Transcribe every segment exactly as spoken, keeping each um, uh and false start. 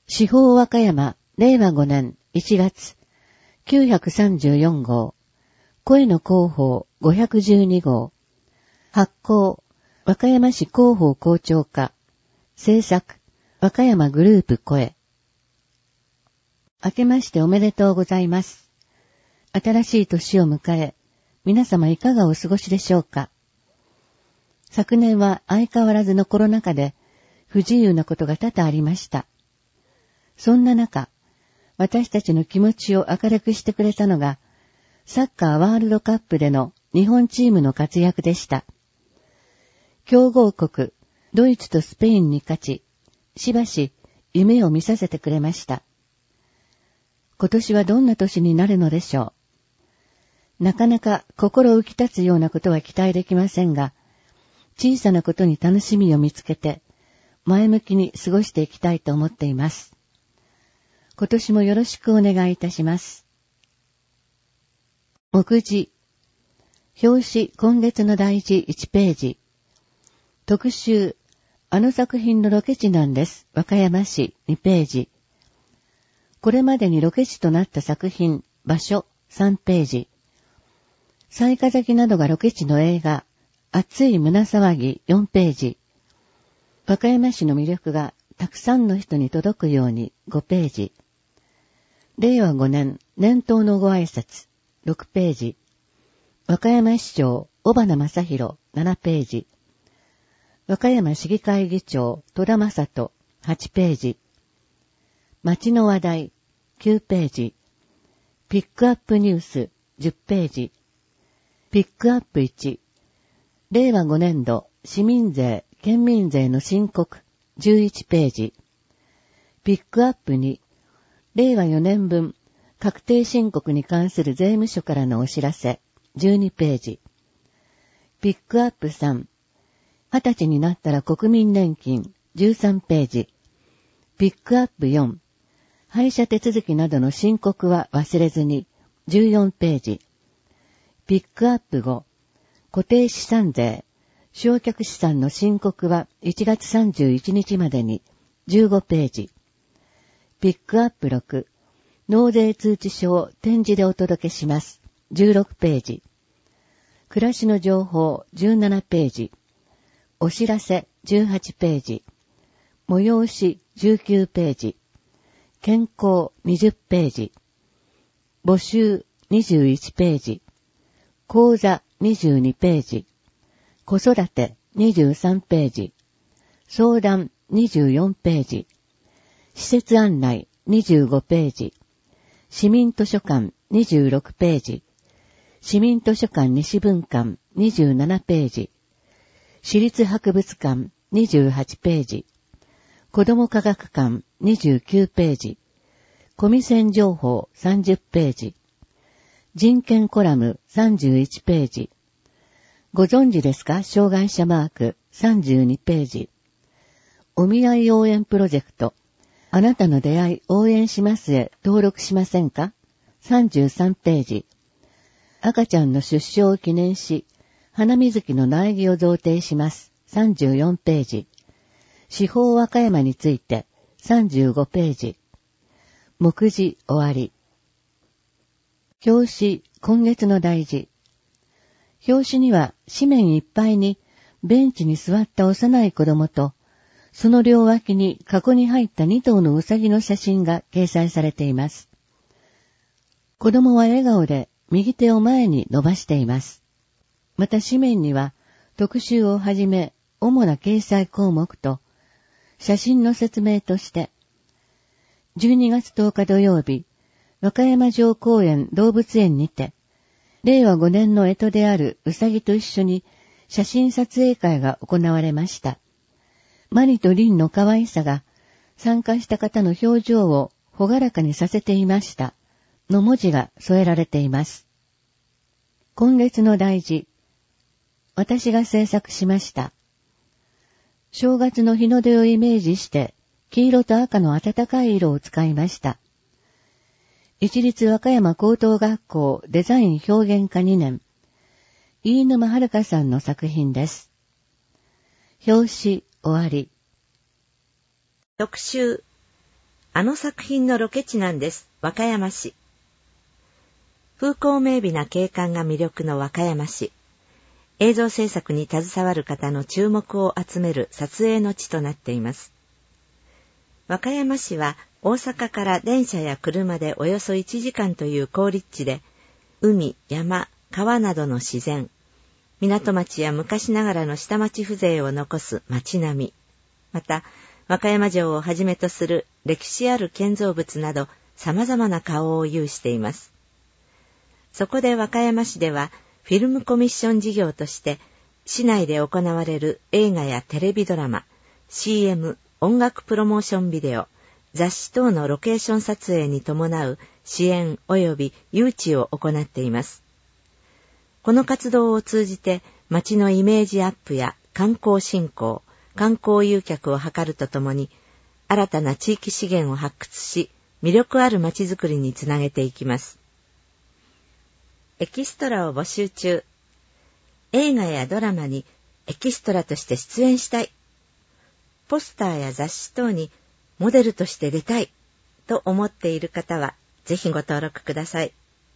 司法和歌山れいわごねんいちがつきゅうひゃくさんじゅうよんごう声の広報ごひゃくじゅうにごう発行和歌山市広報校長課制作和歌山グループ声明けましておめでとうございます。新しい年を迎え皆様いかがお過ごしでしょうか。昨年は相変わらずのコロナ禍で不自由なことが多々ありました。そんな中、私たちの気持ちを明るくしてくれたのが、サッカーワールドカップでの日本チームの活躍でした。強豪国、ドイツとスペインに勝ち、しばし夢を見させてくれました。今年はどんな年になるのでしょう。なかなか心浮き立つようなことは期待できませんが、小さなことに楽しみを見つけて、前向きに過ごしていきたいと思っています。今年もよろしくお願いいたします。目次。表紙今月の第一いちページ。特集。あの作品のロケ地なんです。和歌山市にページ。これまでにロケ地となった作品、場所さんページ。雑賀崎などがロケ地の映画、熱い胸騒ぎよんページ。和歌山市の魅力がたくさんの人に届くようにごページ。れいわごねん年頭のご挨拶ろくページ。和歌山市長小花正弘ななページ。和歌山市議会議長戸田正人はちページ。町の話題きゅうページ。ピックアップニュースじゅっページ。ピックアップいち。れいわごねんど市民税県民税の申告じゅういちページ。ピックアップに。れいわよねんぶん確定申告に関する税務署からのお知らせじゅうにページ。ピックアップさん。はたちになったら国民年金じゅうさんページ。ピックアップよん。廃車手続きなどの申告は忘れずにじゅうよんページ。ピックアップご。固定資産税、償却資産の申告はいちがつさんじゅういちにちまでにじゅうごページ。ピックアップろく。納税通知書を展示でお届けします。じゅうろくページ。暮らしの情報じゅうななページ。お知らせじゅうはちページ。催しじゅうきゅうページ。健康にじゅっページ。募集にじゅういちページ。講座にじゅうにページ。子育てにじゅうさんページ。相談にじゅうよんページ。施設案内にじゅうごページ。市民図書館にじゅうろくページ。市民図書館西分館にじゅうななページ。市立博物館にじゅうはちページ。子ども科学館にじゅうきゅうページ。コミセン情報さんじゅっページ。人権コラムさんじゅういちページ。ご存知ですか障害者マークさんじゅうにページ。お見合い応援プロジェクト。あなたの出会い応援しますへ登録しませんか ?さんじゅうさんページ。赤ちゃんの出生を記念し、花水木の苗木を贈呈します。さんじゅうよんページ。司法和歌山についてさんじゅうごページ。目次終わり。表紙今月の大事。表紙には紙面いっぱいにベンチに座った幼い子供と、その両脇に箱に入ったに頭のうさぎの写真が掲載されています。子供は笑顔で右手を前に伸ばしています。また紙面には特集をはじめ主な掲載項目と写真の説明として、じゅうにがつとおか土曜日、和歌山城公園動物園にて、れいわごねんの干支であるうさぎと一緒に写真撮影会が行われました。マリとリンの可愛さが参加した方の表情をほがらかにさせていましたの文字が添えられています。今月の大事。私が制作しました。正月の日の出をイメージして黄色と赤の暖かい色を使いました。一律和歌山高等学校デザイン表現科にねん、飯沼遥さんの作品です。表紙終わり。 特集。 あの作品のロケ地なんです。和歌山市。風光明媚な景観が魅力の和歌山市。映像制作に携わる方の注目を集める撮影の地となっています。和歌山市は大阪から電車や車でおよそいちじかんという好立地で、海、山、川などの自然、港町や昔ながらの下町風情を残す町並み、また和歌山城をはじめとする歴史ある建造物など様々な顔を有しています。そこで和歌山市ではフィルムコミッション事業として市内で行われる映画やテレビドラマ、シーエム、音楽プロモーションビデオ、雑誌等のロケーション撮影に伴う支援及び誘致を行っています。この活動を通じて町のイメージアップや観光振興、観光誘客を図るとともに、新たな地域資源を発掘し、魅力ある町づくりにつなげていきます。エキストラを募集中。映画やドラマにエキストラとして出演したい。ポスターや雑誌等にモデルとして出たいと思っている方は、ぜひご登録ください。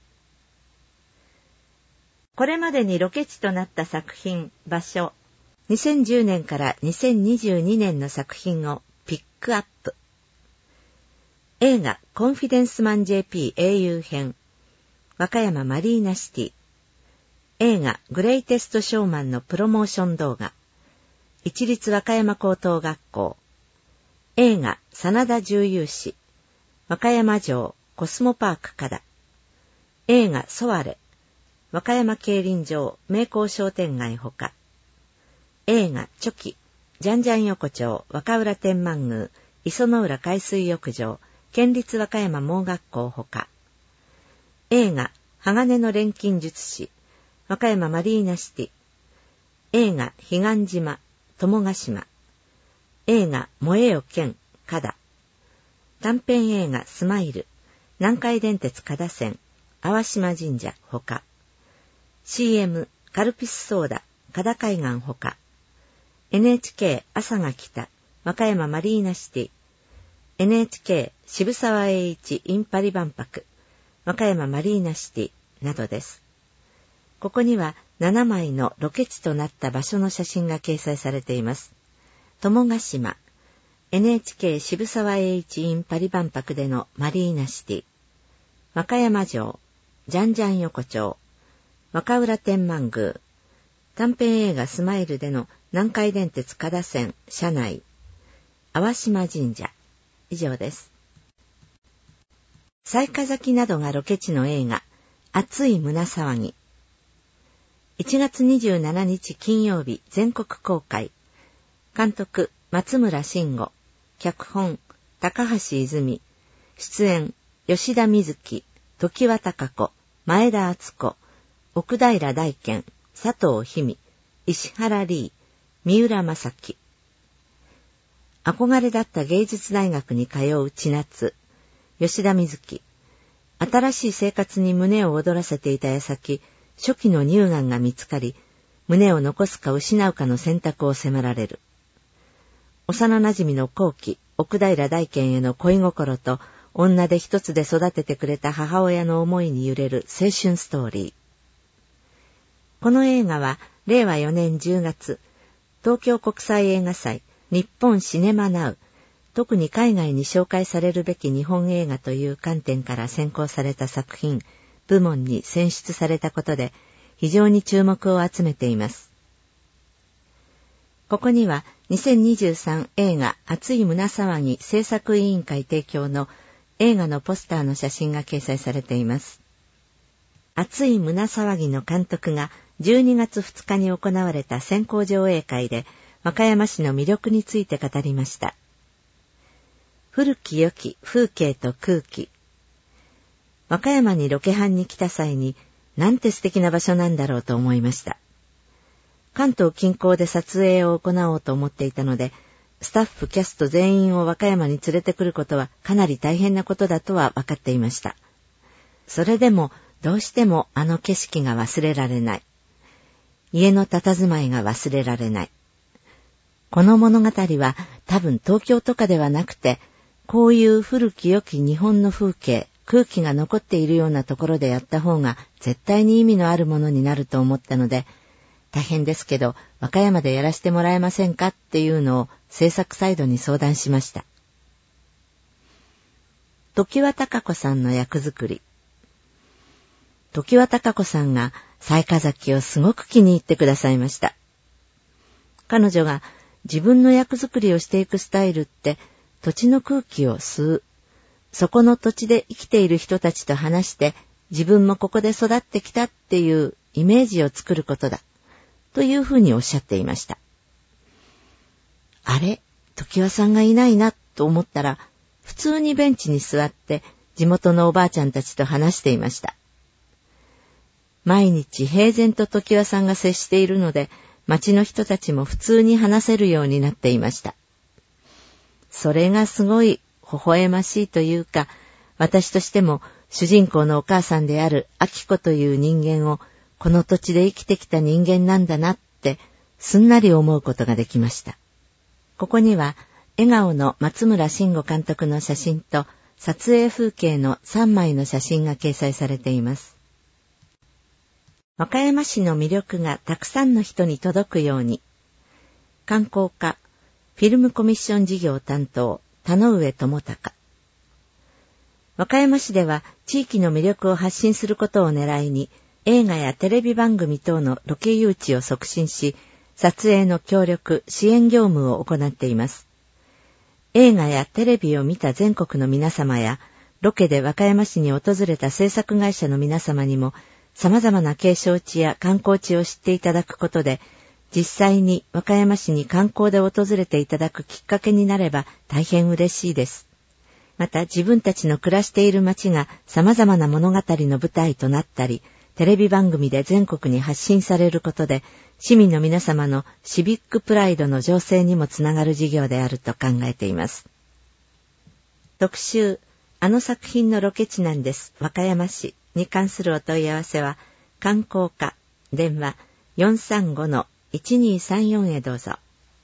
これまでにロケ地となった作品、場所、にせんじゅうねんからにせんにじゅうにねんの作品をピックアップ。映画コンフィデンスマン ジェーピー 英雄編、和歌山マリーナシティ。映画グレイテストショーマンのプロモーション動画。市立和歌山高等学校。映画真田重勇士。和歌山城コスモパーク加田。映画ソワレ。和歌山競輪場名工商店街ほか。映画チョキ。ジャンジャン横丁若浦天満宮磯の浦海水浴場県立和歌山盲学校ほか。映画鋼の錬金術師和歌山マリーナシティ。映画彼岸島友ヶ島。映画燃えよ剣加田。短編映画スマイル南海電鉄加田線淡島神社ほか。シーエム カルピスソーダ加田海岸ほか。エヌエイチケー 朝が来た和歌山マリーナシティ。エヌエイチケー 渋沢栄一インパリ万博和歌山マリーナシティなどです。ここにはななまいのロケ地となった場所の写真が掲載されています。友ヶ島、エヌエイチケー 渋沢栄一インパリ万博でのマリーナシティ、和歌山城、ジャンジャン横丁、若浦天満宮、短編映画スマイルでの南海電鉄加田線車内、淡島神社、以上です。雑賀崎などがロケ地の映画、熱い胸騒ぎ。いちがつにじゅうしちにち金曜日全国公開。監督、松村慎吾。脚本、高橋泉。出演、吉田瑞希、常盤貴子、前田敦子、奥平大賢、佐藤氷見、石原リー、三浦正樹。憧れだった芸術大学に通う千夏。吉田瑞希。新しい生活に胸を躍らせていた矢先、初期の乳がんが見つかり、胸を残すか失うかの選択を迫られる。幼馴染の後期、奥平大賢への恋心と、女で一つで育ててくれた母親の思いに揺れる青春ストーリー。この映画は、れいわよねんじゅうがつ、東京国際映画祭、日本シネマナウ、特に海外に紹介されるべき日本映画という観点から選考された作品、部門に選出されたことで、非常に注目を集めています。ここには、にせんにじゅうさん映画熱い胸騒ぎ制作委員会提供の映画のポスターの写真が掲載されています。熱い胸騒ぎの監督がじゅうにがつふつかに行われた先行上映会で和歌山市の魅力について語りました。古き良き風景と空気。和歌山にロケハンに来た際に、なんて素敵な場所なんだろうと思いました。関東近郊で撮影を行おうと思っていたので、スタッフ、キャスト全員を和歌山に連れてくることはかなり大変なことだとは分かっていました。それでも、どうしてもあの景色が忘れられない。家の佇まいが忘れられない。この物語は多分東京とかではなくて、 こういう古き良き日本の風景、空気が残っているようなところでやった方が絶対に意味のあるものになると思ったので、大変ですけど和歌山でやらせてもらえませんかっていうのを制作サイドに相談しました。常盤貴子さんの役作り。常盤貴子さんが雑賀崎をすごく気に入ってくださいました。彼女が自分の役作りをしていくスタイルって土地の空気を吸う。そこの土地で生きている人たちと話して自分もここで育ってきたっていうイメージを作ることだ。というふうにおっしゃっていました。あれ、常盤さんがいないなと思ったら普通にベンチに座って地元のおばあちゃんたちと話していました。毎日平然と常盤さんが接しているので町の人たちも普通に話せるようになっていました。それがすごい微笑ましいというか、私としても主人公のお母さんである明子という人間をこの土地で生きてきた人間なんだなってすんなり思うことができました。ここには笑顔の松村慎吾監督の写真と撮影風景のさんまいの写真が掲載されています。和歌山市の魅力がたくさんの人に届くように、観光課フィルムコミッション事業担当田上智隆。和歌山市では地域の魅力を発信することを狙いに映画やテレビ番組等のロケ誘致を促進し、撮影の協力支援業務を行っています。映画やテレビを見た全国の皆様やロケで和歌山市に訪れた制作会社の皆様にも様々な景勝地や観光地を知っていただくことで、実際に和歌山市に観光で訪れていただくきっかけになれば大変嬉しいです。また自分たちの暮らしている町が様々な物語の舞台となったり、テレビ番組で全国に発信されることで、市民の皆様のシビックプライドの醸成にもつながる事業であると考えています。特集、あの作品のロケ地なんです、和歌山市に関するお問い合わせは、観光課、電話 よんさんごのいちにさんよん へどうぞ。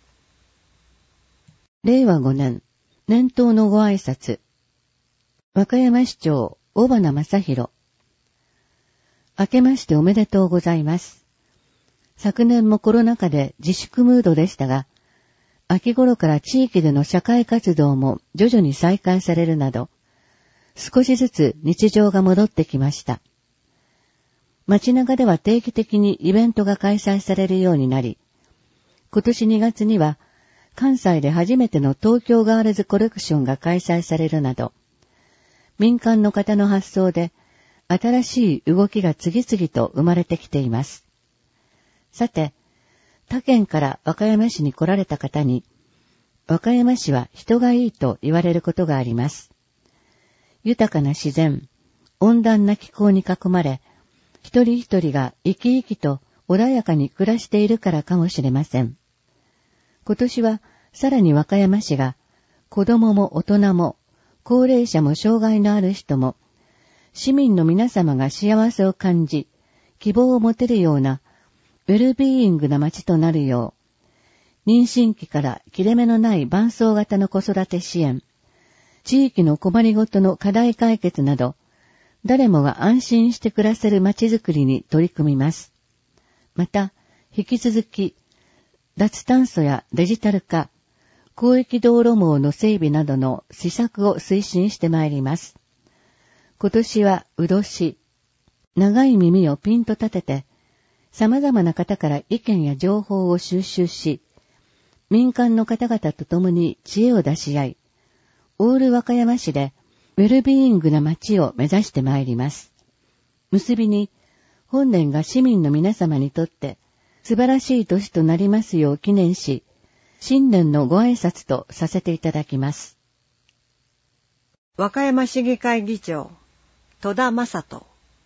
れいわごねん、年頭のご挨拶。和歌山市長、尾花正弘。明けましておめでとうございます。昨年もコロナ禍で自粛ムードでしたが、秋頃から地域での社会活動も徐々に再開されるなど、少しずつ日常が戻ってきました。街中では定期的にイベントが開催されるようになり、今年にがつには関西で初めての東京ガールズコレクションが開催されるなど、民間の方の発想で新しい動きが次々と生まれてきています。さて、他県から和歌山市に来られた方に、和歌山市は人がいいと言われることがあります。豊かな自然、温暖な気候に囲まれ、一人一人が生き生きと穏やかに暮らしているからかもしれません。今年はさらに和歌山市が子供も大人も高齢者も障害のある人も市民の皆様が幸せを感じ希望を持てるようなウェルビーイングな街となるよう、妊娠期から切れ目のない伴走型の子育て支援、地域の困りごとの課題解決など、誰もが安心して暮らせる街づくりに取り組みます。また、引き続き、脱炭素やデジタル化、広域道路網の整備などの施策を推進してまいります。今年はう年、長い耳をピンと立てて、様々な方から意見や情報を収集し、民間の方々と共に知恵を出し合い、オール和歌山市でウェルビーイングな街を目指してまいります。結びに、本年が市民の皆様にとって素晴らしい年となりますよう記念し、新年のご挨拶とさせていただきます。 和歌山市議会議長、戸田正人。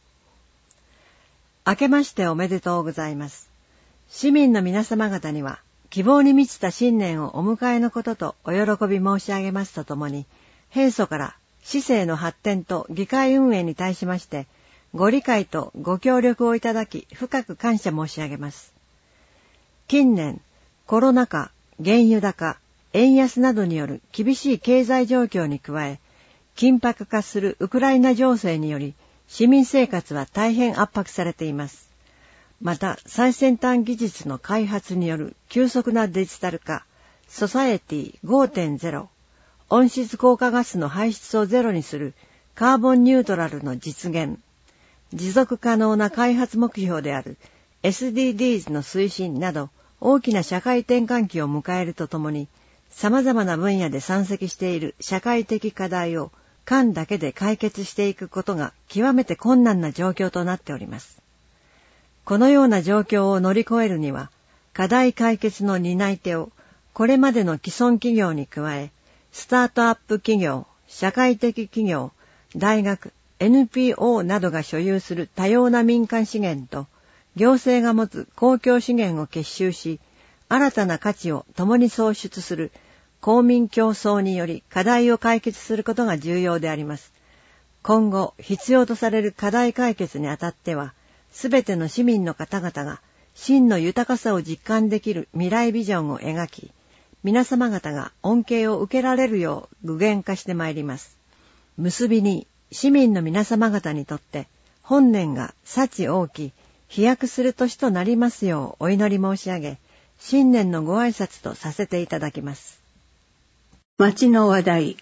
明けましておめでとうございます。市民の皆様方には、希望に満ちた新年をお迎えのこととお喜び申し上げますとともに、平素から市政の発展と議会運営に対しまして、ご理解とご協力をいただき、深く感謝申し上げます。近年、コロナ禍、原油高、 円安などによる厳しい経済状況に加え、緊迫化するウクライナ情勢により、市民生活は大変圧迫されています。また、最先端技術の開発による急速なデジタル化、ソサエティ ごてんゼロ、温室効果ガスの排出をゼロにするカーボンニュートラルの実現、持続可能な開発目標である エスディージーズ の推進など、大きな社会転換期を迎えるとともに、様々な分野で山積している社会的課題を官だけで解決していくことが極めて困難な状況となっております。このような状況を乗り越えるには、課題解決の担い手をこれまでの既存企業に加え、スタートアップ企業、社会的企業、大学、エヌピーオー などが所有する多様な民間資源と、行政が持つ公共資源を結集し、新たな価値を共に創出する公民競争により課題を解決することが重要であります。今後必要とされる課題解決にあたっては、すべての市民の方々が真の豊かさを実感できる未来ビジョンを描き、皆様方が恩恵を受けられるよう具現化してまいります。結びに、市民の皆様方にとって本年が幸多き飛躍する年となりますようお祈り申し上げ、新年のご挨拶とさせていただきます。 町の話題。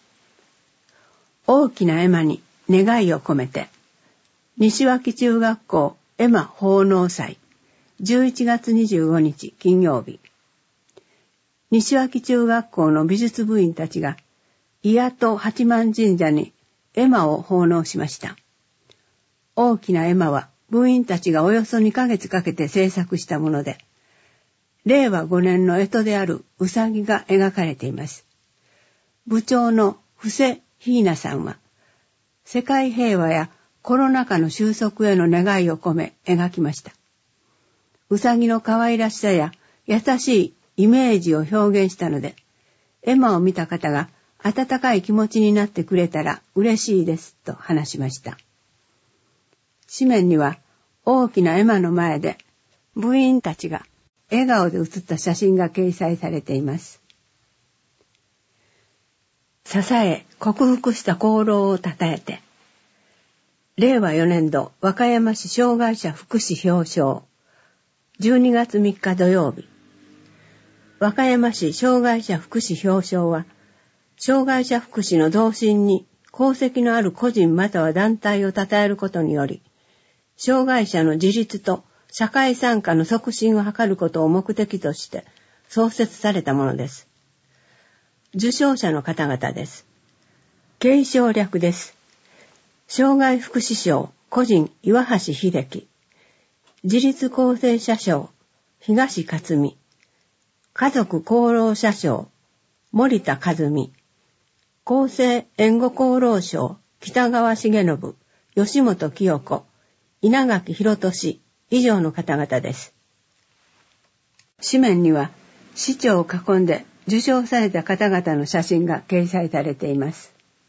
大きな絵馬に願いを込めて、西脇中学校絵馬奉納祭、じゅういちがつにじゅうごにち金曜日。西脇中学校の美術部員たちが、祖谷と八幡神社に絵馬を奉納しました。大きな絵馬は部員たちがおよそにかげつかけて制作したもので、れいわごねんの干支であるうさぎが描かれています。部長の布施ひいなさんは、世界平和やコロナ禍の収束への願いを込め描きました。うさぎの可愛らしさや優しいイメージを表現したので、絵馬を見た方が温かい気持ちになってくれたら嬉しいですと話しました。紙面には大きな絵馬の前で部員たちが笑顔で写った写真が掲載されています。支え、克服した功労をたたえて、れいわよねんど和歌山市障害者福祉表彰、じゅうにがつみっか土曜日。和歌山市障害者福祉表彰は、障害者福祉の増進に功績のある個人または団体を称えることにより、障害者の自立と社会参加の促進を図ることを目的として創設されたものです。受賞者の方々です。継承略です。障害福祉賞個人岩橋秀樹、自立構成者賞東克美、家族功労者賞森田和美、厚生援護功労賞北川重信、吉本清子、稲垣博俊以上の方々です。紙面には市長を囲んで受賞された方々の写真が掲載されています。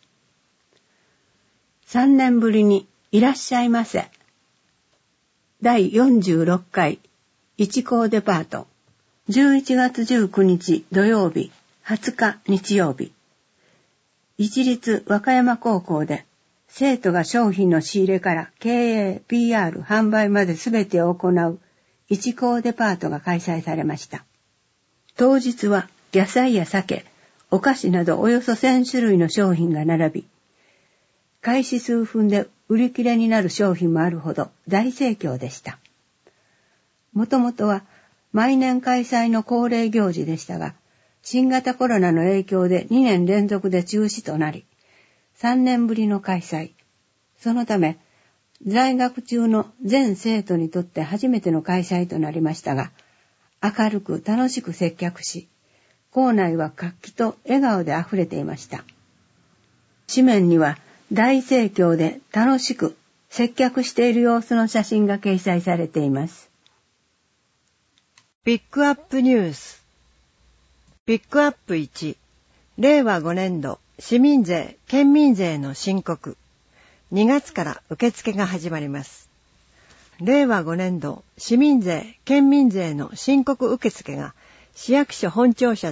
さんねんぶりにいらっしゃいませ。だいよんじゅうろっかい一高デパート、じゅういちがつじゅうくにち土曜日、はつか日曜日。一律和歌山高校で生徒が商品の仕入れから経営、ピーアール、販売まで全てを行う一高デパートが開催されました。当日は野菜や酒、お菓子などおよそせんしゅるいの商品が並び、開始数分で売り切れになる商品もあるほど大盛況でした。もともとは毎年開催の恒例行事でしたが、新型コロナの影響でにねんれんぞくで中止となり、さんねんぶりの開催。そのため、在学中の全生徒にとって初めての開催となりましたが、明るく楽しく接客し、校内は活気と笑顔であふれていました。紙面には大盛況で楽しく接客している様子の写真が掲載されています。 ピックアップニュース。ピックアップいち、れいわごねんど市民税・県民税の申告。にがつから受付が始まります。れいわごねんど市民税・県民税の申告受付が市役所本庁舎と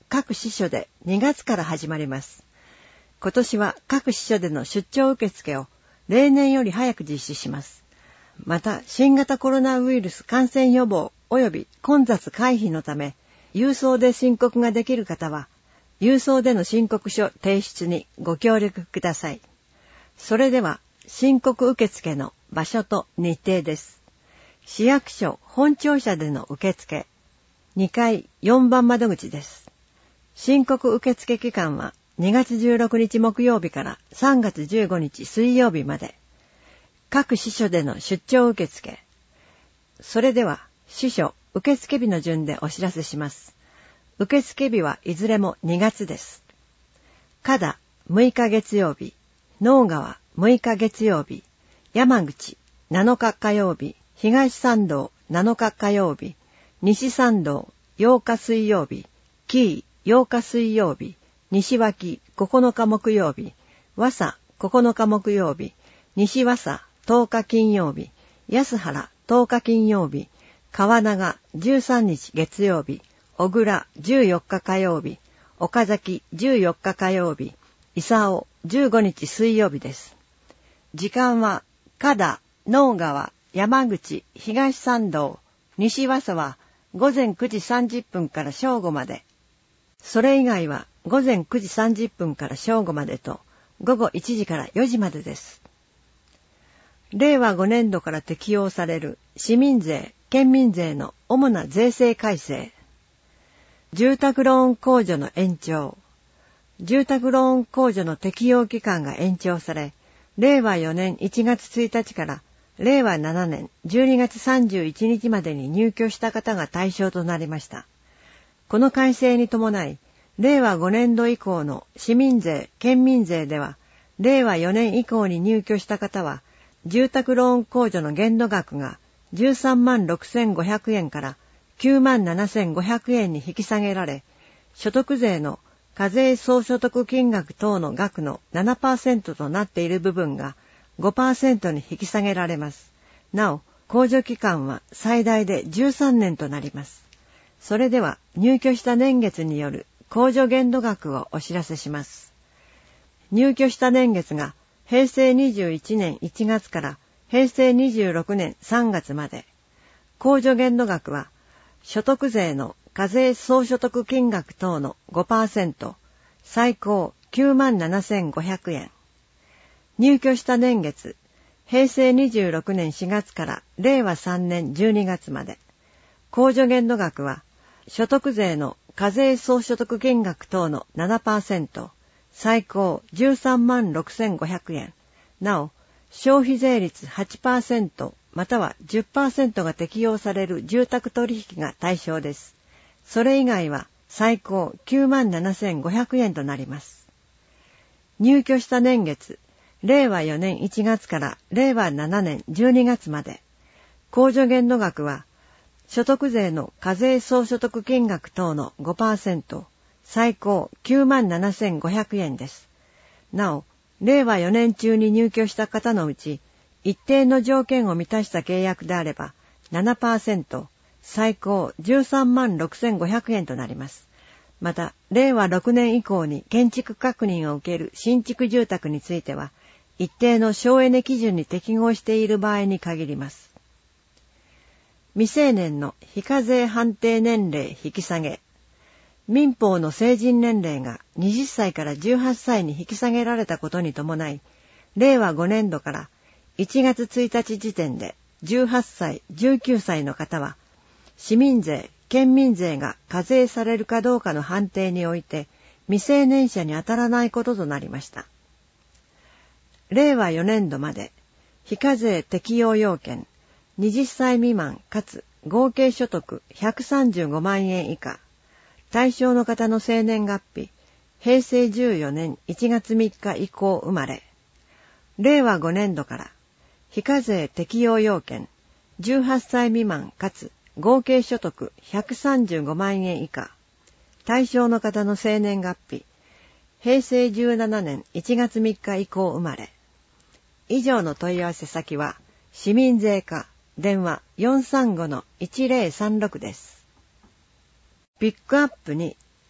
各支所でにがつから始まります。今年は各支所での出張受付を例年より早く実施します。また、新型コロナウイルス感染予防及び混雑回避のため、郵送で申告ができる方は、郵送での申告書提出にご協力ください。それでは、申告受付の場所と日程です。市役所本庁舎での受付、にかいよんばん窓口です。申告受付期間はにがつじゅうろくにち木曜日からさんがつじゅうごにち水曜日まで。各支所での出張受付。それでは、支所受付日の順でお知らせします。受付日はいずれもにがつです。加田むいか月曜日、能川むいか月曜日、山口なのか火曜日、東参道なのか火曜日、西参道ようか水曜日、紀伊ようか水曜日、西脇ここのか木曜日、和佐ここのか木曜日、西和佐とおか金曜日、安原とおか金曜日、川長じゅうさんにち月曜日、小倉じゅうよっか火曜日、岡崎じゅうよっか火曜日、伊佐じゅうごにち水曜日です。時間は加田、能川、山口、東参道、西和佐はごぜんくじさんじゅっぷんから正午まで。それ以外はごぜんくじさんじゅっぷんから正午までと、ごごいちじからよじまでです。れいわごねんどから適用される市民税、県民税の主な税制改正。住宅ローン控除の延長。住宅ローン控除の適用期間が延長され、れいわよねんいちがつついたちかられいわななねんじゅうにがつさんじゅういちにちまでに入居した方が対象となりました。この改正に伴い、れいわごねんど以降の市民税、県民税では、れいわよねん以降に入居した方は、住宅ローン控除の限度額がじゅうさんまんろくせんごひゃくえんからきゅうまんななせんごひゃくえんに引き下げられ、所得税の課税総所得金額等の額の ななパーセント となっている部分が ごパーセント に引き下げられます。なお、控除期間は最大でじゅうさんねんとなります。それでは入居した年月による控除限度額をお知らせします。入居した年月がへいせいにじゅういちねんいちがつからへいせいにじゅうろくねんさんがつまで。控除限度額は所得税の課税総所得金額等の ごパーセント、最高きゅうまんななせんごひゃくえん。入居した年月、へいせいにじゅうろくねんしがつかられいわさんねんじゅうにがつまで。控除限度額は所得税の課税総所得金額等の ななパーセント、最高じゅうさんまんろくせんごひゃくえん。なお、消費税率 はちパーセント または じゅっパーセント が適用される住宅取引が対象です。それ以外は最高きゅうまんななせんごひゃくえんとなります。入居した年月、れいわよねんいちがつかられいわななねんじゅうにがつまで。控除限度額は所得税の課税総所得金額等の ごパーセント、最高きゅうまんななせんごひゃくえんです。なお、れいわよねん中に入居した方のうち、一定の条件を満たした契約であれば ななパーセント、最高じゅうさんまんろくせんごひゃくえんとなります。また、れいわろくねん以降に建築確認を受ける新築住宅については、一定の省エネ基準に適合している場合に限ります。未成年の非課税判定年齢引き下げ。民法の成人年齢がはたちからじゅうはっさいに引き下げられたことに伴い、れいわごねんどからいちがつついたち時点でじゅうはっさい、じゅうきゅうさいの方は、市民税、県民税が課税されるかどうかの判定において未成年者に当たらないこととなりました。れいわよねんどまで非課税適用要件、はたち未満かつ合計所得ひゃくさんじゅうごまんえん以下、対象の方の生年月日、へいせいじゅうよねんいちがつみっか以降生まれ、れいわごねんどから非課税適用要件、じゅうはっさい未満かつ合計所得ひゃくさんじゅうごまんえん以下、対象の方の生年月日、へいせいじゅうななねんいちがつみっか以降生まれ。以上の問い合わせ先は、市民税課、電話 よんさんごのいちぜろさんろく です。ピックアップに、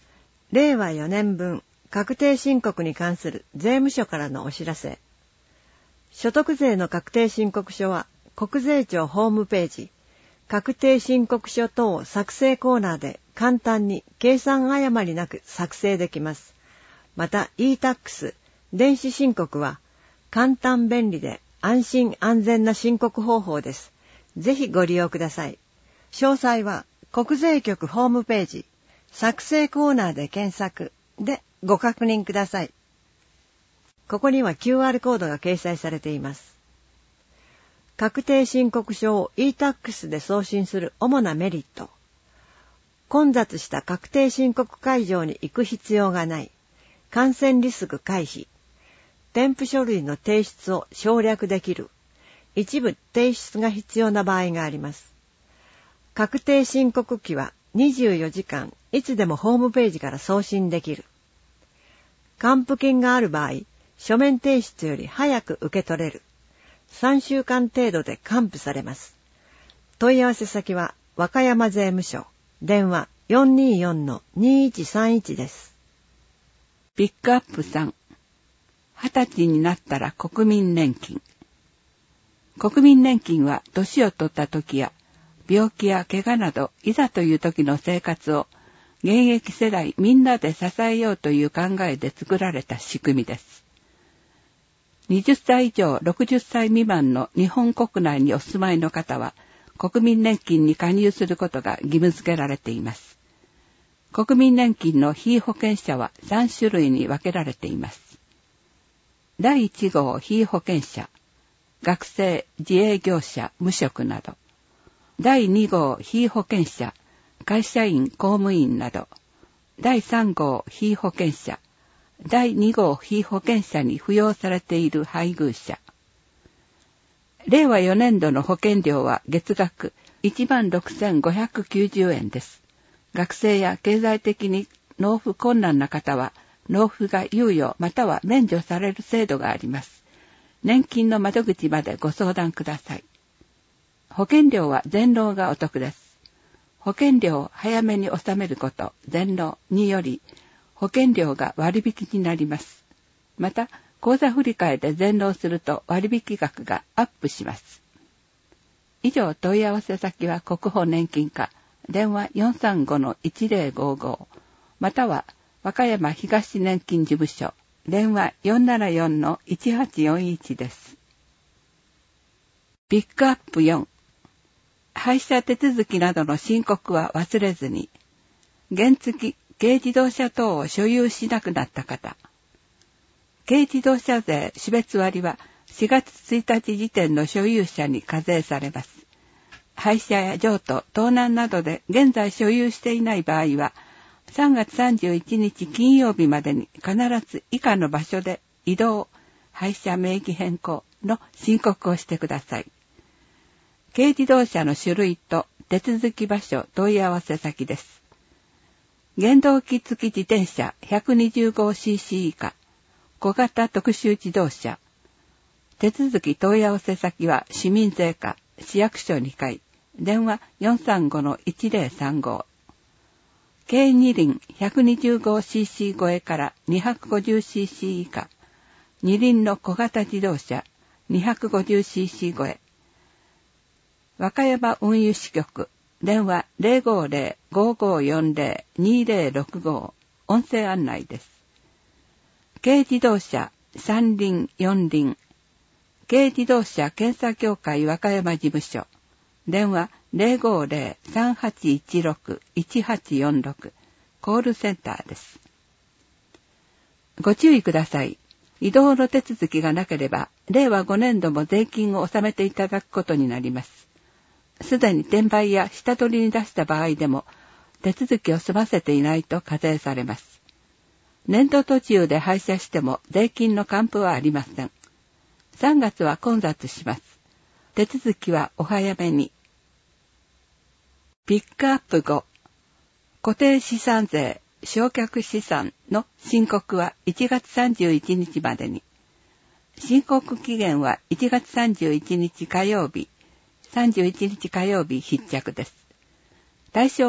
れいわよねんぶん確定申告に関する税務署からのお知らせ。所得税の確定申告書は国税庁ホームページ、確定申告書等作成コーナーで簡単に計算誤りなく作成できます。また イータックス、電子申告は簡単便利で安心安全な申告方法です。ぜひご利用ください。詳細は国税局ホームページ、作成コーナーで検索でご確認ください。ここには キューアール コードが掲載されています。確定申告書を イータックス で送信する主なメリット。混雑した確定申告会場に行く必要がない。感染リスク回避。添付書類の提出を省略できる。一部提出が必要な場合があります。確定申告期はにじゅうよじかんいつでもホームページから送信できる。還付金がある場合、書面提出より早く受け取れる。さんしゅうかん程度で還付されます。問い合わせ先は和歌山税務署、電話 よんにーよんのにいちさんいち です。 ピックアップさん、はたちになったら国民年金。国民年金は年を取った時や病気や怪我などいざという時の生活を現役世代みんなで支えようという考えで作られた仕組みです。はたち以上ろくじゅっさい未満の日本国内にお住まいの方は国民年金に加入することが義務付けられています。国民年金の被保険者はさんしゅるいに分けられています。だいいち号被保険者、学生、自営業者、無職など。だいに号被保険者、会社員、公務員など。だいさん号被保険者、だいに号被保険者に扶養されている配偶者。れいわよねんどの保険料は月額いちまんろくせんごひゃくきゅうじゅうえんです。学生や経済的に納付困難な方は納付が猶予または免除される制度があります。年金の窓口までご相談ください。保険料は全納がお得です。保険料を早めに納めること、全納により保険料が割引になります。また、口座振替で全納すると割引額がアップします。以上、問い合わせ先は国保年金課、電話 よんさんごのいちぜろごご、または和歌山東年金事務所、電話 よんななよんのいちはちよんいち です。ピックアップよん、廃車手続きなどの申告は忘れずに、原付、軽自動車等を所有しなくなった方。軽自動車税種別割はしがつついたち時点の所有者に課税されます。廃車や譲渡、盗難などで現在所有していない場合は、さんがつさんじゅういちにち金曜日までに必ず以下の場所で移動、廃車名義変更の申告をしてください。軽自動車の種類と手続き場所、問い合わせ先です。原動機付き自転車 ひゃくにじゅうごシーシー 以下、小型特殊自動車。手続き問い合わせ先は市民税課、市役所にかい、電話 よんさんごのいちぜろさんご。軽二輪 ひゃくにじゅうごシーシー 超えから にひゃくごじゅうシーシー 以下、二輪の小型自動車 にひゃくごじゅうシーシー 超え。和歌山運輸支局、電話 ゼロごゼロ ごごよんゼロ にゼロろくご、音声案内です。軽自動車三輪四輪、軽自動車検査協会和歌山事務所、電話 ゼロごゼロ さんはちいちろく いちはちよんろく、コールセンターです。ご注意ください。移動の手続きがなければ、れいわごねんども税金を納めていただくことになります。すでに転売や下取りに出した場合でも、手続きを済ませていないと課税されます。年度途中で廃車しても税金の還付はありません。さんがつは混雑します。手続きはお早めに。ピックアップご、固定資産税、償却資産の申告はいちがつさんじゅういちにちまでに。申告期限はいちがつさんじゅういちにち火曜日、さんじゅういちにち火曜日必着です。対象は和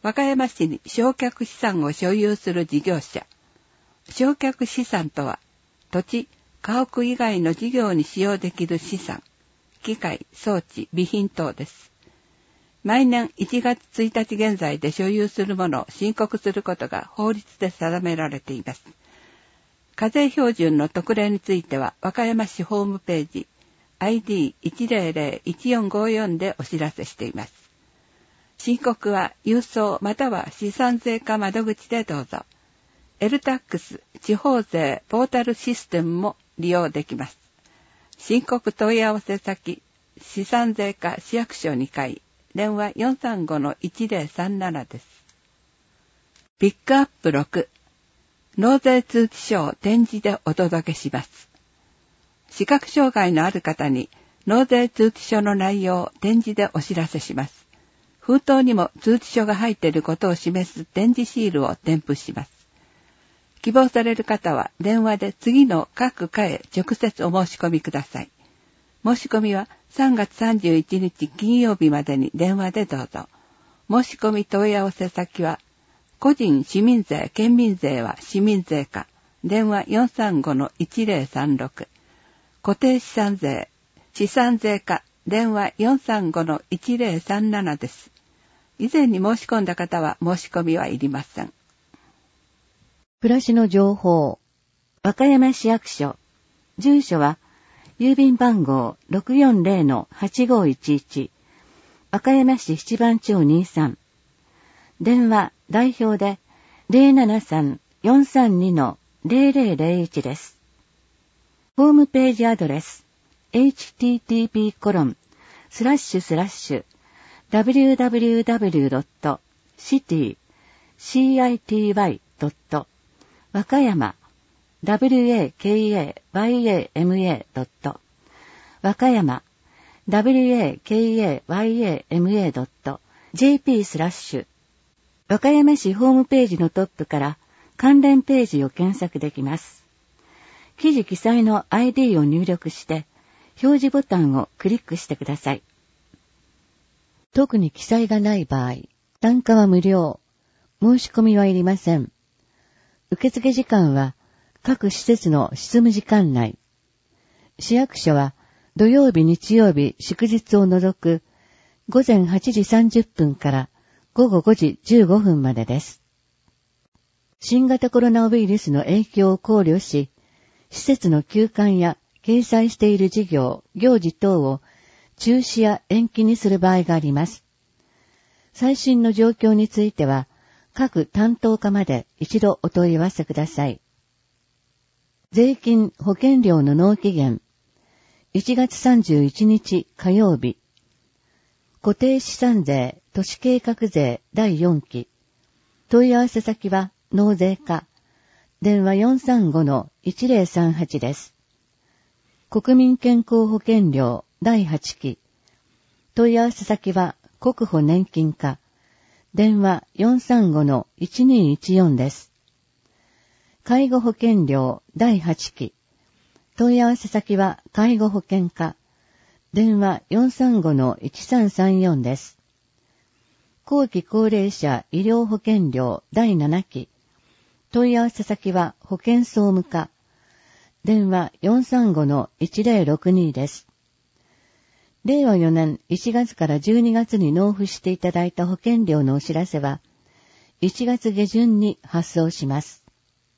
和歌山市に償却資産を所有する事業者。償却資産とは、土地、家屋以外の事業に使用できる資産、機械、装置、備品等です。毎年いちがつついたち現在で所有するものを申告することが法律で定められています。課税標準の特例については、和歌山市ホームページ、アイディーいちまるまるいちよんごよん でお知らせしています。申告は郵送または資産税課窓口でどうぞ。エルタックス 地方税ポータルシステムも利用できます。申告問い合わせ先、資産税課市役所にかい、電話 よんさんごのいちぜろさんなな です。ピックアップろく、納税通知書を展示でお届けします。視覚障害のある方に納税通知書の内容を展示でお知らせします。封筒にも通知書が入っていることを示す展示シールを添付します。希望される方は電話で次の各課へ直接お申し込みください。申し込みはさんがつさんじゅういちにち金曜日までに電話でどうぞ。申し込み問い合わせ先は、個人市民税県民税は市民税課、電話 よんさんごのいちぜろさんろく、固定資産税、資産税課、電話 よんさんごのいちぜろさんなな です。以前に申し込んだ方は申し込みはいりません。 暮らしの情報。和歌山市役所。住所は、郵便番号 ろくよんぜろのはちごいちいち。和歌山市七番町にさん。電話代表で ゼロななさん よんさんにのゼロゼロゼロいち です。ホームページアドレス。エイチティーティーピーコロンスラッシュスラッシュダブリューダブリューダブリュードットシティシーアイティーワイドット和歌山 ダブリューエーケーエーワイエーエムエー ドット和歌山 ダブリューエーケーエーワイエーエムエー ドットジェーピー スラッシュ和歌山市ホームページのトップから関連ページを検索できます。記事記載の アイディー を入力して表示ボタンをクリックしてください。特に記載がない場合、参加は無料、申し込みはいりません。受付時間は各施設の執務時間内。市役所は土曜日、日曜日、祝日を除くごぜんはちじさんじゅっぷんからごごごじじゅうごふんまでです。新型コロナウイルスの影響を考慮し、施設の休館や掲載している事業、行事等を中止や延期にする場合があります。最新の状況については、各担当課まで一度お問い合わせください。税金・保険料の納期限。いちがつさんじゅういちにち火曜日。固定資産税・都市計画税だいよんき。問い合わせ先は納税課。電話 よんさんごのいちぜろさんはち です。国民健康保険料だいはちき。問い合わせ先は国保年金課。電話 よんさんごのいちにいちよん です。介護保険料だいはちき。問い合わせ先は介護保険課。電話 よんさんごのいちさんさんよん です。後期高齢者医療保険料だいななき。問い合わせ先は保健総務課。電話 よんさんごのいちぜろろくに です。れいわよねんいちがつからじゅうにがつに納付していただいた保険料のお知らせはいちがつげじゅんに発送します。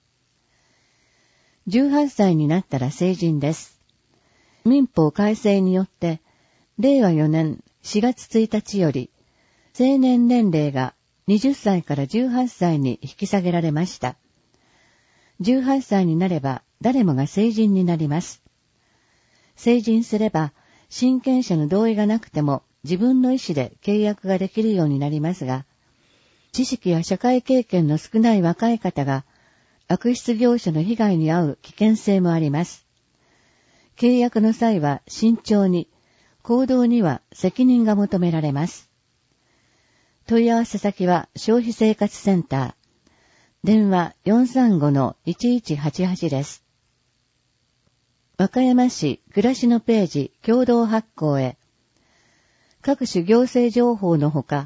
じゅうはっさいになったら成人です。民法改正によってれいわよねんしがつついたちより成年年齢がはたちからじゅうはっさいに引き下げられました。じゅうはっさいになれば誰もが成人になります。成人すれば親権者の同意がなくても自分の意思で契約ができるようになりますが、知識や社会経験の少ない若い方が悪質業者の被害に遭う危険性もあります。契約の際は慎重に、行動には責任が求められます。問い合わせ先は消費生活センター。電話 よんさんごのいちいちはちはち です。和歌山市暮らしのページ共同発行へ。各種行政情報のほか、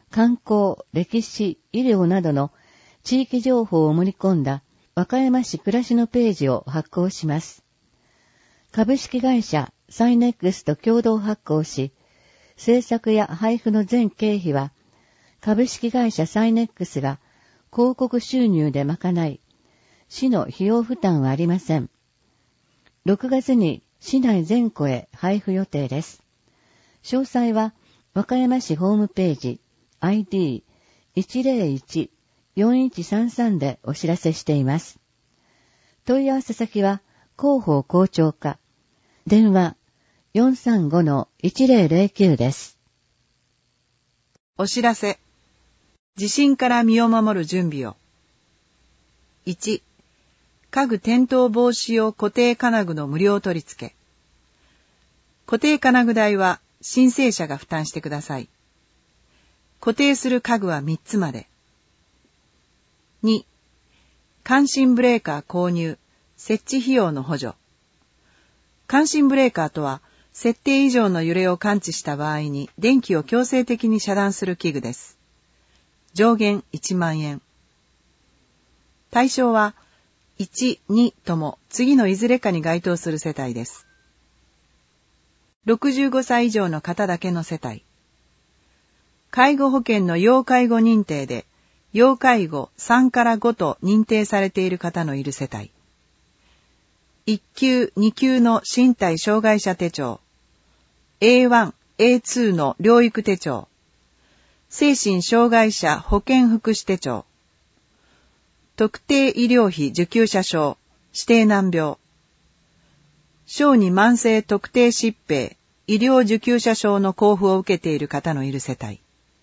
観光、歴史、医療などの地域情報を盛り込んだ和歌山市暮らしのページを発行します。株式会社サイネックスと共同発行し、制作や配布の全経費は株式会社サイネックスが広告収入で賄い、市の費用負担はありません。ろくがつに市内全戸へ配布予定です。詳細は和歌山市ホームページ アイディーいちゼロいち よんいちさんさん でお知らせしています。問い合わせ先は広報校長課、電話 よんさんごのいちゼロゼロきゅう です。 お知らせ。地震から身を守る準備を。いち、家具転倒防止用固定金具の無料取り付け。固定金具代は申請者が負担してください。固定する家具はみっつまで。に、感震ブレーカー購入、設置費用の補助。感震ブレーカーとは、設定以上の揺れを感知した場合に電気を強制的に遮断する器具です。上限いちまんえん。対象はいち、にとも次のいずれかに該当する世帯です。ろくじゅうごさい以上の方だけの世帯。介護保険の要介護認定で、要介護さんからごと認定されている方のいる世帯。いっきゅう、にきゅうの身体障害者手帳。エーワン、エーツー の療育手帳。精神障害者保健福祉手帳。特定医療費受給者証、指定難病。小児慢性特定疾病、医療受給者証の交付を受けている方のいる世帯。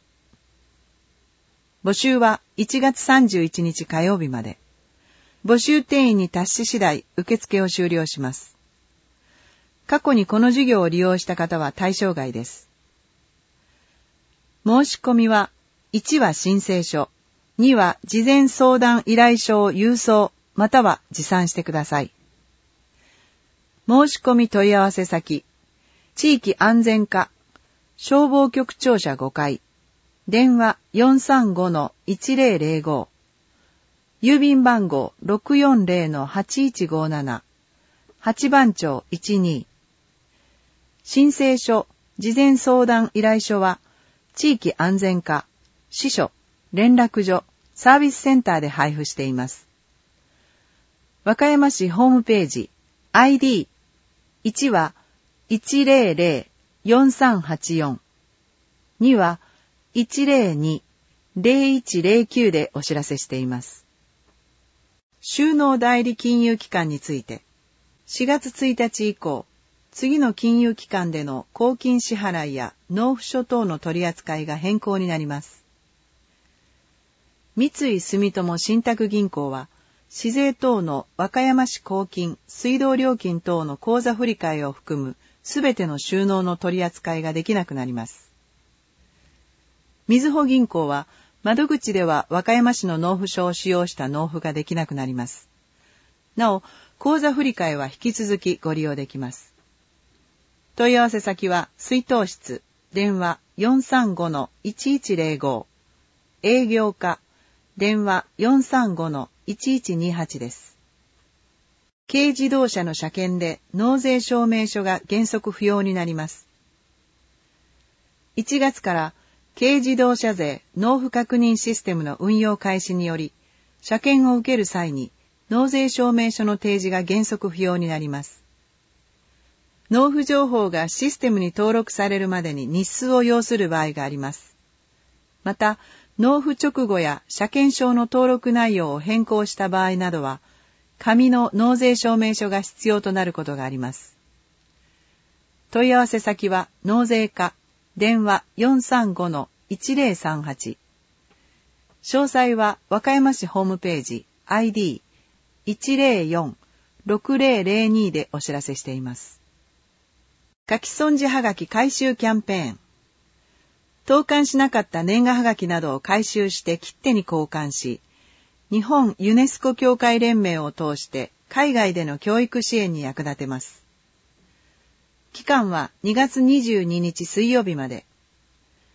募集はいちがつさんじゅういちにち火曜日まで。募集定員に達し次第、受付を終了します。過去にこの授業を利用した方は対象外です。申し込みは、いちは申請書、には事前相談依頼書を郵送、または持参してください。申し込み問い合わせ先、地域安全課、消防局庁舎ごかい、電話 よんさんごのいちゼロゼロご、郵便番号 ろくよんゼロのはちいちごなな、はちばん町いちに、申請書、事前相談依頼書は、地域安全課、支所、連絡所、サービスセンターで配布しています。和歌山市ホームページ、アイディーいち はいちゼロゼロよんさんはちよん、にはいちゼロに ゼロいちゼロきゅうでお知らせしています。収納代理金融機関について、しがつついたち以降、次の金融機関での公金支払いや納付書等の取り扱いが変更になります。三井住友信託銀行は、市税等の和歌山市公金、水道料金等の口座振替を含むすべての収納の取り扱いができなくなります。みずほ銀行は、窓口では和歌山市の納付書を使用した納付ができなくなります。なお、口座振替は引き続きご利用できます。問い合わせ先は、出納室、電話 よんさんごのいちいちゼロご、営業課、電話 よんさんごのいちいちにはちです。軽自動車の車検で納税証明書が原則不要になります。いちがつから軽自動車税納付確認システムの運用開始により、車検を受ける際に納税証明書の提示が原則不要になります。納付情報がシステムに登録されるまでに日数を要する場合があります。また、納付直後や車検証の登録内容を変更した場合などは、紙の納税証明書が必要となることがあります。問い合わせ先は納税課、電話 よんさんごのいちゼロさんはち。詳細は和歌山市ホームページ アイディーいちゼロよんろくゼロゼロに でお知らせしています。書き損じはがき回収キャンペーン。投函しなかった年賀はがきなどを回収して切手に交換し、日本ユネスコ協会連盟を通して海外での教育支援に役立てます。期間はにがつにじゅうににち水曜日まで。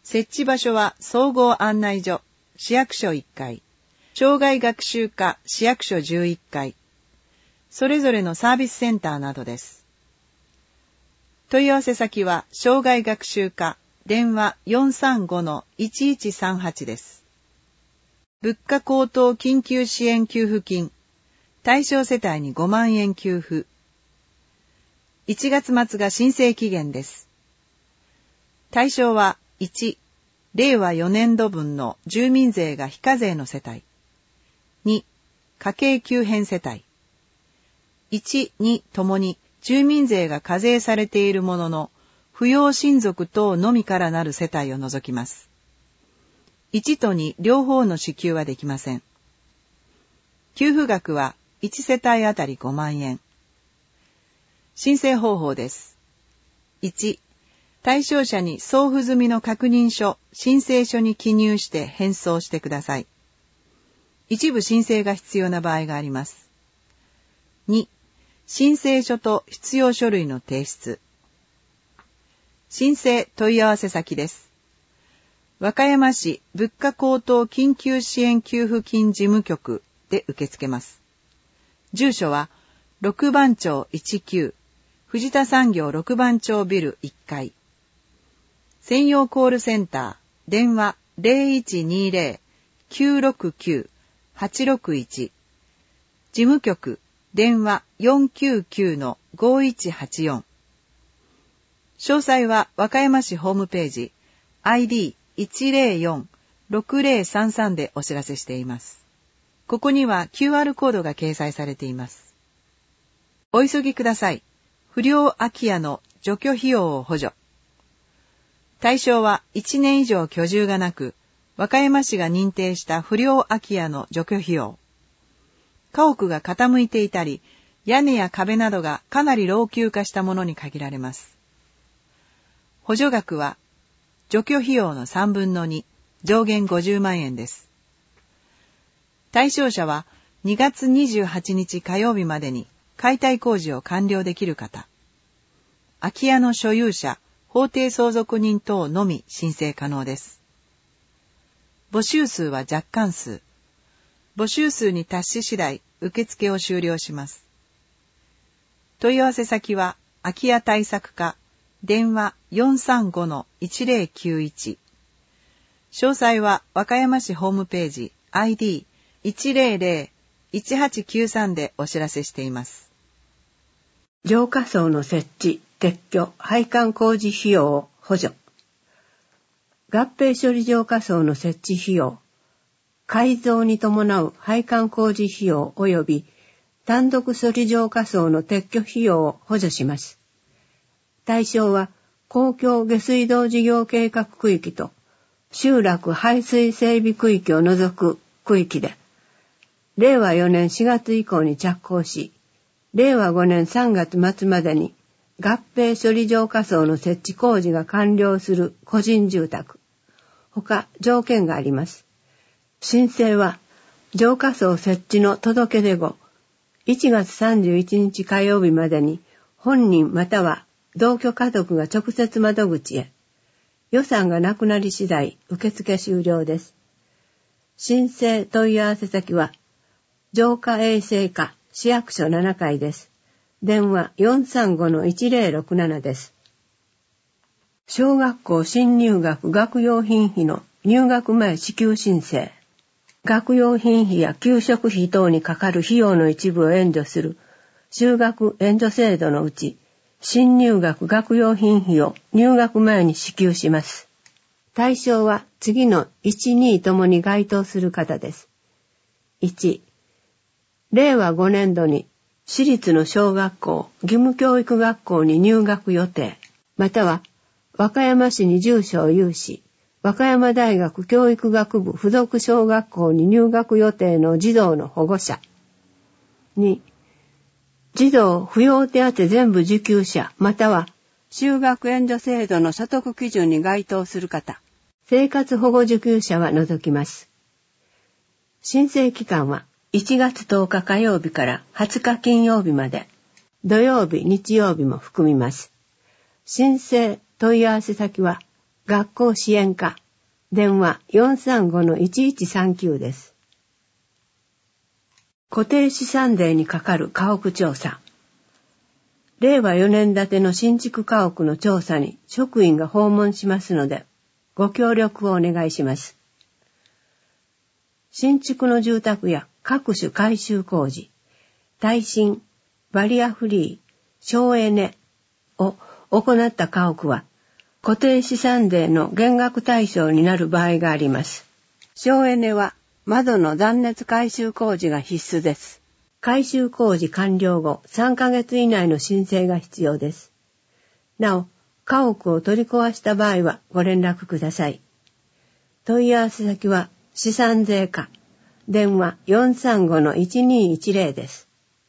設置場所は総合案内所、市役所いっかい、障害学習課市役所じゅういっかい、それぞれのサービスセンターなどです。問い合わせ先は障害学習課電話 よんさんごのいちいちさんはち です。物価高騰緊急支援給付金、対象世帯にごまんえん給付。いちがつ末が申請期限です。対象はいち、れいわよねんど分の住民税が非課税の世帯。に、家計急変世帯。いち、にともに住民税が課税されているものの、扶養親族等のみからなる世帯を除きます。いちとに両方の支給はできません。給付額はいち世帯あたりごまんえん。申請方法です。いち、対象者に送付済みの確認書、申請書に記入して返送してください。一部申請が必要な場合があります。に、申請書と必要書類の提出。申請問い合わせ先です。和歌山市物価高騰緊急支援給付金事務局で受け付けます。住所はろくばんちょういちきゅう、藤田産業ろくばんちょうビルいっかい。専用コールセンター、電話 ゼロいちにゼロ きゅうろくきゅう はちろくいち。事務局、電話 よんきゅうきゅうのごいちはちよん。詳細は和歌山市ホームページ アイディーいちゼロよん ろくゼロさんさん でお知らせしています。ここには キューアール コードが掲載されています。お急ぎください。不良空き家の除去費用を補助。対象はいちねん以上居住がなく、和歌山市が認定した不良空き家の除去費用。家屋が傾いていたり、屋根や壁などがかなり老朽化したものに限られます。補助額は、除去費用のさんぶんのに、上限ごじゅうまんえんです。対象者はにがつにじゅうはちにち火曜日までに解体工事を完了できる方。空き家の所有者、法定相続人等のみ申請可能です。募集数は若干数。募集数に達し次第、受付を終了します。問い合わせ先は、空き家対策課、電話 よんさんごのいちゼロきゅういち。詳細は和歌山市ホームページ アイディーいちゼロゼロ いちはちきゅうさん でお知らせしています。 浄化槽の設置、撤去、配管工事費用を補助。合併処理浄化槽の設置費用、改造に伴う配管工事費用及び単独処理浄化槽の撤去費用を補助します。対象は公共下水道事業計画区域と集落排水整備区域を除く区域で、れいわよねんしがつ以降に着工し、れいわごねんさんがつ末までに合併処理浄化槽の設置工事が完了する個人住宅。他条件があります。申請は浄化槽設置の届け出後、いちがつさんじゅういちにち火曜日までに本人または同居家族が直接窓口へ。予算がなくなり次第受付終了です。申請問い合わせ先は浄化衛生課市役所ななかいです。電話 よんさんごのいちゼロろくなな です。小学校新入学学用品費の入学前支給申請。学用品費や給食費等にかかる費用の一部を援助する就学援助制度のうち、新入学学用品費を入学前に支給します。対象は次のいち、にともに該当する方です。いち、れいわごねんどに私立の小学校、義務教育学校に入学予定、または和歌山市に住所を有し、和歌山大学教育学部附属小学校に入学予定の児童の保護者。に、児童扶養手当全部受給者、または就学援助制度の所得基準に該当する方、生活保護受給者は除きます。申請期間はいちがつとおか火曜日からはつか金曜日まで、土曜日、日曜日も含みます。申請問い合わせ先は学校支援課、電話 よんさんごのいちいちさんきゅう です。固定資産税にかかる家屋調査。れいわよねん建ての新築家屋の調査に職員が訪問しますので、ご協力をお願いします。新築の住宅や各種改修工事、耐震、バリアフリー、省エネを行った家屋は、固定資産税の減額対象になる場合があります。省エネは窓の断熱改修工事が必須です。改修工事完了後さんかげつ以内の申請が必要です。なお、家屋を取り壊した場合はご連絡ください。問い合わせ先は資産税課、電話 よんさんごのいちにいちゼロ です。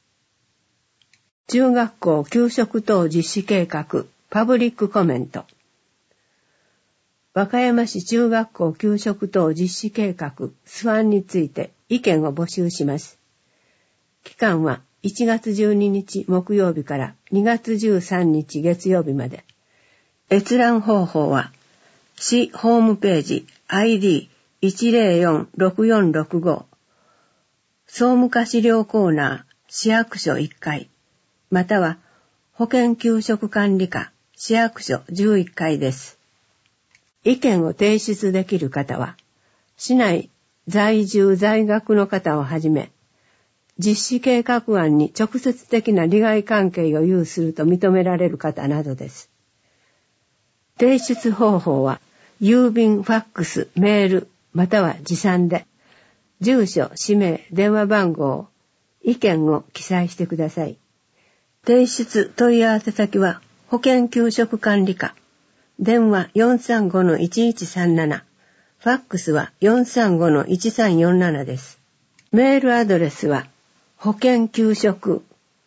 中学校給食等実施計画パブリックコメント。和歌山市中学校給食等実施計画素案について意見を募集します。期間はいちがつじゅうににち木曜日からにがつじゅうさんにち月曜日まで。閲覧方法は市ホームページ アイディーいちゼロよんろくよんろくご 総務課資料コーナー市役所いっかいまたは保健給食管理課市役所じゅういっかいです。意見を提出できる方は市内在住在学の方をはじめ実施計画案に直接的な利害関係を有すると認められる方などです。提出方法は郵便、ファックス、メールまたは持参で住所、氏名、電話番号、意見を記載してください。提出問い合わせ先は保健給食管理課、電話 よんさんごのいちいちさんなな、ファックスは よんさんごのいちさんよんななです。メールアドレスは保健給食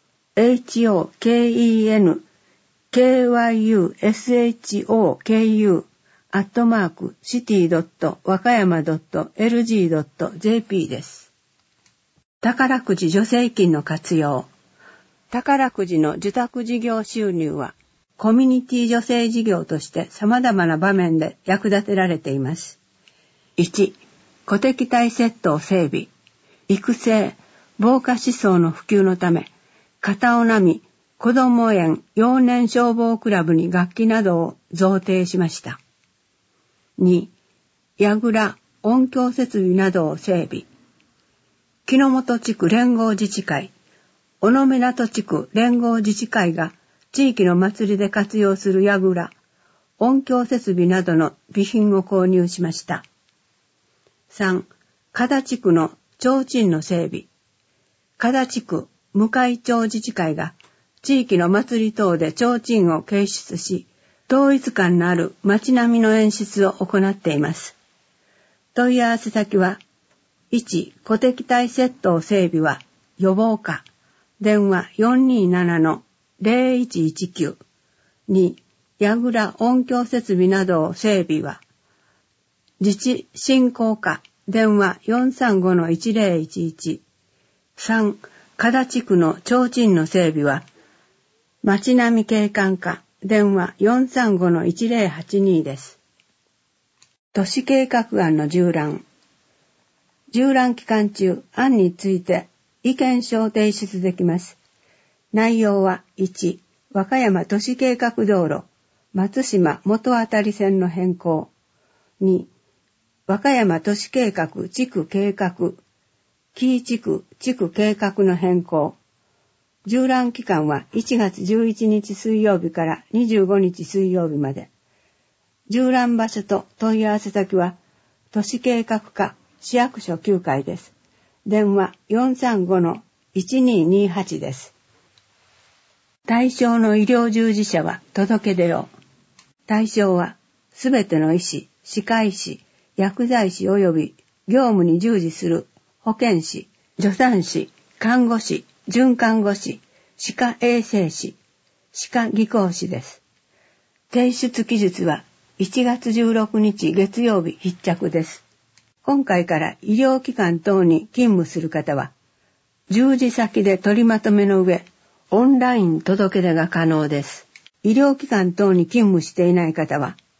hokenkyushoku アットマークシティドット和歌山ドットエルジードットジェーピー です。宝くじ助成金の活用。宝くじの受託事業収入はコミュニティ助成事業として様々な場面で役立てられています。いち. 鼓敵隊セットを整備、育成、防火思想の普及のため、片尾波子ども園幼年消防クラブに楽器などを贈呈しました。に. 櫓、音響設備などを整備。木之本地区連合自治会、小野湊地区連合自治会が地域の祭りで活用する櫓、音響設備などの備品を購入しました。さん. 加田地区の提灯の整備。加田地区向井町自治会が地域の祭り等で提灯を掲出し、統一感のある街並みの演出を行っています。問い合わせ先は、いち. 鼓敵隊セットを整備は予防課、電話 よんにーななのゼロいちいちきゅう。に. 櫓音響設備などを整備は、自治振興課、電話 よんさんごのいちゼロいちいち。さん. 加田地区の提灯の整備は、街並み景観課、電話 よんさんごのいちゼロはちに です。都市計画案の縦覧。縦覧期間中、案について意見書を提出できます。内容は いち. 和歌山都市計画道路、松島元当線の変更。に. 和歌山都市計画地区計画、紀伊地区地区計画の変更。縦覧期間はいちがつじゅういちにち水曜日からにじゅうごにち水曜日まで。縦覧場所と問い合わせ先は、都市計画課市役所きゅうかいです。電話 よんさんごのいちにーにーはち です。対象の医療従事者は届け出を。対象は、すべての医師、歯科医師、薬剤師及び業務に従事する保健師、助産師、看護師、准看護師、歯科衛生士、歯科技工士です。提出期日はいちがつじゅうろくにち月曜日必着です。今回から医療機関等に勤務する方は、従事先で取りまとめの上、オンライン届け出が可能です。医療機関等に勤務していない方は、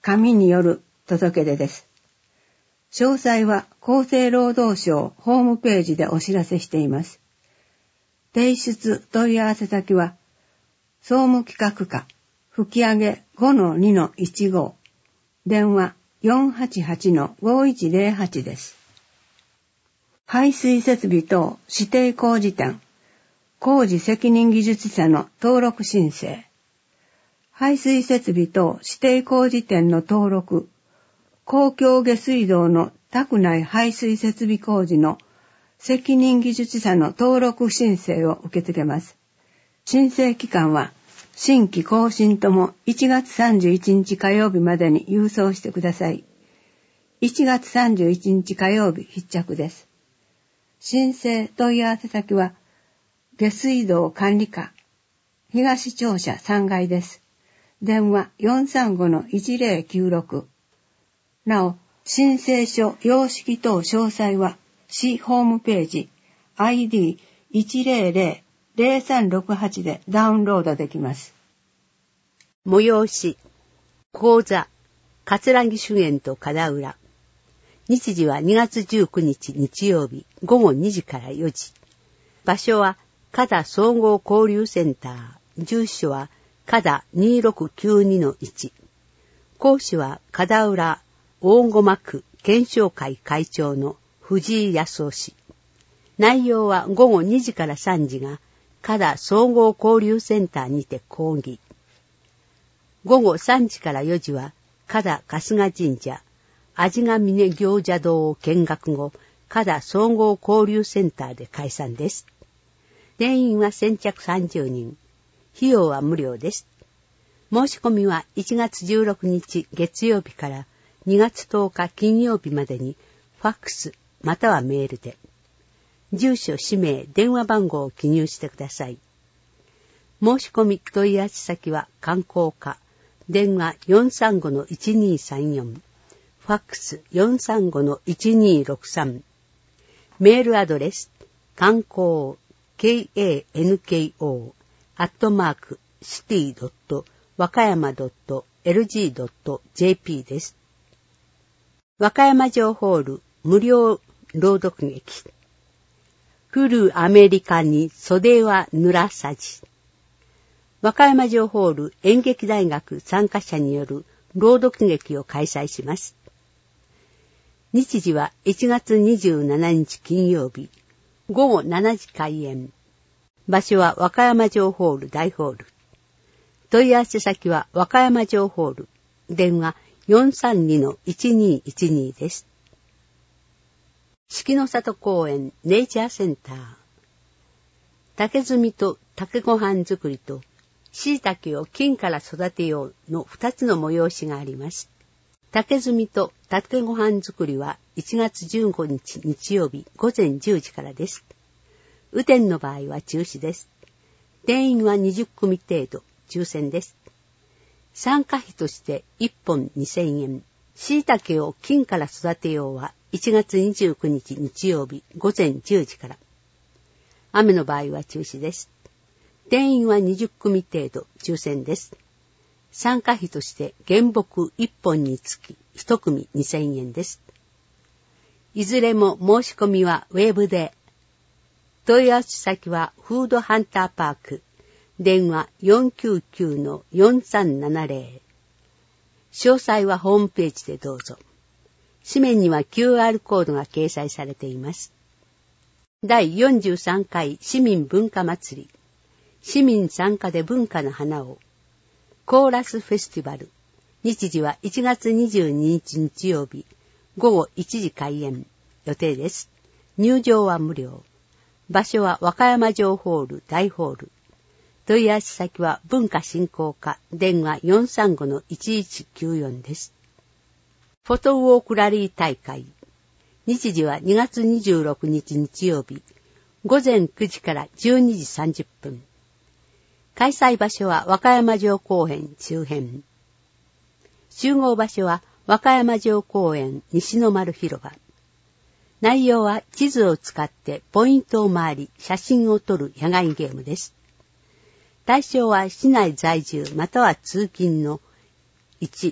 紙による届け出です。詳細は厚生労働省ホームページでお知らせしています。提出問い合わせ先は、総務企画課吹き上げ ごのにのいちご 電話 よんはちはちのごいちゼロはち です。排水設備等指定工事店工事責任技術者の登録申請。排水設備等指定工事店の登録、公共下水道の宅内排水設備工事の責任技術者の登録申請を受け付けます。申請期間は新規更新ともいちがつさんじゅういちにち火曜日までに郵送してください。いちがつさんじゅういちにち火曜日必着です。申請問い合わせ先は下水道管理課東庁舎さんがいです。電話 よんさんごのいちゼロきゅうろく。なお、申請書様式等詳細は市ホームページ アイディーいちゼロゼロゼロさんろくはち でダウンロードできます。 催し、講座、桂木修験と片浦。日時はにがつじゅうくにち日曜日ごごにじからよじ。場所は加田総合交流センター。住所は加田にろくきゅうにのいち。講師は片浦大駒区検証会会長の藤井康夫氏。内容はごごにじからさんじが加田総合交流センターにて講義。ごごさんじからよじは加田春日神社味ヶ峰行者堂を見学後、加田総合交流センターで開催です。定員は先着さんじゅうにん。費用は無料です。申し込みはいちがつじゅうろくにち月曜日からにがつとおか金曜日までにファックスまたはメールで。住所、氏名、電話番号を記入してください。申し込み問い合わせ先は観光課。電話 よんさんごのいちにさんよん。ファックス よんさんごのいちにろくさん。メールアドレス、観光、kanko、アットマーク、シティドット、和歌山ドット、エルジードットジェーピー です。和歌山城ホール、無料朗読劇。来るアメリカに袖は濡らさじ。和歌山城ホール演劇大学参加者による朗読劇を開催します。日時はいちがつにじゅうしちにち金曜日、ごごしちじ開演。場所は和歌山城ホール大ホール。問い合わせ先は和歌山城ホール。電話 よんさんにのいちにいちに です。四季の里公園ネイチャーセンター。竹炭と竹ごはん作りと椎茸を菌から育てようの二つの催しがあります。竹炭と竹ごはん作りはいちがつじゅうごにち日曜日ごぜんじゅうじからです。雨天の場合は中止です。定員はにじゅっくみ程度、抽選です。参加費としていっぽんにせんえん。椎茸を菌から育てようはいちがつにじゅうくにち日曜日ごぜんじゅうじから。雨の場合は中止です。定員はにじゅっくみ程度、抽選です。参加費として原木いっぽんにつきいちくみにせんえんです。いずれも申し込みはウェブで。問い合わせ先はフードハンターパーク。電話 よんきゅうきゅうのよんさんななゼロ。詳細はホームページでどうぞ。紙面には キューアール コードが掲載されています。だいよんじゅうさんかい市民文化祭り。市民参加で文化の花を。コーラスフェスティバル。日時はいちがつにじゅうににち日曜日、ごごいちじ開演。予定です。入場は無料。場所は和歌山城ホール大ホール。問い合わせ先は文化振興課。電話 よんさんごのいちいちきゅうよん です。フォトウォークラリー大会。日時はにがつにじゅうろくにち日曜日、ごぜんくじからじゅうにじさんじゅっぷん。開催場所は和歌山城公園周辺。集合場所は和歌山城公園西の丸広場。内容は地図を使ってポイントを回り写真を撮る野外ゲームです。対象は市内在住または通勤のいち、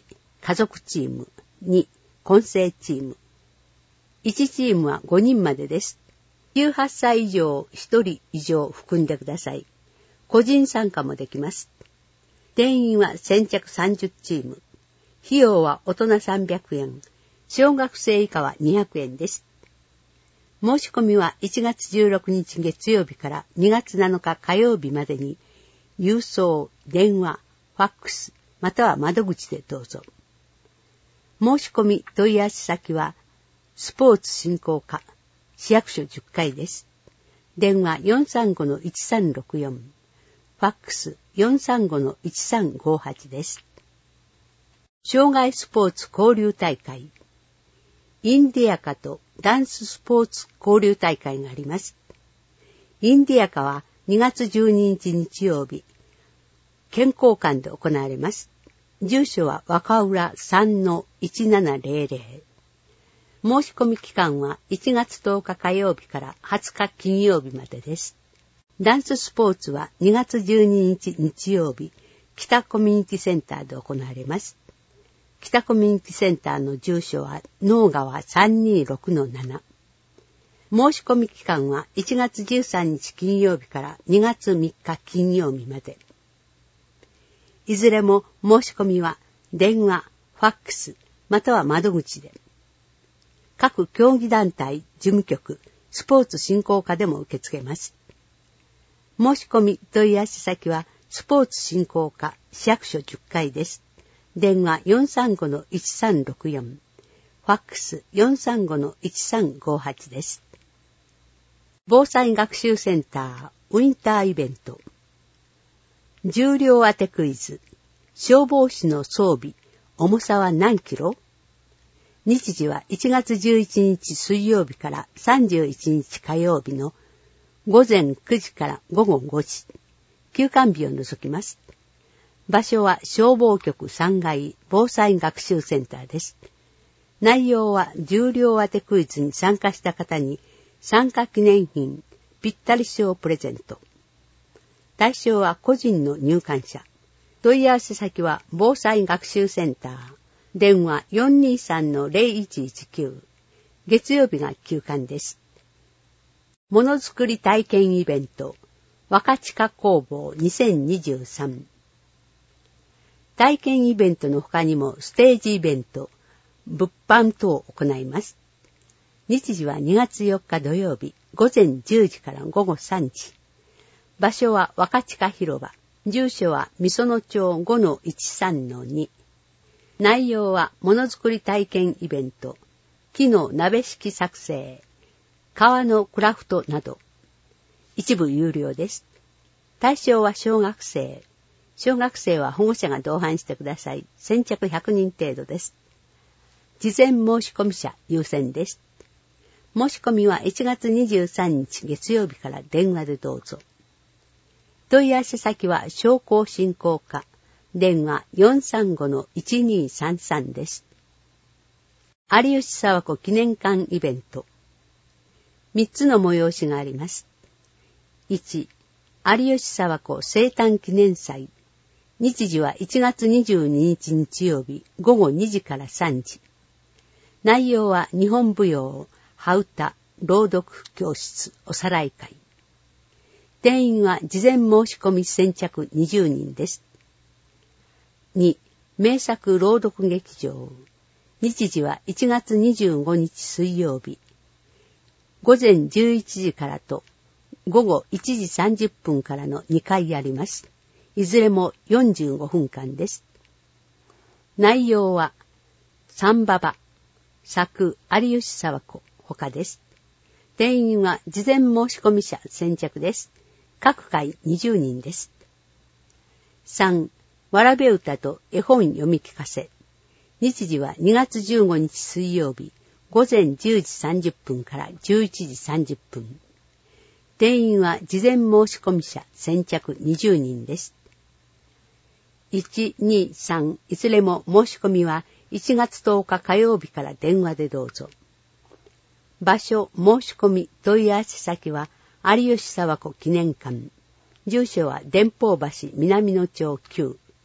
家族チーム、に混成チーム。いちチームはごにんまでです。じゅうはっさい以上をひとり以上含んでください。個人参加もできます。定員は先着さんじゅうチーム。費用は大人さんびゃくえん、小学生以下はにひゃくえんです。申し込みはいちがつじゅうろくにち月曜日からにがつなのか火曜日までに、郵送、電話、ファックス、または窓口でどうぞ。申し込み問い合わせ先は、スポーツ振興課、市役所じゅっかいです。電話 よんさんごのいちさんろくよん、ファックス よんさんごのいちさんごはちです。障害スポーツ交流大会。インディアカとダンススポーツ交流大会があります。インディアカはにがつじゅうににち日曜日、健康館で行われます。住所は若浦 さんのいちななぜろぜろ。申し込み期間はいちがつとおか火曜日からはつか金曜日までです。ダンススポーツはにがつじゅうににち日曜日、北コミュニティセンターで行われます。北コミュニティセンターの住所は能川 さんにろくのなな。申し込み期間はいちがつじゅうさんにち金曜日からにがつみっか金曜日まで。いずれも申し込みは電話、ファックス、または窓口で。各競技団体、事務局、スポーツ振興課でも受け付けます。申し込み問い合わせ先はスポーツ振興課、市役所じゅっかいです。電話 よんさんごのいちさんろくよん、ファックス よんさんごのいちさんごはちです。防災学習センターウィンターイベント。重量当てクイズ。消防士の装備、重さは何キロ？日時はいちがつじゅういちにち水曜日からさんじゅういちにち火曜日のごぜんくじからごごごじ。休館日を除きます。場所は消防局さんがい防災学習センターです。内容は重量当てクイズに参加した方に参加記念品、ぴったり賞プレゼント。対象は個人の入館者。問い合わせ先は防災学習センター。電話 よんにさんのぜろいちいちきゅう。月曜日が休館です。ものづくり体験イベント。若近工房にせんにじゅうさん。体験イベントの他にもステージイベント、物販等を行います。日時はにがつよっか土曜日、ごぜんじゅうじからごごさんじ。場所は若近広場。住所はみその町 ごのいちさんのに。内容はものづくり体験イベント、木の鍋敷作成、革のクラフトなど。一部有料です。対象は小学生。小学生は保護者が同伴してください。先着ひゃくにん程度です。事前申し込み者優先です。申し込みはいちがつにじゅうさんにち月曜日から電話でどうぞ。問い合わせ先は商工振興課。電話 よんさんごのいちにさんさん です。有吉佐和子記念館イベント。みっつの催しがあります。いち、有吉佐和子生誕記念祭。日時はいちがつにじゅうににち日曜日ごごにじからさんじ。内容は日本舞踊、羽歌、朗読教室、おさらい会。定員は事前申し込み先着にじゅうにんです。に、名作朗読劇場。日時はいちがつにじゅうごにち水曜日。ごぜんじゅういちじからとごごいちじさんじゅっぷんからのにかいあります。いずれもよんじゅうごふんかんです。内容は、サンババ、作有吉佐和子他です。定員は事前申し込み者先着です。各回にじゅうにんです。さん、わらべ歌と絵本読み聞かせ。日時はにがつじゅうごにち水曜日、ごぜんじゅうじさんじゅっぷんからじゅういちじさんじゅっぷん。定員は事前申し込み者先着にじゅうにんです。いち、に、さん、いずれも申し込みはいちがつとおか火曜日から電話でどうぞ。場所、申し込み、問い合わせ先は有吉佐和子記念館。住所は電報橋南野町きゅう。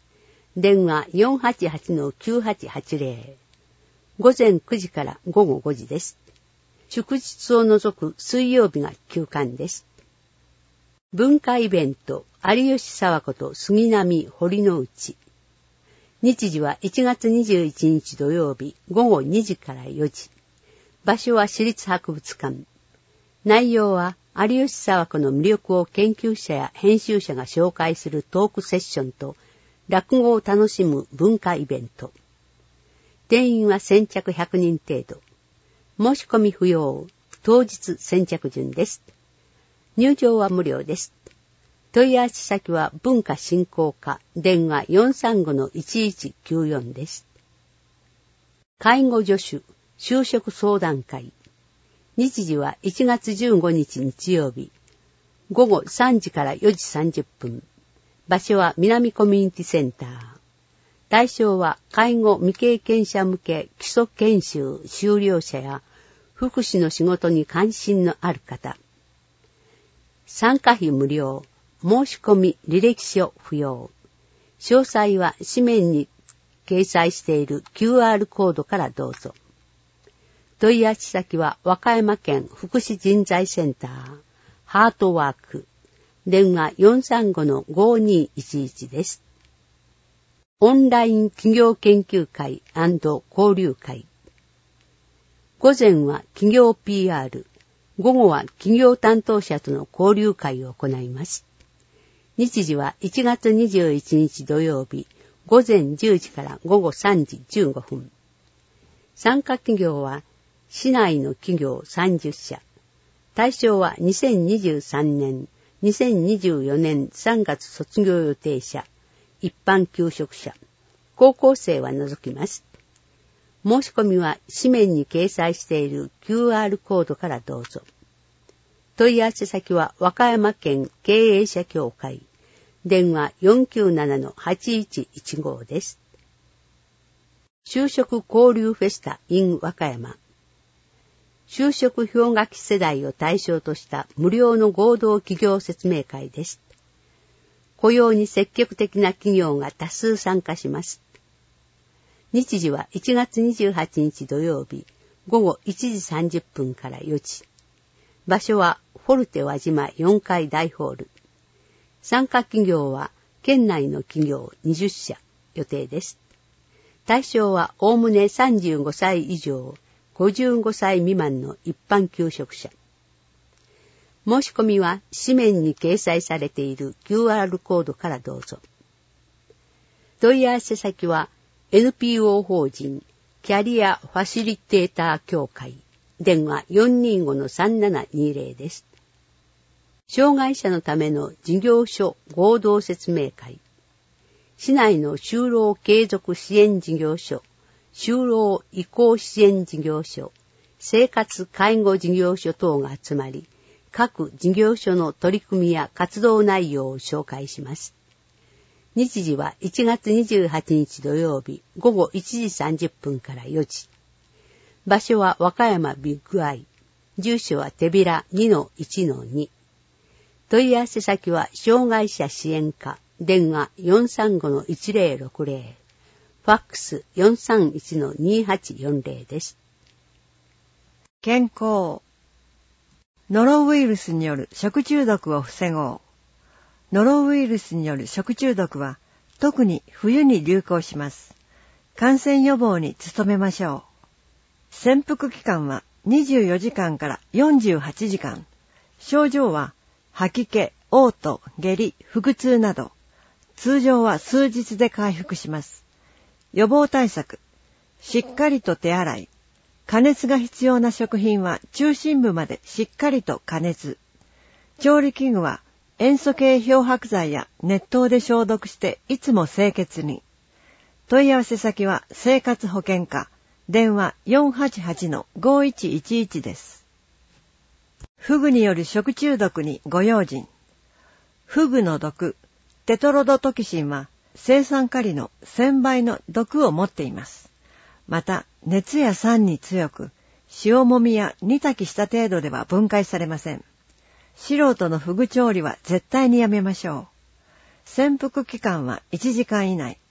電話 よんはちはちのきゅうはちはちゼロ。午前くじから午後ごじです。祝日を除く水曜日が休館です。文化イベント、有吉沢子と杉並堀之内。日時はいちがつにじゅういちにち土曜日午後にじからよじ。場所は市立博物館。内容は有吉沢子の魅力を研究者や編集者が紹介するトークセッションと落語を楽しむ文化イベント。定員は先着ひゃくにん程度。申し込み不要。当日先着順です。入場は無料です。問い合わせ先は文化振興課電話 よんさんごのいちいちきゅうよん です。介護助手就職相談会。日時はいちがつじゅうごにち日曜日。午後さんじからよじさんじゅっぷん。場所は南コミュニティセンター。対象は介護未経験者向け基礎研修修了者や福祉の仕事に関心のある方。参加費無料。申し込み履歴書不要。詳細は紙面に掲載している キューアール コードからどうぞ。問い合わせ先は和歌山県福祉人材センターハートワーク電話 よんさんごのごにいちいち です。オンライン企業研究会&交流会。午前は企業 ピーアール、午後は企業担当者との交流会を行います。日時はいちがつにじゅういちにち土曜日午前じゅうじから午後さんじじゅうごふん。参加企業は市内の企業さんじゅっしゃ。対象はにせんにじゅうさんねん、にせんにじゅうよねんさんがつ卒業予定者、一般求職者、高校生は除きます。申し込みは紙面に掲載している キューアール コードからどうぞ。問い合わせ先は和歌山県経営者協会電話 よんきゅうななのはちいちいちご です。就職交流フェスタ in 和歌山。就職氷河期世代を対象とした無料の合同企業説明会です。雇用に積極的な企業が多数参加します。日時はいちがつにじゅうはちにち土曜日午後いちじさんじゅっぷんからよじ。場所はフォルテ輪島よんかい大ホール。参加企業は県内の企業にじゅっしゃ予定です。対象はおおむねさんじゅうごさい以上、ごじゅうごさい未満の一般求職者。申し込みは紙面に掲載されている キューアール コードからどうぞ。問い合わせ先は エヌピーオー 法人キャリアファシリテーター協会電話 よんにーごのさんななにゼロ です。障害者のための事業所合同説明会。市内の就労継続支援事業所、就労移行支援事業所、生活介護事業所等が集まり、各事業所の取り組みや活動内容を紹介します。日時はいちがつにじゅうはちにち土曜日午後いちじさんじゅっぷんからよじ。場所は和歌山ビッグアイ。住所は手びら にのいちのに。問い合わせ先は障害者支援課電話 よんさんごのいちゼロろくゼロ。ファックス よんさんいちのにはちよんゼロ です。 健康。ノロウイルスによる食中毒を防ごう。ノロウイルスによる食中毒は特に冬に流行します。感染予防に努めましょう。潜伏期間はにじゅうよじかんからよんじゅうはちじかん。症状は吐き気、嘔吐、下痢、腹痛など。通常は数日で回復します。予防対策。しっかりと手洗い。加熱が必要な食品は中心部までしっかりと加熱。調理器具は塩素系漂白剤や熱湯で消毒していつも清潔に。問い合わせ先は生活保健課電話 よんはちはちのごいちいちいち です。フグによる食中毒にご用心。フグの毒、テトロドトキシンは青酸カリのせんばいの毒を持っています。また、熱や酸に強く、塩もみや煮炊きした程度では分解されません。素人のフグ調理は絶対にやめましょう。潜伏期間はいちじかん以内。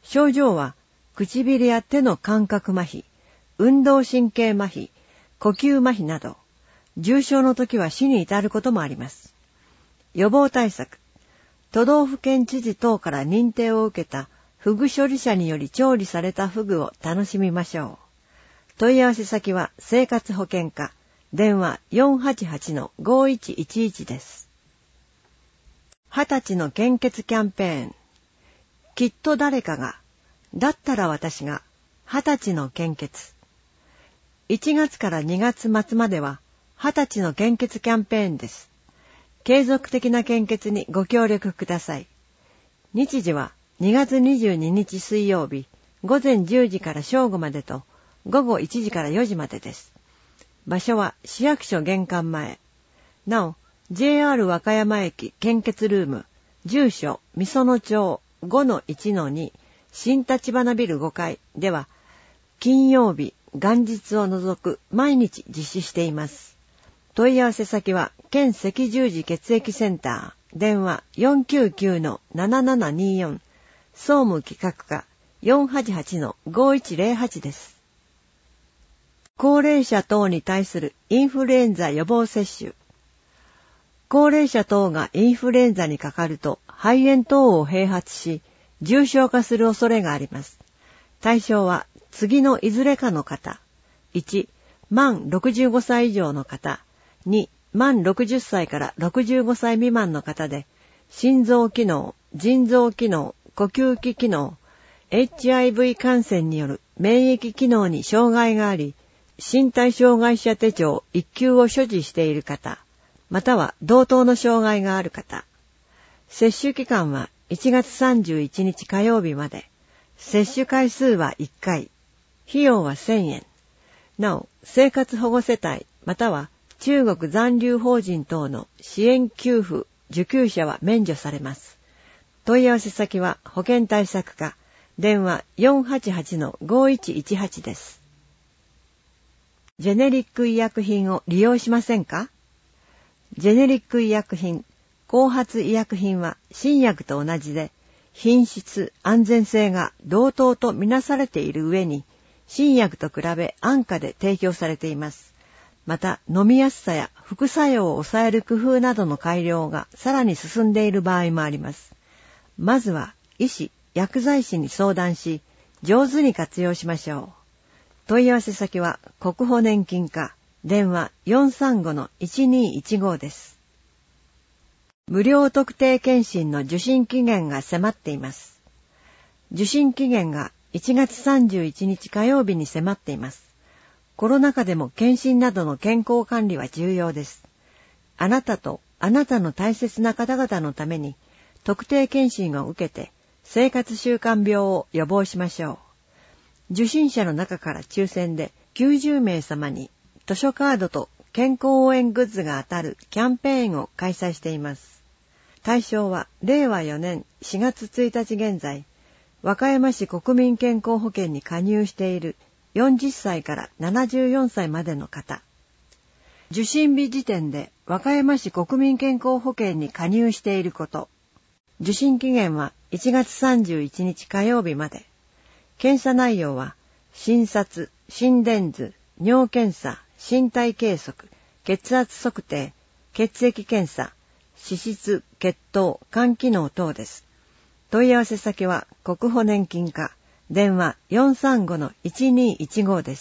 症状は唇や手の感覚麻痺、運動神経麻痺、呼吸麻痺など、重症の時は死に至ることもあります。予防対策。都道府県知事等から認定を受けたフグ処理者により調理されたフグを楽しみましょう。問い合わせ先は生活保険課、電話 よんはちはちのごいちいちいち です。はたちの献血キャンペーン。きっと誰かが、だったら私が、はたちの献血。いちがつからにがつ末までは、はたちの献血キャンペーンです。継続的な献血にご協力ください。日時はにがつにじゅうににち水曜日、ごぜんじゅうじから正午までと、ごごいちじからよじまでです。場所は市役所玄関前。なお、ジェイアール 和歌山駅献血ルーム、住所、みその町 ごのいちのに、新立花ビルごかいでは、金曜日、元日を除く毎日実施しています。問い合わせ先は、県赤十字血液センター、電話 よんきゅうきゅうのななななによん、総務企画課 よんはちはちのごいちぜろはち です。高齢者等に対するインフルエンザ予防接種。高齢者等がインフルエンザにかかると肺炎等を併発し、重症化する恐れがあります。対象は次のいずれかの方。いち、満ろくじゅうごさい以上の方。に、満ろくじゅっさいからろくじゅうごさい未満の方で、心臓機能、腎臓機能、呼吸器機能、エイチアイブイ 感染による免疫機能に障害があり、身体障害者手帳いっきゅうを所持している方、または同等の障害がある方。接種期間はいちがつさんじゅういちにち火曜日まで。接種回数はいっかい。費用はせんえん。なお、生活保護世帯、または中国残留法人等の支援給付、受給者は免除されます。問い合わせ先は保健対策課、電話 よんはちはちのごいちいちはち です。ジェネリック医薬品を利用しませんか？ジェネリック医薬品、後発医薬品は新薬と同じで、品質、安全性が同等とみなされている上に、新薬と比べ安価で提供されています。また、飲みやすさや副作用を抑える工夫などの改良がさらに進んでいる場合もあります。まずは、医師、薬剤師に相談し、上手に活用しましょう。問い合わせ先は、国保年金課、電話 よんさんごのいちにいちご です。無料特定健診の受診期限が迫っています。受診期限がいちがつさんじゅういちにち火曜日に迫っています。コロナ禍でも健診などの健康管理は重要です。あなたとあなたの大切な方々のために特定健診を受けて生活習慣病を予防しましょう。受診者の中から抽選できゅうじゅうめいさまに図書カードと健康応援グッズが当たるキャンペーンを開催しています。対象はれいわよねんしがつついたち現在、和歌山市国民健康保険に加入しているよんじゅっさいからななじゅうよんさいまでの方。受診日時点で和歌山市国民健康保険に加入していること。受診期限はいちがつさんじゅういちにち火曜日まで。検査内容は、診察、心電図、尿検査、身体計測、血圧測定、血液検査、脂質、血糖、肝機能等です。問い合わせ先は国保年金課、電話 よんさんごのいちにいちご です。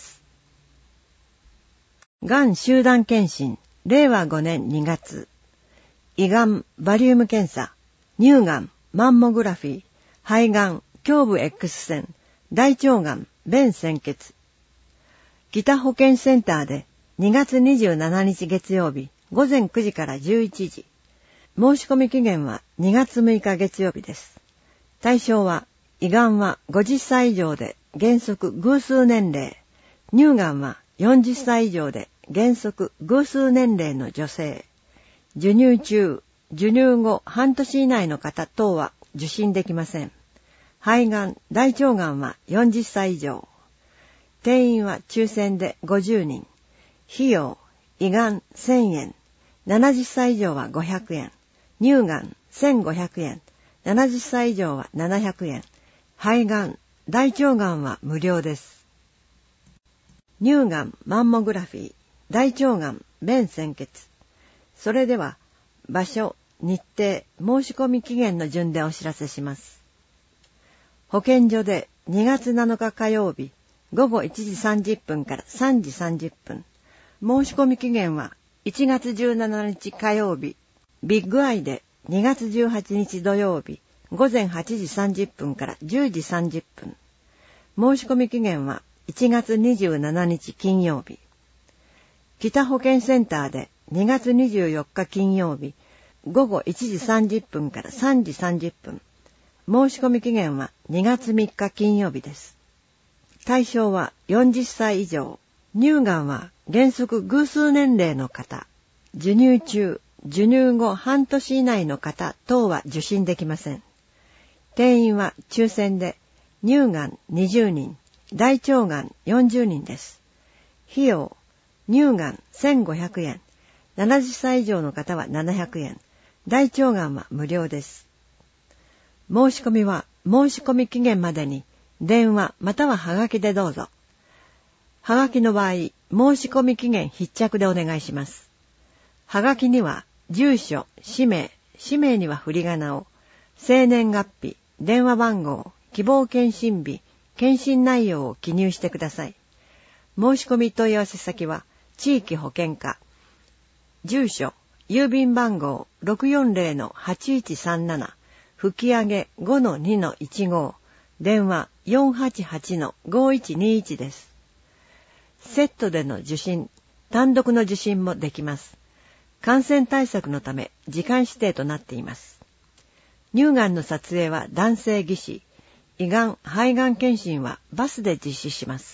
がん集団検診、れいわごねんにがつ。胃がん、バリウム検査、乳がん、マンモグラフィー、肺がん、胸部 X 線、大腸がん、便潜血。北保健センターでにがつにじゅうしちにち月曜日ごぜんくじからじゅういちじ。申し込み期限はにがつむいか月曜日です。対象は、胃がんはごじゅっさい以上で原則偶数年齢、乳がんはよんじゅっさい以上で原則偶数年齢の女性、授乳中、授乳後半年以内の方等は受診できません。肺がん、大腸がんはよんじゅっさい以上。定員は抽選でごじゅうにん。費用、胃がんせんえん、ななじゅっさい以上はごひゃくえん、乳がんせんごひゃくえん、ななじゅっさい以上はななひゃくえん、 肺がん、大腸がんは無料です。乳がん、マンモグラフィー、大腸がん、便潜血。それでは、場所、日程、申し込み期限の順でお知らせします。保健所でにがつなのか火曜日、ごごいちじさんじゅっぷんからさんじさんじゅっぷん。申し込み期限はいちがつじゅうしちにち火曜日、ビッグアイでにがつじゅうはちにち土曜日、ごぜんはちじさんじゅっぷんからじゅうじさんじゅっぷん。申し込み期限はいちがつにじゅうしちにち金曜日。北保健センターでにがつにじゅうよっか金曜日、ごごいちじさんじゅっぷんからさんじさんじゅっぷん。申し込み期限はにがつみっか金曜日です。対象はよんじゅっさい以上。乳がんは原則偶数年齢の方、授乳中、授乳後半年以内の方等は受診できません。定員は抽選で乳がんにじゅうにん、大腸がんよんじゅうにんです。費用、乳がんせんごひゃくえん、ななじゅっさい以上の方はななひゃくえん、大腸がんは無料です。申し込みは申し込み期限までに電話またははがきでどうぞ。はがきの場合、申し込み期限必着でお願いします。はがきには住所、氏名、氏名には振り仮名を、生年月日、電話番号、希望検診日、検診内容を記入してください。申し込み問い合わせ先は地域保健課、住所、郵便番号 ろくよんぜろのはちいちさんなな、吹き上げ ごのにのいちご、電話 よんはちはちのごいちにいち です。セットでの受診、単独の受診もできます。感染対策のため時間指定となっています。乳がんの撮影は男性技師、胃がん、肺がん検診はバスで実施します。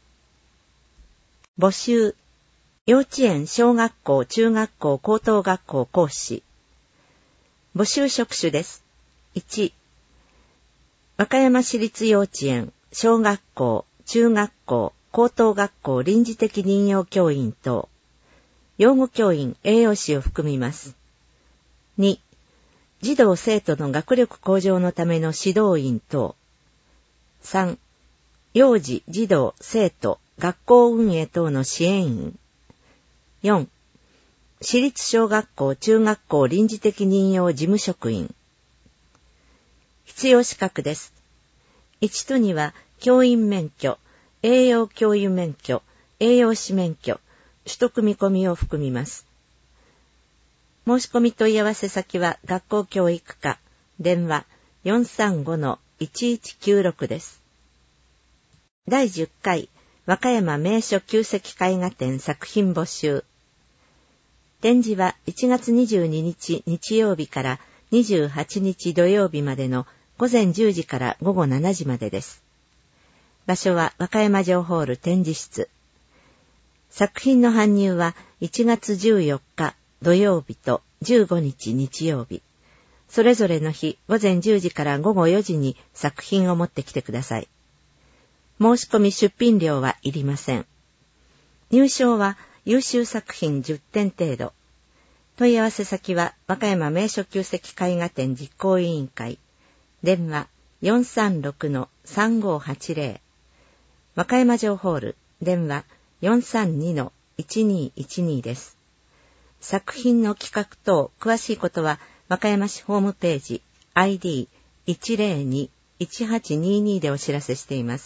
募集。幼稚園、小学校、中学校、高等学校講師。募集職種です。いち、和歌山市立幼稚園、小学校、中学校、高等学校臨時的任用教員等。養護教員、栄養士を含みます。に、児童生徒の学力向上のための指導員等。さん、幼児、児童、生徒、学校運営等の支援員。よん、私立小学校、中学校臨時的任用事務職員。必要資格です。いちとには、教員免許、栄養教諭免許、栄養士免許、取得見込みを含みます。申し込み問い合わせ先は学校教育課、電話 よんさんごのいちいちきゅうろく です。だいじゅっかい和歌山名所旧跡絵画展作品募集。展示はいちがつにじゅうににち日曜日からにじゅうはちにち土曜日までのごぜんじゅうじからごごしちじまでです。場所は和歌山城ホール展示室。作品の搬入はいちがつじゅうよっか土曜日とじゅうごにち日曜日。それぞれの日ごぜんじゅうじからごごよじに作品を持ってきてください。申し込み出品料はいりません。入賞は優秀作品じゅってん程度。問い合わせ先は和歌山名所旧跡絵画展実行委員会。電話 よんさんろくのさんごはちぜろ。和歌山城ホール。電話 よんさんにのいちにいちに です。作品の企画等詳しいことは和歌山市ホームページ アイディーいちぜろにいちはちにに でお知らせしています。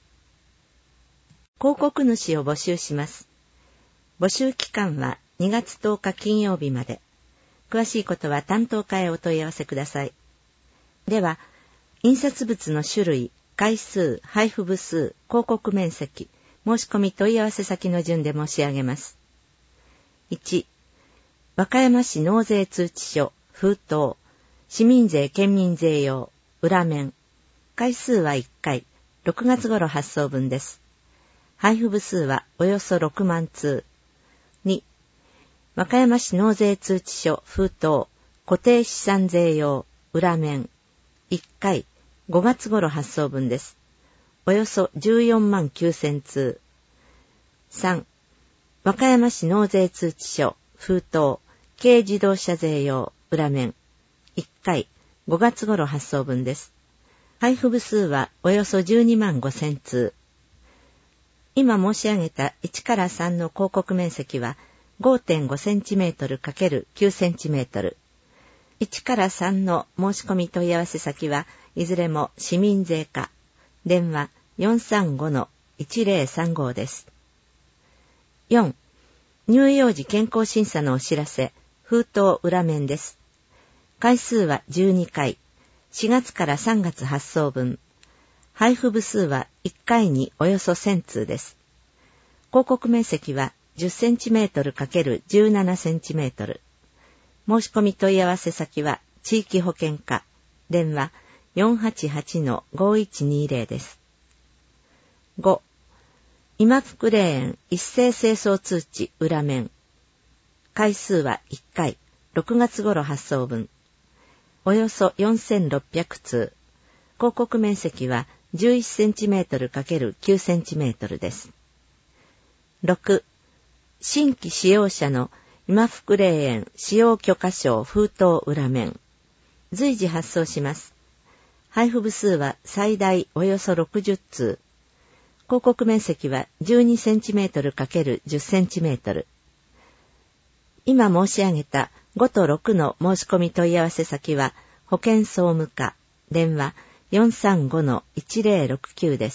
広告主を募集します。募集期間はにがつとおか金曜日まで。詳しいことは担当課へお問い合わせください。では、印刷物の種類、回数、配布部数、広告面積、申し込み問い合わせ先の順で申し上げます。いち、和歌山市納税通知書、封筒、市民税県民税用、裏面。回数はいっかい、ろくがつ頃発送分です。配布部数はおよそろくまんつう。に、和歌山市納税通知書、封筒、固定資産税用、裏面。いっかい、ごがつ頃発送分です。およそじゅうよんまんきゅうせんつう。さん、和歌山市納税通知書、封筒、軽自動車税用、裏面。いっかい、ごがつ頃発送分です。 配布部数はおよそじゅうにまんごせんつう。今申し上げたいちからさんの広告面積は ごてんごセンチメートル×きゅうセンチメートル。いちからさんの申し込み問い合わせ先はいずれも市民税課、電話 よんさんごのいちぜろさんご です。よん. 乳幼児健康審査のお知らせ、封筒裏面です。回数はじゅうにかい、しがつからさんがつ発送分。配布部数はいっかいにおよそせんつうです。広告面積はじゅっセンチメートル×じゅうななセンチメートル。申し込み問い合わせ先は地域保健課、電話 よんはちはちのごいちにぜろ です。ご. 今福霊園一斉清掃通知裏面。回数はいっかい、ろくがつ頃発送分。およそよんせんろっぴゃくつう。広告面積はじゅういちセンチメートル×きゅうセンチメートルです。ろく. 新規使用者の今福霊園使用許可証封筒裏面。随時発送します。配布部数は最大およそろくじゅっつう。広告面積はじゅうにセンチメートル×じゅっセンチメートル。今申し上げたごとろくの申し込み問い合わせ先は保健総務課、電話 よんさんごのいちぜろろくきゅう です。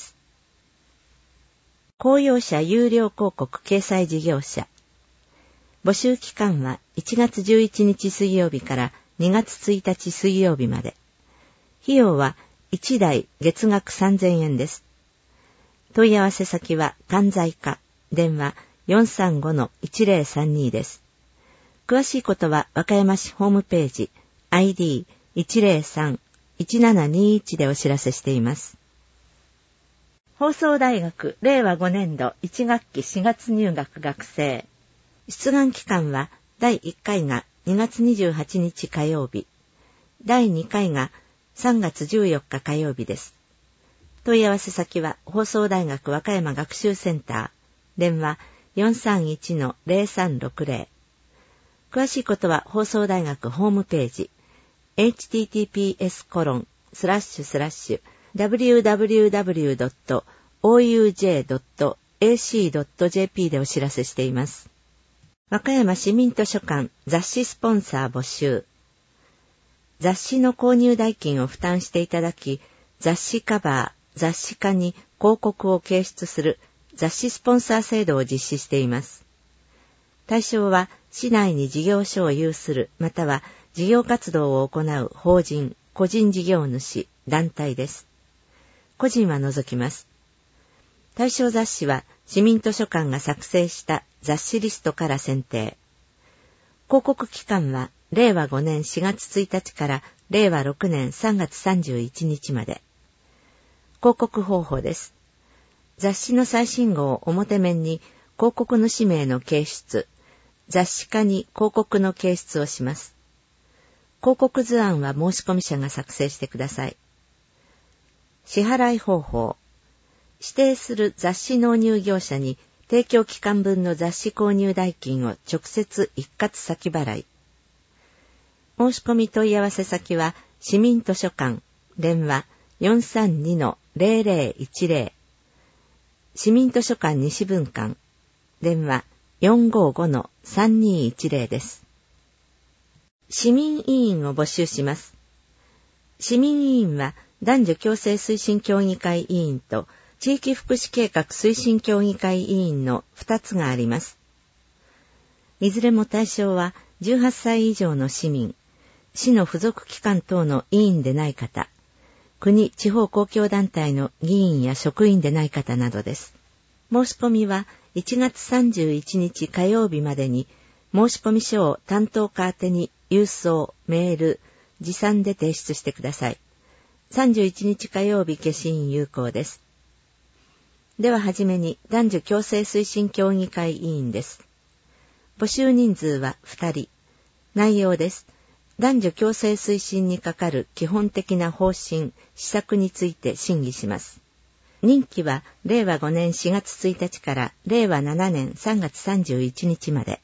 公用車有料広告掲載事業者。募集期間はいちがつじゅういちにち水曜日からにがつついたち水曜日まで。費用はいちだい月額さんぜんえんです。問い合わせ先は関西課、電話 よんさんごのいちぜろさんに です。詳しいことは和歌山市ホームページ アイディーいちぜろさんいちななにいち でお知らせしています。放送大学れいわごねんどいちがっきしがつ入学学生。出願期間はだいいっかいがにがつにじゅうはちにち火曜日、だいにかいがさんがつじゅうよっか火曜日です。問い合わせ先は放送大学和歌山学習センター、電話 よんさんいちのぜろさんろくぜろ。詳しいことは放送大学ホームページ エイチティーティーピーエスコロンスラッシュスラッシュダブリューダブリューダブリュードットオーユージェードットエーシードットジェーピー でお知らせしています。和歌山市民図書館雑誌スポンサー募集。雑誌の購入代金を負担していただき、雑誌カバー、雑誌化に広告を掲出する雑誌スポンサー制度を実施しています。対象は市内に事業所を有するまたは事業活動を行う法人、個人事業主、団体です。個人は除きます。対象雑誌は市民図書館が作成した雑誌リストから選定。広告期間はれいわごねんしがつついたちかられいわろくねんさんがつさんじゅういちにちまで。広告方法です。雑誌の最新号を表面に広告主名の掲出、雑誌化に広告の掲出をします。広告図案は申込者が作成してください。支払い方法。指定する雑誌納入業者に提供期間分の雑誌購入代金を直接一括先払い。申し込み問い合わせ先は市民図書館、電話 よんさんにのぜろぜろいちぜろ。市民図書館西分館、電話 よんごごのさんにいちぜろ です。市民委員を募集します。市民委員は男女共生推進協議会委員と地域福祉計画推進協議会委員のふたつがあります。いずれも対象はじゅうはっさい以上の市民、市の付属機関等の委員でない方、国・地方公共団体の議員や職員でない方などです。申し込みはいちがつさんじゅういちにち火曜日までに申込書を担当課宛てに郵送、メール、持参で提出してください。さんじゅういちにち火曜日消印有効です。でははじめに男女共生推進協議会委員です。募集人数はふたり。内容です。男女共生推進にかかる基本的な方針、施策について審議します。任期はれいわごねんしがつついたちかられいわななねんさんがつさんじゅういちにちまで。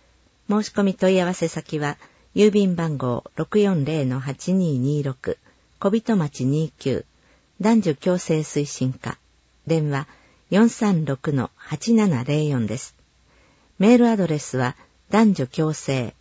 申し込み問い合わせ先は郵便番号 ろくよんぜろのはちにーにーろく小人町にじゅうきゅう、男女共生推進課、電話 よんさんろくのはちななゼロよん です。メールアドレスは男女共生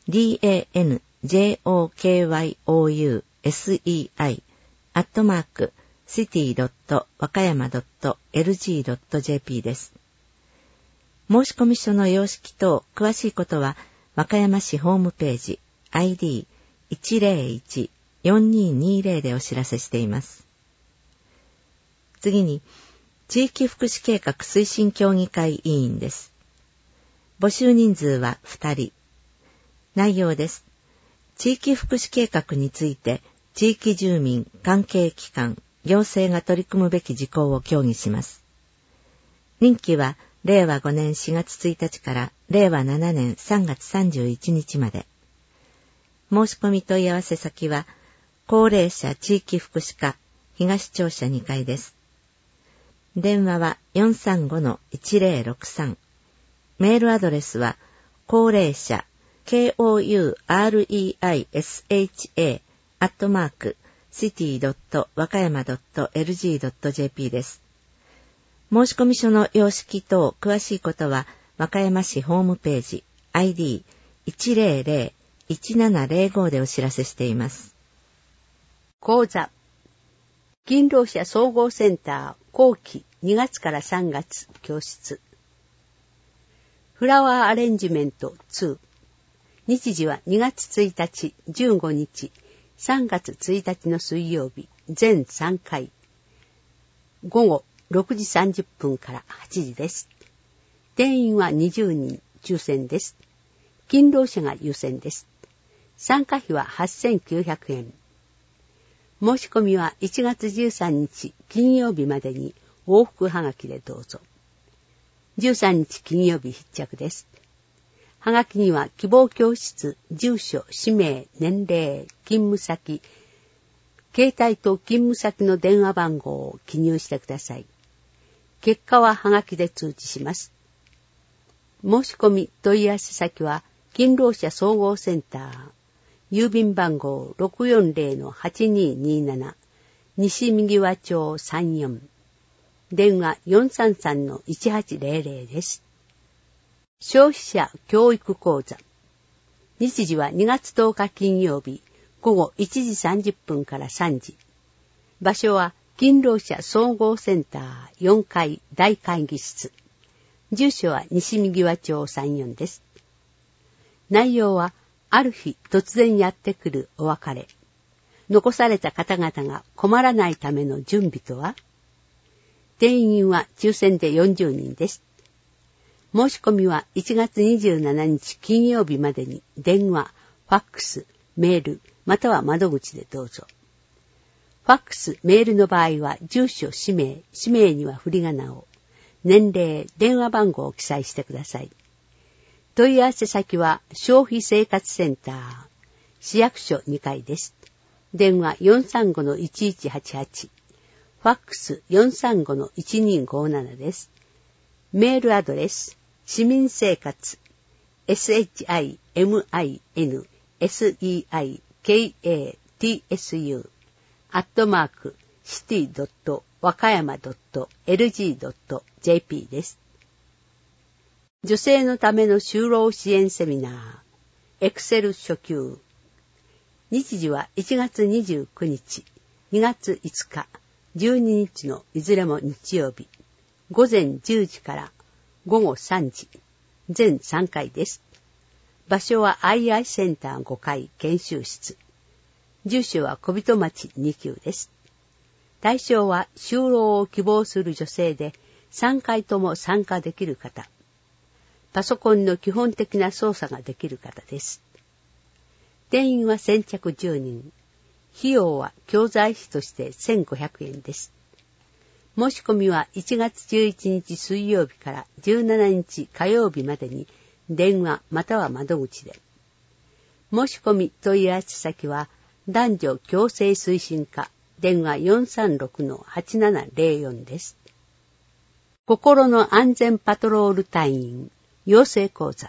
danjokyouSei アットマーク シティ 和歌山 エルジー ジェーピー です。申込書の様式等詳しいことは和歌山市ホームページ アイディーいちゼロいちよんにーにーゼロ でお知らせしています。次に、地域福祉計画推進協議会委員です。募集人数はふたり。内容です。地域福祉計画について、地域住民、関係機関、行政が取り組むべき事項を協議します。任期は、れいわごねんしがつついたちかられいわななねんさんがつさんじゅういちにちまで。申し込み問い合わせ先は、高齢者地域福祉課東庁舎にかいです。電話は よんさんごのいちゼロろくさん。メールアドレスは、高齢者 ケーオーユーアールイーアイエスエイチエー アットマーク シティ 和歌山 エルジー ジェーピー です。申込書の様式等詳しいことは、和歌山市ホームページ アイディーいちゼロゼロいちななゼロご でお知らせしています。 講座。勤労者総合センター後期にがつからさんがつ教室。フラワーアレンジメントに。日時はにがつついたち、じゅうごにち、さんがつついたちの水曜日、全さんかい。午後ろくじさんじゅっぷんからはちじです。定員はにじゅうにん、抽選です。勤労者が優先です。参加費ははっせんきゅうひゃくえん。申し込みはいちがつじゅうさんにち金曜日までに往復はがきでどうぞ。じゅうさんにち金曜日必着です。はがきには希望教室、住所、氏名、年齢、勤務先、携帯と勤務先の電話番号を記入してください。結果ははがきで通知します。申し込み問い合わせ先は勤労者総合センター、郵便番号 ろくよんゼロのはちにーにーなな 西右輪町さんよん、電話 よんさんさんのいちはちゼロゼロです。消費者教育講座。日時はにがつとおか金曜日、午後いちじさんじゅっぷんからさんじ。場所は勤労者総合センターよんかい大会議室。住所は西右輪町さんよんです。内容は、ある日突然やってくるお別れ。残された方々が困らないための準備とは？定員は抽選でよんじゅうにんです。申し込みはいちがつにじゅうしちにち金曜日までに電話、ファックス、メール、または窓口でどうぞ。ファックス、メールの場合は住所、氏名、氏名には振り仮名を、年齢、電話番号を記載してください。問い合わせ先は消費生活センター、市役所にかいです。電話 よんさんごのいちいちはちはち、ファックス よんさんごのいちにーごなな です。メールアドレス、市民生活、shiminseikatsu、アットマーク、シティ 和歌山 エルジー ジェーピー です。女性のための就労支援セミナー、エクセル初級。日時はいちがつにじゅうくにち、にがついつか、じゅうににちのいずれも日曜日、午前じゅうじから午後さんじ、全さんかいです。場所は アイアイ センターごかい研修室。住所は小人町にきゅうです。対象は就労を希望する女性でさんかいとも参加できる方。パソコンの基本的な操作ができる方です。定員は先着じゅうにん。費用は教材費としてせんごひゃくえんです。申し込みはいちがつじゅういちにち水曜日からじゅうしちにち火曜日までに電話または窓口で。申し込み問い合わせ先は男女共生推進課、電話 よんさんろくのはちななゼロよん です。心の安全パトロール隊員養成講座。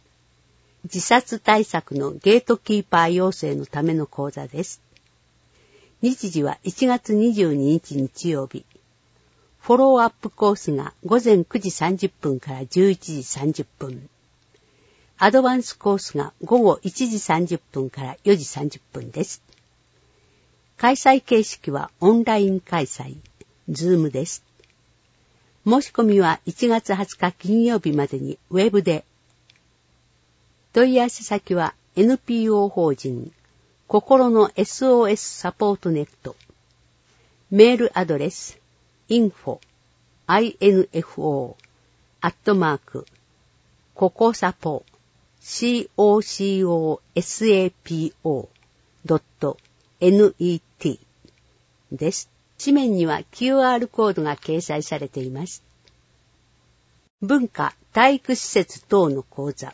自殺対策のゲートキーパー養成のための講座です。 日時はいちがつにじゅうににち日曜日。フォローアップコースがごぜんくじさんじゅっぷんからじゅういちじさんじゅっぷん。アドバンスコースがごごいちじさんじゅっぷんからよじさんじゅっぷんです。開催形式はオンライン開催、ズームです。申し込みはいちがつはつか金曜日までにウェブで。問い合わせ先は エヌピーオー 法人心の エスオーエス サポートネット。メールアドレス インフォ アイエヌエフオー アットマークココサポ シーオーシーオーエスエーピーオー ドット ネット です。紙面には キューアール コードが掲載されています。文化・体育施設等の講座。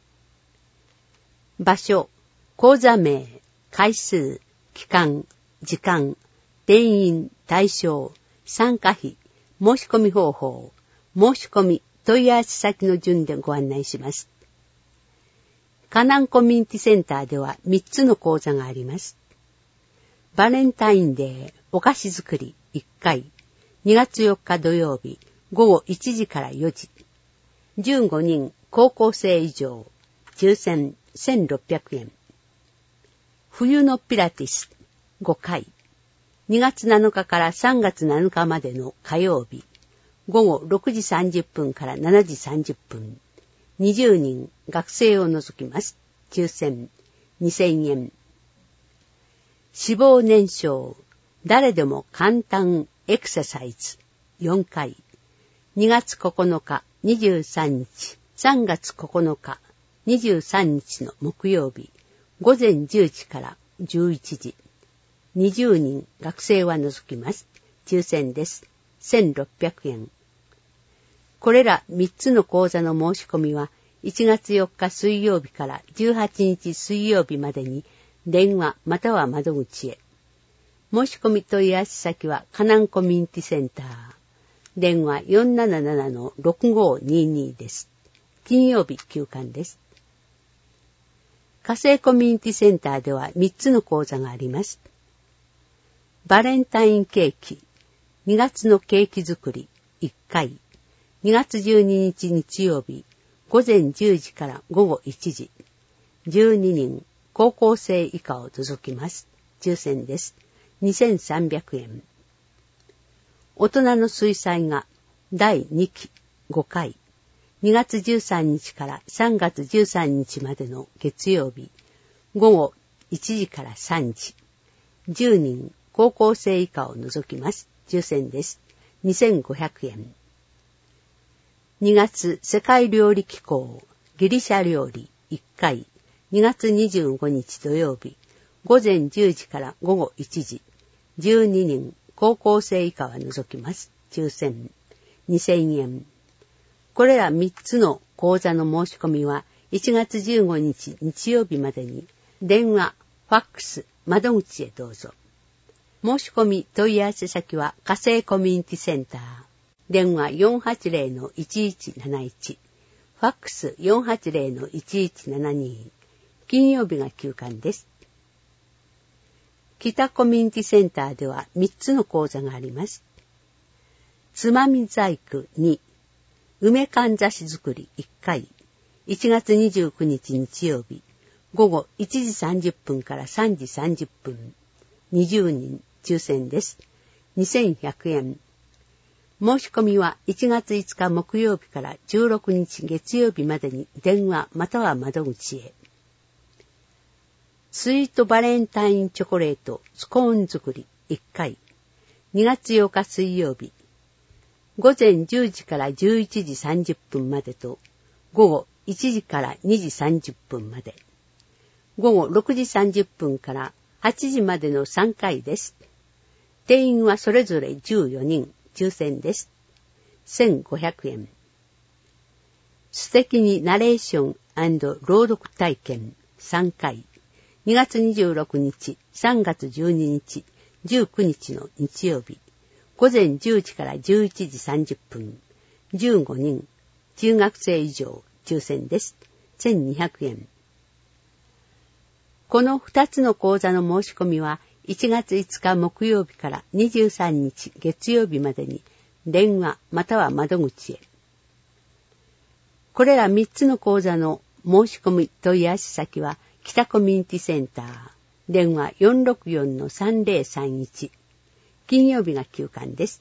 場所、講座名、回数、期間、時間、定員、対象、参加費、申し込み方法、申し込み、問い合わせ先の順でご案内します。河南コミュニティセンターではみっつの講座があります。バレンタインデー、お菓子作りいっかい、にがつよっか土曜日、ごごいちじからよじ。じゅうごにん、高校生以上、抽選せんろっぴゃくえん。冬のピラティスごかい、にがつなのかからさんがつなのかまでの火曜日、ごごろくじさんじゅっぷんからしちじさんじゅっぷん。にじゅうにん、学生を除きます。抽選にせんえん。脂肪燃焼、誰でも簡単エクササイズよんかい、にがつここのか、にじゅうさんにち、さんがつここのか、にじゅうさんにちの木曜日、ごぜんじゅうじからじゅういちじ。にじゅうにん、学生は除きます。抽選です。せんろっぴゃくえん。これらみっつの講座の申し込みはいちがつよっか水曜日からじゅうはちにち水曜日までに電話または窓口へ。申し込み問い合わせ先は河南コミュニティセンター。電話 よんななななのろくごにに です。金曜日休館です。火星コミュニティセンターではみっつの講座があります。バレンタインケーキ、にがつのケーキ作りいっかい、にがつじゅうににち日曜日、ごぜんじゅうじからごごいちじ。じゅうににん、高校生以下を除きます。抽選です。にせんさんびゃくえん。大人の水彩画だいにきごかい、にがつじゅうさんにちからさんがつじゅうさんにちまでの月曜日、ごごいちじからさんじ。じゅうにん、高校生以下を除きます。抽選です。にせんごひゃくえん。にがつ世界料理機構ギリシャ料理いっかい、にがつにじゅうごにち土曜日、ごぜんじゅうじからごごいちじ。じゅうににん、高校生以下は除きます。抽選にせんえん。これらみっつの講座の申し込みはいちがつじゅうごにち日曜日までに電話、ファックス、窓口へどうぞ。申し込み問い合わせ先は火星コミュニティセンター。電話 よんはちゼロのいちいちなないち、ファックス よんはちゼロのいちいちななに。金曜日が休館です。北コミュニティセンターではみっつの講座があります。つまみ細工に、梅かんざし作りいっかい、いちがつにじゅうくにち日曜日、ごごいちじさんじゅっぷんからさんじさんじゅっぷん。にじゅうにん、抽選です。にせんひゃくえん。申し込みはいちがついつか木曜日からじゅうろくにち月曜日までに電話または窓口へ。スイートバレンタインチョコレートスコーン作りいっかい、にがつようか水曜日、ごぜんじゅうじからじゅういちじさんじゅっぷんまでと、ごごいちじからにじさんじゅっぷんまで、ごごろくじさんじゅっぷんからはちじまでのさんかいです。定員はそれぞれじゅうよにん、抽選です。せんごひゃくえん。素敵にナレーション&朗読体験さんかい、にがつにじゅうろくにち、さんがつじゅうににち、じゅうくにちの日曜日、ごぜんじゅうじからじゅういちじさんじゅっぷん、じゅうごにん、中学生以上、抽選です。せんにひゃくえん。このふたつの講座の申し込みは、 いちがついつか木曜日からにじゅうさんにち月曜日までに電話または窓口へ。これらみっつの講座の申し込み問い合わせ先は北コミュニティセンター、電話 よんろくよんのさんぜろさんいち、金曜日が休館です。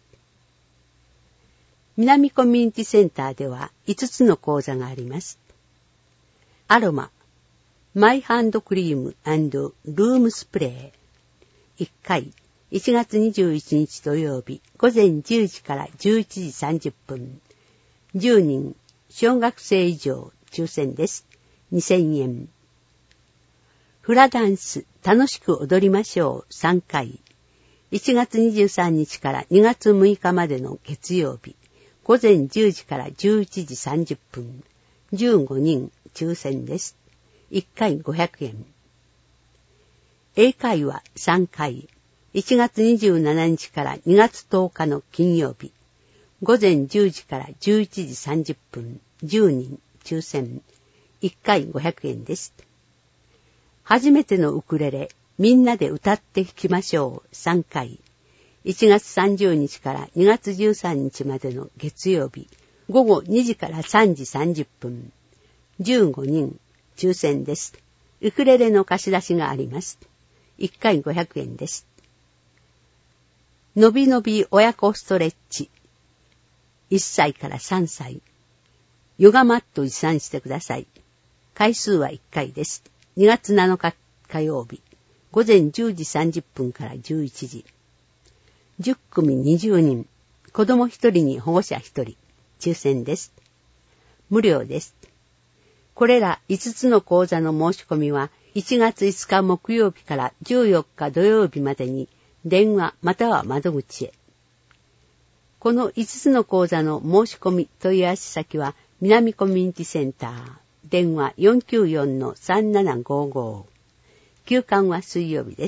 南コミュニティセンターではいつつの講座があります。アロマ、マイハンドクリーム&ルームスプレー。いっかい、いちがつにじゅういちにち土曜日、午前じゅうじからじゅういちじさんじゅっぷん。じゅうにん、小学生以上、抽選です。にせんえん。フラダンス、楽しく踊りましょう。さんかい。いちがつにじゅうさんにちからにがつむいかまでの月曜日、午前じゅうじからじゅういちじさんじゅっぷん。じゅうごにん、抽選です。いっかいごひゃくえん。英会話さんかい。いちがつにじゅうしちにちからにがつとおかの金曜日。午前じゅうじからじゅういちじさんじゅっぷん。じゅうにん、抽選。いっかいごひゃくえんです。初めてのウクレレ、みんなで歌って弾きましょう。さんかい。いちがつさんじゅうにちからにがつじゅうさんにちまでの月曜日。午後にじからさんじさんじゅっぷん。じゅうごにん、抽選です。ウクレレの貸し出しがあります。いっかいごひゃくえんです。のびのび親子ストレッチ。いっさいからさんさい。ヨガマット持参してください。回数はいっかいです。にがつなのか火曜日。午前じゅうじさんじゅっぷんからじゅういちじ。じゅっくみにじゅうにん。子供ひとりに保護者ひとり。抽選です。無料です。これらいつつの講座の申し込みはいちがついつか木曜日からじゅうよっか土曜日までに電話または窓口へ。このいつつの講座の申し込み問い合わせ先は南コミュニティセンター、電話 よんきゅうよんのさんななごご。休館は水曜日です。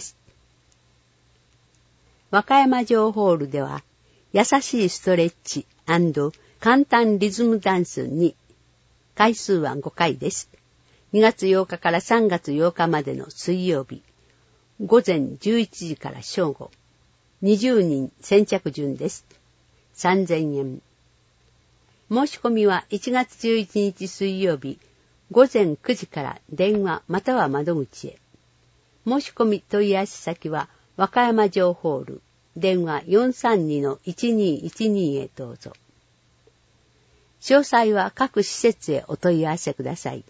和歌山城ホールでは優しいストレッチ&簡単リズムダンスに回数はごかいです。にがつようかからさんがつようかまでの水曜日、午前じゅういちじから正午。にじゅうにん先着順です。さんぜんえん。申し込みはいちがつじゅういちにち水曜日、午前くじから電話または窓口へ。申し込み問い合わせ先は和歌山城ホール、電話 よんさんにのいちにいちに へどうぞ。詳細は各施設へお問い合わせください。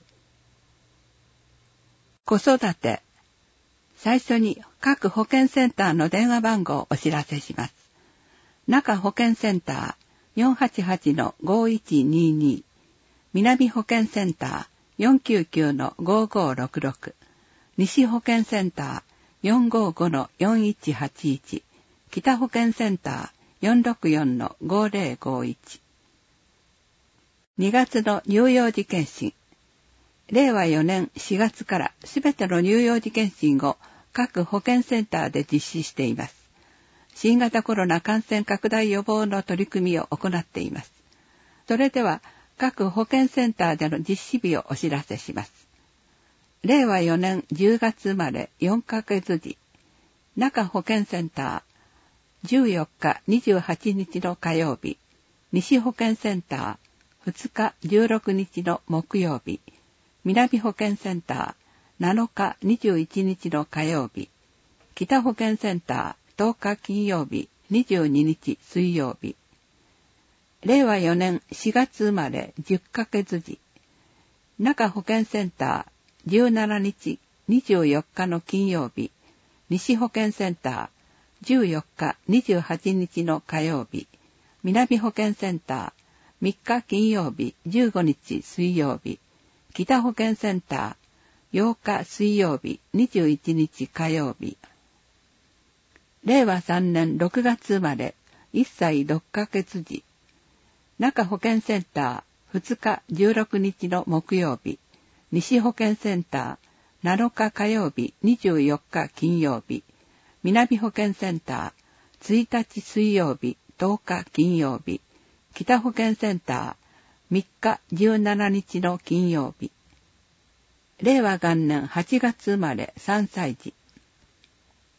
子育て。最初に各保健センターの電話番号をお知らせします。中保健センター よんはちはちのごいちにに、南保健センター よんきゅうきゅうのごごろくろく、西保健センター よんごごのよんいちはちいち、北保健センター よんろくよんのごぜろごいち。にがつの乳幼児検診。れいわよねんしがつからすべての乳幼児検診を各保健センターで実施しています。新型コロナ感染拡大予防の取り組みを行っています。それでは各保健センターでの実施日をお知らせします。れいわよねんじゅうがつ生まれよんかげつじ、中保健センターじゅうよっかにじゅうはちにちの火曜日、西保健センターふつかじゅうろくにちの木曜日、南保健センターなのかにじゅういちにちの火曜日、北保健センターとおか金曜日、にじゅうににち水曜日。れいわよねんしがつ生まれじゅっかげつじ、中保健センターじゅうしちにちにじゅうよっかの金曜日、西保健センターじゅうよっかにじゅうはちにちの火曜日、南保健センターみっか金曜日じゅうごにち水曜日、北保健センターようか水曜日にじゅういちにち火曜日。れいわさんねんろくがつ生まれいっさいろっかげつじ、中保健センターふつかじゅうろくにちの木曜日、西保健センターなのか火曜日にじゅうよっか金曜日、南保健センターついたち水曜日とおか金曜日、北保健センターみっかじゅうしちにちの金曜日。れいわがんねんはちがつ生まれさんさいじ、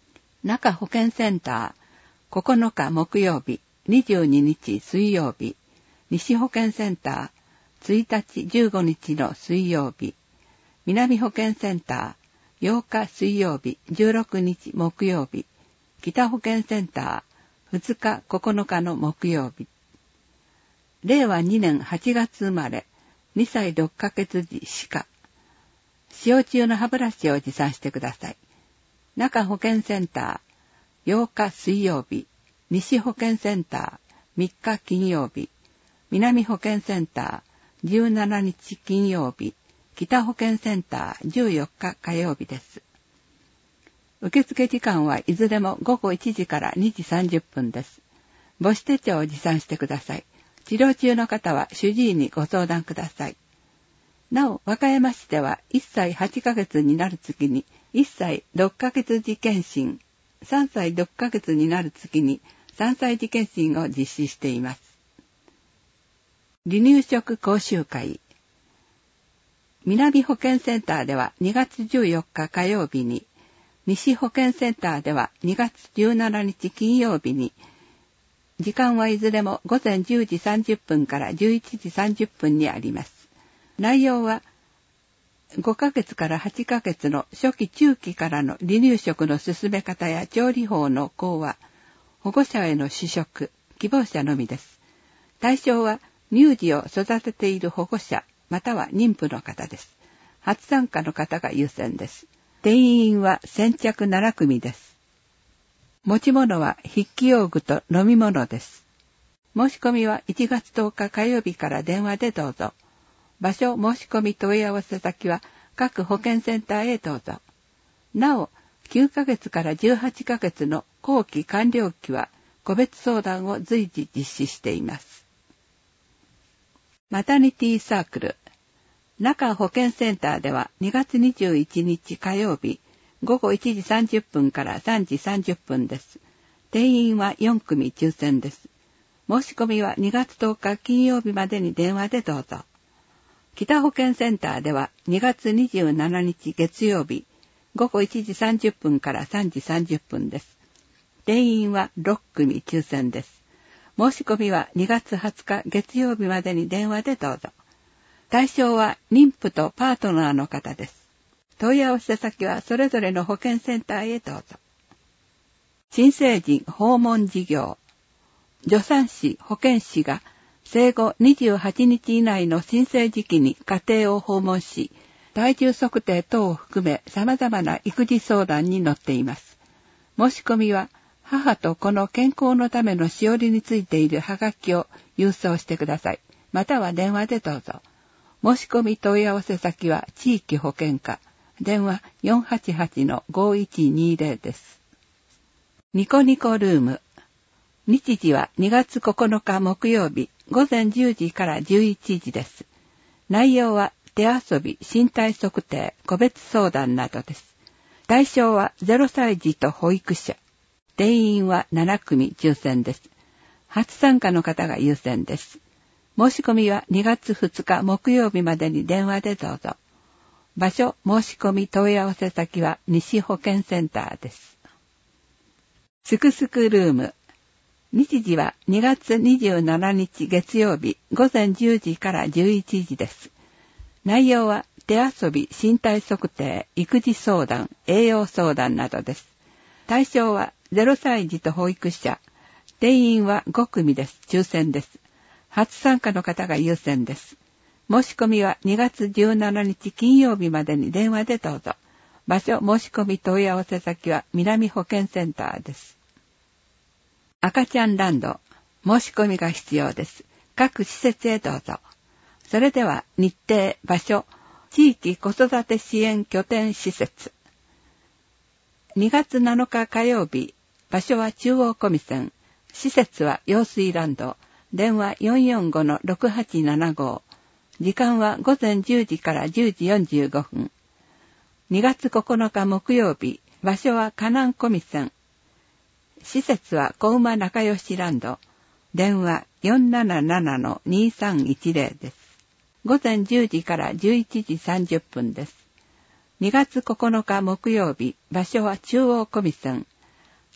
中保健センター、ここのか木曜日、にじゅうににち水曜日、西保健センター、ついたちじゅうごにちの水曜日、南保健センター、ようか水曜日、じゅうろくにち木曜日、北保健センター、ふつかここのかの木曜日。れいわにねんはちがつ生まれ、にさいろっかげつ時歯科。使用中の歯ブラシを持参してください。中保健センター、ようか水曜日、西保健センター、みっか金曜日、南保健センター、じゅうしちにち金曜日、北保健センター、じゅうよっか火曜日です。受付時間はいずれもごごいちじからにじさんじゅっぷんです。母子手帳を持参してください。治療中の方は主治医にご相談ください。なお、和歌山市ではいっさいはちかげつになる月にいっさいろっかげつ時検診、さんさいろっかげつになる月にさんさい時検診を実施しています。離乳食講習会。南保健センターではにがつじゅうよっか火曜日に、西保健センターではにがつじゅうしちにち金曜日に、時間はいずれもごぜんじゅうじさんじゅっぷんからじゅういちじさんじゅっぷんにあります。内容はごかげつからはちかげつの初期中期からの離乳食の進め方や調理法の講話、保護者への試食、希望者のみです。対象は乳児を育てている保護者または妊婦の方です。初参加の方が優先です。定員は先着ななくみです。持ち物は筆記用具と飲み物です。申し込みはいちがつとおか火曜日から電話でどうぞ。場所申し込み問い合わせ先は各保健センターへどうぞ。なお、きゅうかげつからじゅうはちかげつの後期完了期は個別相談を随時実施しています。マタニティサークル。中保健センターではにがつにじゅういちにち火曜日、ごごいちじさんじゅっぷんからさんじさんじゅっぷんです。定員はよんくみ抽選です。申し込みはにがつとおか金曜日までに電話でどうぞ。北保健センターではにがつにじゅうしちにち月曜日、ごごいちじさんじゅっぷんからさんじさんじゅっぷんです。定員はろっくみ抽選です。申し込みはにがつはつか月曜日までに電話でどうぞ。対象は妊婦とパートナーの方です。問い合わせ先はそれぞれの保健センターへどうぞ。新成人訪問事業。助産師、保健師が生後にじゅうはちにち以内の新生児期に家庭を訪問し、体重測定等を含め様々な育児相談に乗っています。申し込みは母と子の健康のためのしおりについているはがきを郵送してください。または電話でどうぞ。申し込み問い合わせ先は地域保健課。電話 よんはちはちのごいちにゼロ です。ニコニコルーム。日時はにがつここのか木曜日、ごぜんじゅうじからじゅういちじです。内容は手遊び、身体測定、個別相談などです。対象はゼロさい児と保育者。定員はななくみ抽選です。初参加の方が優先です。申し込みはにがつふつか木曜日までに電話でどうぞ。場所、申し込み問い合わせ先は西保健センターです。すくすくルーム。日時はにがつにじゅうしちにち月曜日ごぜんじゅうじからじゅういちじです。内容は手遊び、身体測定、育児相談、栄養相談などです。対象はゼロさい児と保育者。定員はごくみです。抽選です。初参加の方が優先です。申し込みはにがつじゅうしちにち金曜日までに電話でどうぞ。場所、申し込み問い合わせ先は南保健センターです。赤ちゃんランド。申し込みが必要です。各施設へどうぞ。それでは日程、場所、地域子育て支援拠点施設。にがつなのか火曜日、場所は中央小見線。施設は用水ランド。電話 よんよんごのろくはちななご。時間はごぜんじゅうじからじゅうじよんじゅうごふん。にがつここのか木曜日、場所は河南小見線。施設は小馬仲良しランド。電話 よんなななのにさんいちゼロ です。ごぜんじゅうじからじゅういちじさんじゅっぷんです。にがつここのか木曜日、場所は中央小見線。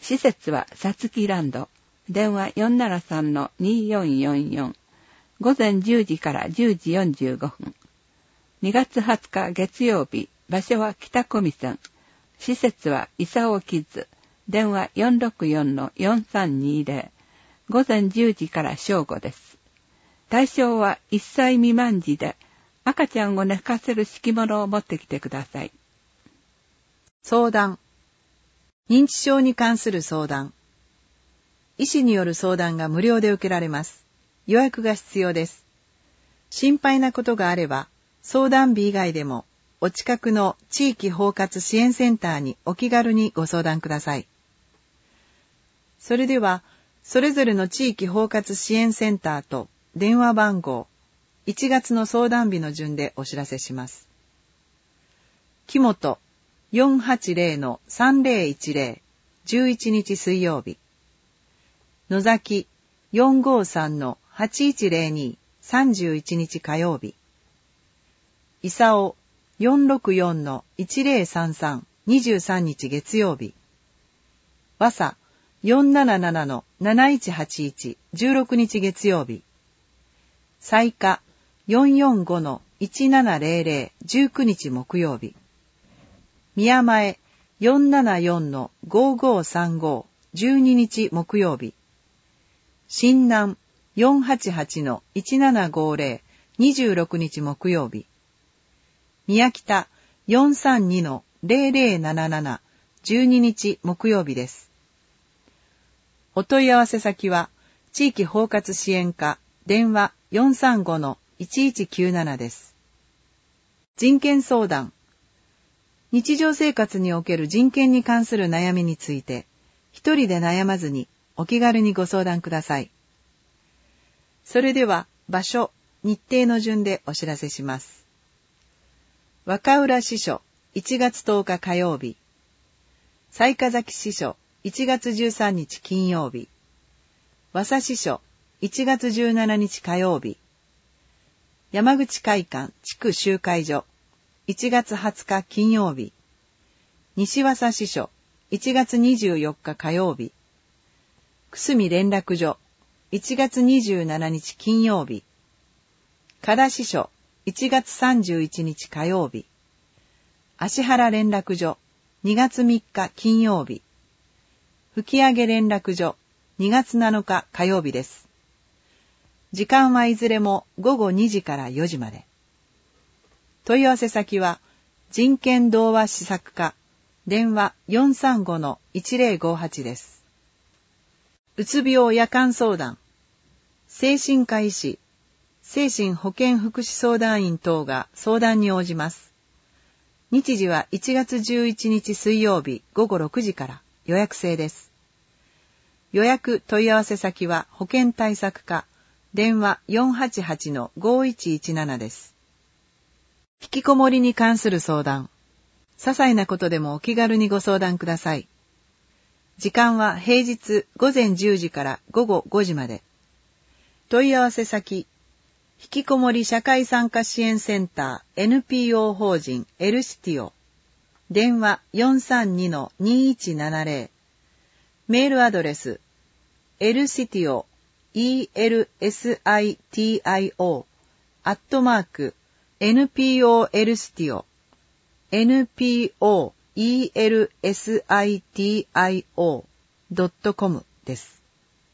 施設はさつきランド。電話 よんななさんのによんよんよん。午前じゅうじからじゅうじよんじゅうごふん。にがつはつか月曜日。場所は北小見線。施設はイサオキッズ。電話 よんろくよんのよんさんにゼロ。午前じゅうじから正午です。対象はいっさい未満児で、赤ちゃんを寝かせる敷物を持ってきてください。 相談。認知症に関する相談。医師による相談が無料で受けられます。予約が必要です。心配なことがあれば、相談日以外でも、お近くの地域包括支援センターにお気軽にご相談ください。それでは、それぞれの地域包括支援センターと電話番号、いちがつの相談日の順でお知らせします。木本 よんはちゼロのさんぜろいちゼロ、じゅういちにち水曜日。野崎 よんごさんのはちいちゼロに、さんじゅういちにち火曜日。伊佐 よんろくよんのいちゼロさんさん、にじゅうさんにち月曜日。和佐 よんななななのなないちはちいち、じゅうろくにち月曜日。西下 よんよんごのいちななゼロゼロ、じゅうくにち木曜日。宮前 よんななよんのごごさんご、じゅうににち木曜日。新南 よんはちはちのいちななごゼロ、にじゅうろくにち木曜日。宮北 よんさんにのゼロゼロなななな、じゅうににち木曜日です。お問い合わせ先は、地域包括支援課、電話 よんさんごのいちいちきゅうなな です。人権相談。日常生活における人権に関する悩みについて、一人で悩まずにお気軽にご相談ください。それでは、場所、日程の順でお知らせします。若浦支所いちがつとおか火曜日。雑賀崎支所いちがつじゅうさんにち金曜日。和佐支所いちがつじゅうしちにち火曜日。山口会館地区集会所いちがつはつか金曜日。西和佐支所いちがつにじゅうよっか火曜日。久住連絡所いちがつにじゅうしちにち金曜日。加田支所いちがつさんじゅういちにち火曜日。芦原連絡所にがつみっか金曜日。吹上連絡所にがつなのか火曜日です。時間はいずれもごごにじからよじまで。問い合わせ先は人権童話施策課、電話 よんさんごのいちゼロごはち です。うつ病夜間相談、精神科医師、精神保健福祉相談員等が相談に応じます。日時はいちがつじゅういちにち水曜日ごごろくじから予約制です。予約問い合わせ先は保健対策課、電話 よんはちはちのごいちいちなな です。引きこもりに関する相談。些細なことでもお気軽にご相談ください。時間は平日ごぜんじゅうじからごごごじまで。問い合わせ先、引きこもり社会参加支援センター エヌピーオー 法人エルシティオ。電話 よんさんにのにいちななゼロ。メールアドレス、エルシティオ、イーエルエスアイティーアイオー、アットマーク、エヌピーオー エルシティオ、エヌピーオー イーエルエスアイティーアイオー ドットコム です。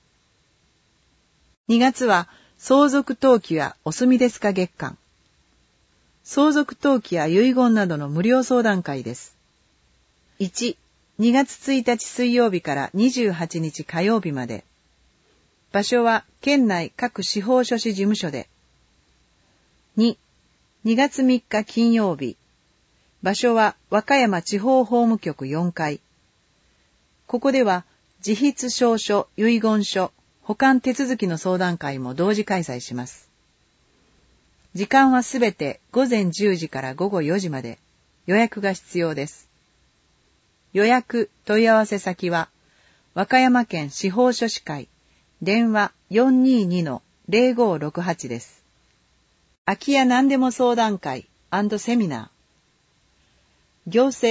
にがつは、相続登記やお住みですか月間。相続登記や遺言などの無料相談会です。いち、にがつついたち水曜日からにじゅうはちにち火曜日まで。場所は県内各司法書士事務所で。に、にがつみっか金曜日。場所は和歌山地方法務局よんかい。ここでは自筆証書、遺言書、保管手続きの相談会も同時開催します。時間はすべてごぜんじゅうじからごごよじまで。予約が必要です。予約問い合わせ先は和歌山県司法書士会、電話 よんにーにのゼロごろくはち です。空き家何でも相談会&セミナー。行政、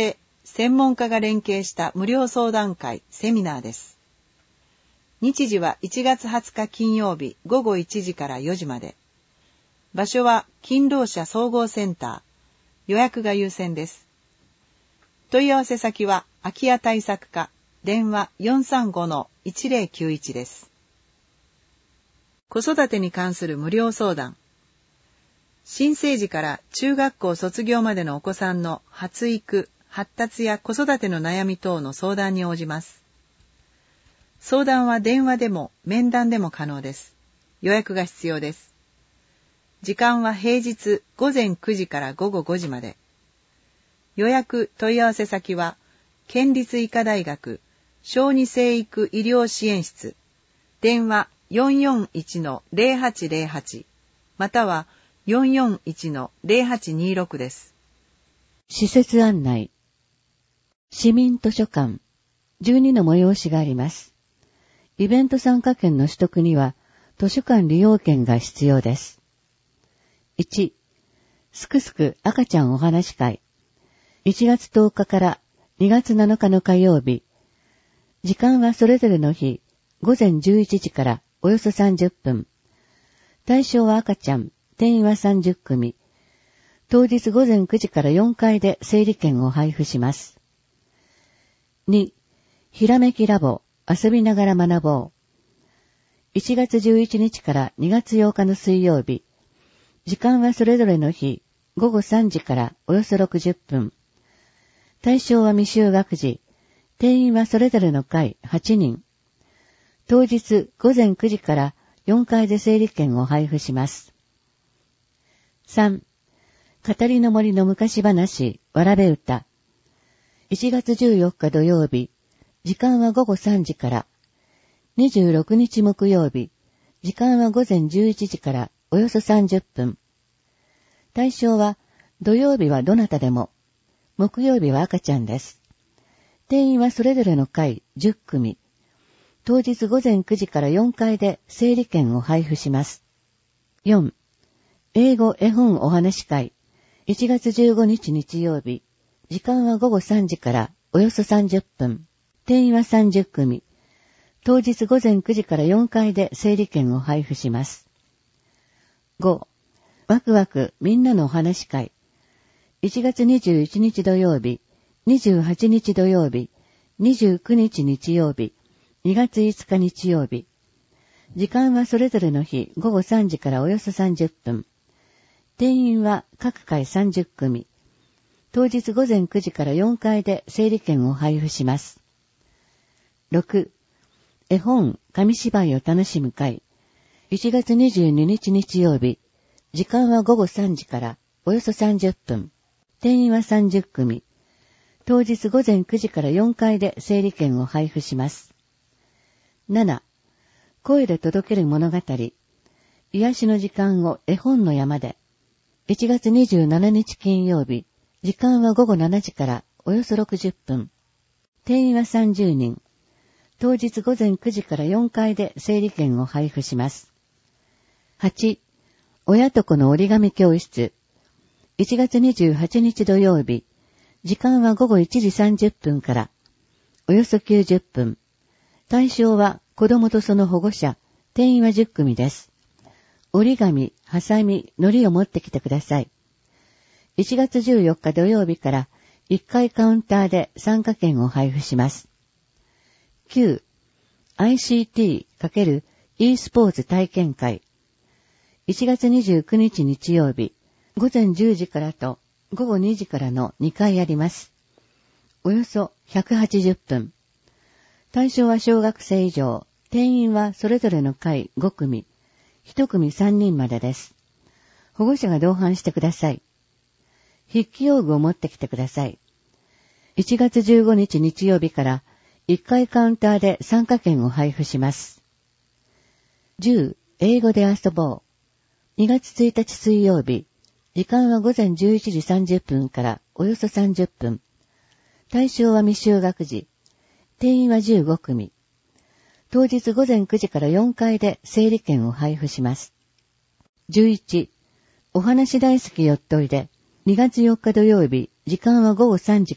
専門家が連携した無料相談会、セミナーです。日時はいちがつはつか金曜日ごごいちじからよじまで。場所は勤労者総合センター。予約が優先です。問い合わせ先は空き家対策課、電話 よんさんごのいちぜろきゅういち です。子育てに関する無料相談。新生児から中学校卒業までのお子さんの発育、発達や子育ての悩み等の相談に応じます。相談は電話でも面談でも可能です。予約が必要です。時間は平日ごぜんくじからごごごじまで。予約問い合わせ先は県立医科大学小児生育医療支援室、電話 よんよんいちのぜろはちぜろはち またはよんよんいちのぜろはちにろくです。 施設案内。市民図書館じゅうにの催しがあります。イベント参加券の取得には図書館利用券が必要です。いち. すくすく赤ちゃんお話会。いちがつとおかからにがつなのかの火曜日。時間はそれぞれの日、ごぜんじゅういちじからおよそさんじゅっぷん。対象は赤ちゃん。定員はさんじゅっくみ。当日ごぜんくじからよんかいで整理券を配布します。に. ひらめきラボ、遊びながら学ぼう。いちがつじゅういちにちからにがつようかの水曜日。時間はそれぞれの日、ごごさんじからおよそろくじゅっぷん。対象は未就学児。定員はそれぞれの会はちにん。当日ごぜんくじからよんかいで整理券を配布します。さん. 語りの森の昔話、わらべ歌。いちがつじゅうよっか土曜日、時間はごごさんじから。にじゅうろくにち木曜日、時間はごぜんじゅういちじからおよそさんじゅっぷん。対象は、土曜日はどなたでも、木曜日は赤ちゃんです。定員はそれぞれの会じゅっくみ。当日ごぜんくじからよんかいで整理券を配布します。よん. 英語絵本お話会。いちがつじゅうごにち日曜日。時間はごごさんじからおよそさんじゅっぷん。定員はさんじゅっくみ。当日ごぜんくじからよんかいで整理券を配布します。ご. ワクワクみんなのお話会。いちがつにじゅういちにち土曜日、にじゅうはちにち土曜日、にじゅうくにち日曜日、にがついつか日曜日。時間はそれぞれの日ごごさんじからおよそさんじゅっぷん。定員は各回さんじゅっくみ。当日ごぜんくじからよんかいで整理券を配布します。ろく. 絵本、紙芝居を楽しむ会。いちがつにじゅうににち日曜日。時間はごごさんじからおよそさんじゅっぷん。定員はさんじゅっくみ。当日ごぜんくじからよんかいで整理券を配布します。なな. 声で届ける物語。癒しの時間を絵本の山で。いちがつにじゅうしちにち金曜日。時間はごごしちじからおよそろくじゅっぷん。定員はさんじゅうにん。当日ごぜんくじからよんかいで整理券を配布します。はち. 親と子の折り紙教室。いちがつにじゅうはちにち土曜日。時間はごごいちじさんじゅっぷんから。およそきゅうじゅっぷん。対象は子供とその保護者。定員はじゅっくみです。折り紙、ハサミ、糊を持ってきてください。いちがつじゅうよっか土曜日からいっかいカウンターで参加券を配布します。きゅう. アイシーティー×e スポーツ体験会。いちがつにじゅうくにち日曜日、ごぜんじゅうじからとごごにじからのにかいあります。およそひゃくはちじゅっぷん。対象は小学生以上、定員はそれぞれの会ごくみ、いちくみさんにんまでです。保護者が同伴してください。筆記用具を持ってきてください。いちがつじゅうごにち日曜日からいっかいカウンターで参加券を配布します。じゅう. 英語で遊ぼう。にがつついたち水曜日。時間はごぜんじゅういちじさんじゅっぷんからおよそさんじゅっぷん。対象は未就学児。定員はじゅうごくみ。当日ごぜんくじからよんかいで整理券を配布します。じゅういち. お話大好きよっといで。にがつよっか土曜日。時間はごごさんじから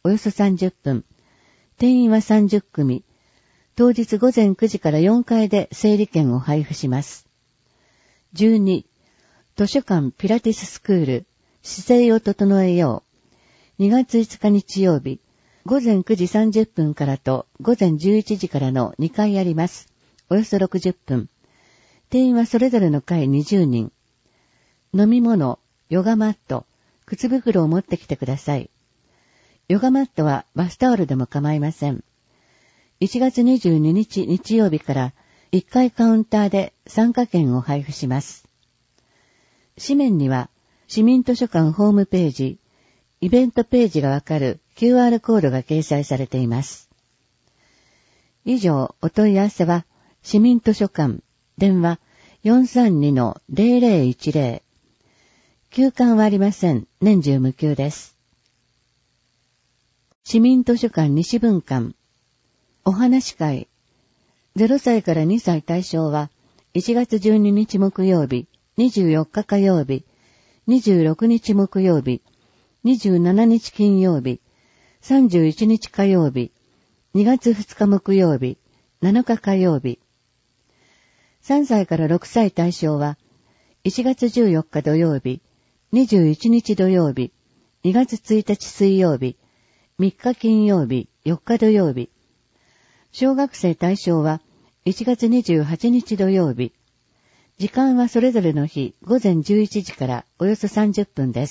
およそさんじゅっぷん。定員はさんじゅっくみ。当日午前くじからよんかいで整理券を配布します。じゅうに、図書館ピラティススクール、姿勢を整えよう。にがついつか日曜日、午前くじさんじゅっぷんからと午前じゅういちじからのにかいあります。およそろくじゅっぷん。定員はそれぞれの会にじゅうにん。飲み物、ヨガマット、靴袋を持ってきてください。ヨガマットはバスタオルでも構いません。いちがつにじゅうににち日曜日からいっかいカウンターで参加券を配布します。紙面には市民図書館ホームページ、イベントページがわかる キューアール コードが掲載されています。以上、お問い合わせは市民図書館、電話 よんさんにのゼロゼロいちゼロ。休館はありません。年中無休です。市民図書館西分館。お話会。ゼロさいからにさい対象はいちがつじゅうににち木曜日、にじゅうよっか火曜日、にじゅうろくにち木曜日、にじゅうしちにち金曜日、さんじゅういちにち火曜日、にがつふつか木曜日、なのか火曜日。さんさいからろくさい対象はいちがつじゅうよっか土曜日、にじゅういちにち土曜日、にがつついたち水曜日、みっか金曜日、よっか土曜日。小学生対象はいちがつにじゅうはちにち土曜日。時間はそれぞれの日午前じゅういちじからおよそさんじゅっぷんです。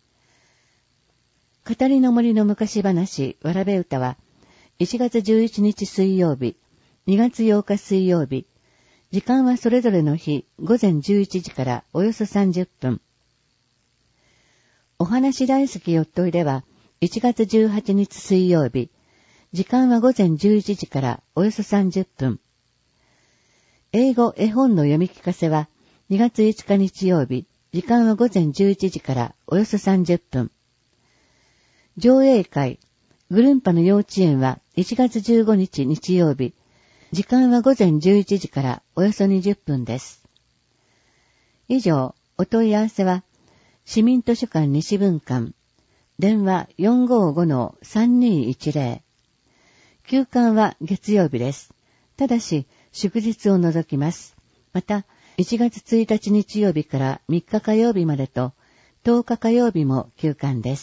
語りの森の昔話わらべ歌はいちがつじゅういちにち水曜日、にがつようか水曜日。時間はそれぞれの日午前じゅういちじからおよそさんじゅっぷん。お話大好きよっといではいちがつじゅうはちにち水曜日。時間は午前じゅういちじからおよそさんじゅっぷん。英語絵本の読み聞かせはにがついつか日曜日。時間は午前じゅういちじからおよそさんじゅっぷん。上映会、グルンパの幼稚園はいちがつじゅうごにち日曜日。時間は午前じゅういちじからおよそにじゅっぷんです。以上、お問い合わせは、市民図書館西分館、電話 よんごごのさんにいちゼロ。休館は月曜日です。ただし、祝日を除きます。また、いちがつついたち日曜日からみっか火曜日までと、とおか火曜日も休館です。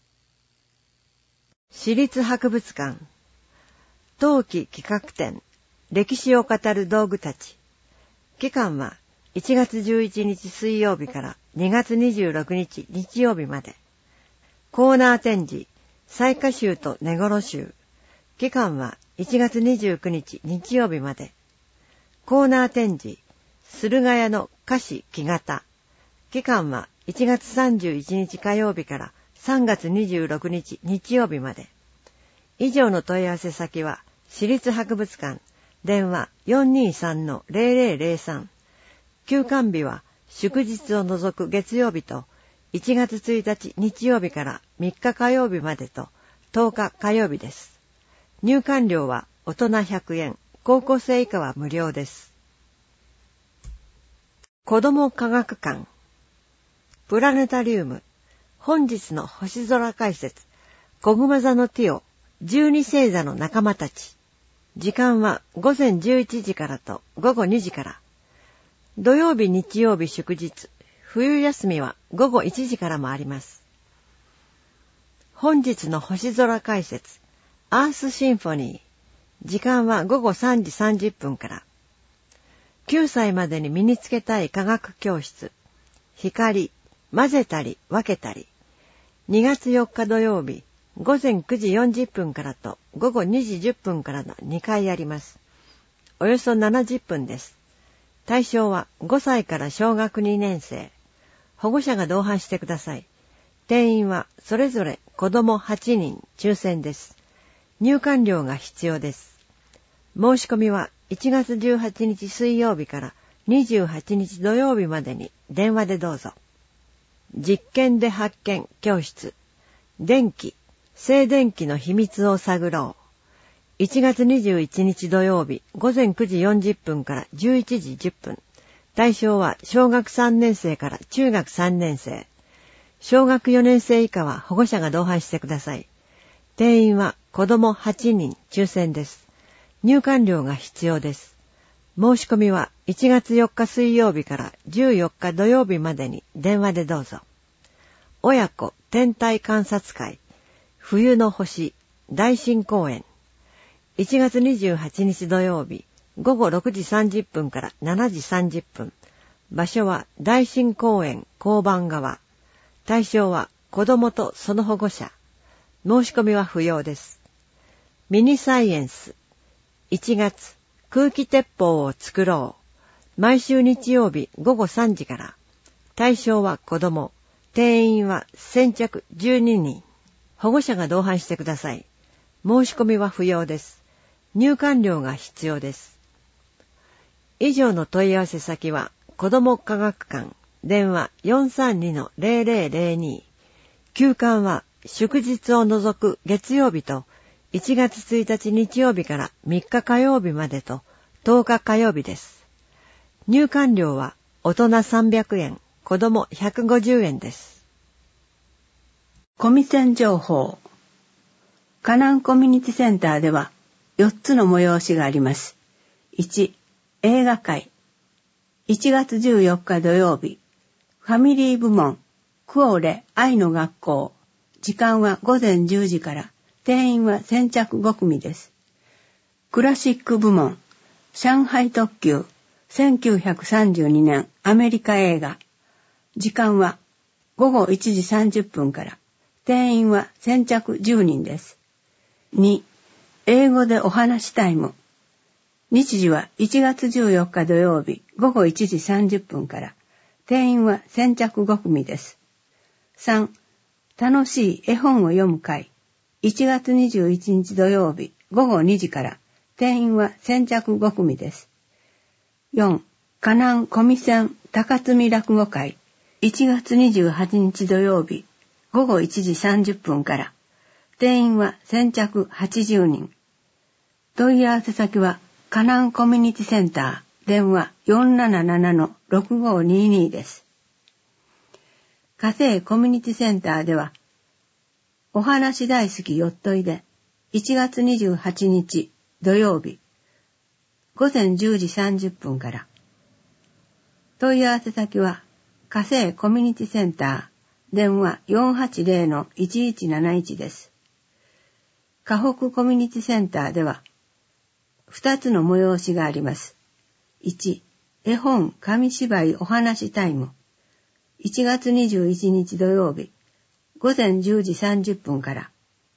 市立博物館、冬季企画展、歴史を語る道具たち。期間はいちがつじゅういちにち水曜日からにがつにじゅうろくにち日曜日まで。コーナー展示、雑賀集と根頃集。期間はいちがつにじゅうくにち日曜日まで。コーナー展示、駿河屋の菓子木型。期間はいちがつさんじゅういちにち火曜日からさんがつにじゅうろくにち日曜日まで。以上の問い合わせ先は、市立博物館、電話 よんにさんのゼロゼロゼロさん。休館日は祝日を除く月曜日と、いちがつついたち日曜日からみっか火曜日までととおか火曜日です。入館料は大人ひゃくえん、高校生以下は無料です。子ども科学館、プラネタリウム、本日の星空解説、子熊座のティオ、じゅうに星座の仲間たち。時間は午前じゅういちじからとごごにじから。土曜日、日曜日、祝日、冬休みはごごいちじからもあります。本日の星空解説、アースシンフォニー。時間はごごさんじさんじゅっぷんから。きゅうさいまでに身につけたい科学教室。光、混ぜたり分けたり。にがつよっか土曜日、ごぜんくじよんじゅっぷんからとごごにじじゅっぷんからのにかいあります。およそななじゅっぷんです。対象はごさいから小学にねんせい。保護者が同伴してください。定員はそれぞれ子どもはちにん抽選です。入館料が必要です。申し込みはいちがつじゅうはちにち水曜日からにじゅうはちにち土曜日までに電話でどうぞ。実験で発見教室。電気、静電気の秘密を探ろう。いちがつにじゅういちにち土曜日ごぜんくじよんじゅっぷんからじゅういちじじゅっぷん。対象は小学さんねんせいから中学さんねんせい。小学よねんせい以下は保護者が同伴してください。 定員は子供はちにん抽選です。入館料が必要です。申し込みはいちがつよっか水曜日からじゅうよっか土曜日までに電話でどうぞ。親子天体観察会冬の星大神公演いちがつにじゅうはちにち土曜日ごごろくじさんじゅっぷんからしちじさんじゅっぷん。場所は大神公園交番側。対象は子供とその保護者。申し込みは不要です。ミニサイエンスいちがつ空気鉄砲を作ろう。毎週日曜日ごごさんじから。対象は子供。定員は先着じゅうににん。保護者が同伴してください。申し込みは不要です。入館料が必要です。以上の問い合わせ先は子ども科学館電話 よんさんにのゼロゼロゼロに。休館は祝日を除く月曜日といちがつついたち日曜日からみっか火曜日までととおか火曜日です。入館料は大人さんびゃくえん、子供ひゃくごじゅうえんです。 コミセン情報。カナンコミュニティセンターではよっつの催しがあります。いち、映画会。いちがつじゅうよっか土曜日、ファミリー部門、クオーレ愛の学校。時間はごぜんじゅうじから、定員は先着ごくみです。クラシック部門、上海特急、せんきゅうひゃくさんじゅうにねんアメリカ映画。時間はごごいちじさんじゅっぷんから、定員は先着じゅうにんです。に、英語でお話タイム。日時はいちがつじゅうよっか土曜日ごごいちじさんじゅっぷんから、定員は先着ごくみです。さん、楽しい絵本を読む会。いちがつにじゅういちにち土曜日ごごにじから、定員は先着ごくみです。よん、カナンコミセン高積落語会。いちがつにじゅうはちにち土曜日ごごいちじさんじゅっぷんから、定員は先着はちじゅうにん。問い合わせ先はカナンコミュニティセンター電話 よんななななのろくごにに です。火星コミュニティセンターではお話大好きよっといでいちがつにじゅうはちにち土曜日ごぜんじゅうじさんじゅっぷんから。問い合わせ先は火星コミュニティセンター電話 よんはちゼロのいちいちなないちです。河北コミュニティセンターではふたつの催しがあります。いち、絵本紙芝居お話タイム。いちがつにじゅういちにち土曜日ごぜんじゅうじさんじゅっぷんから。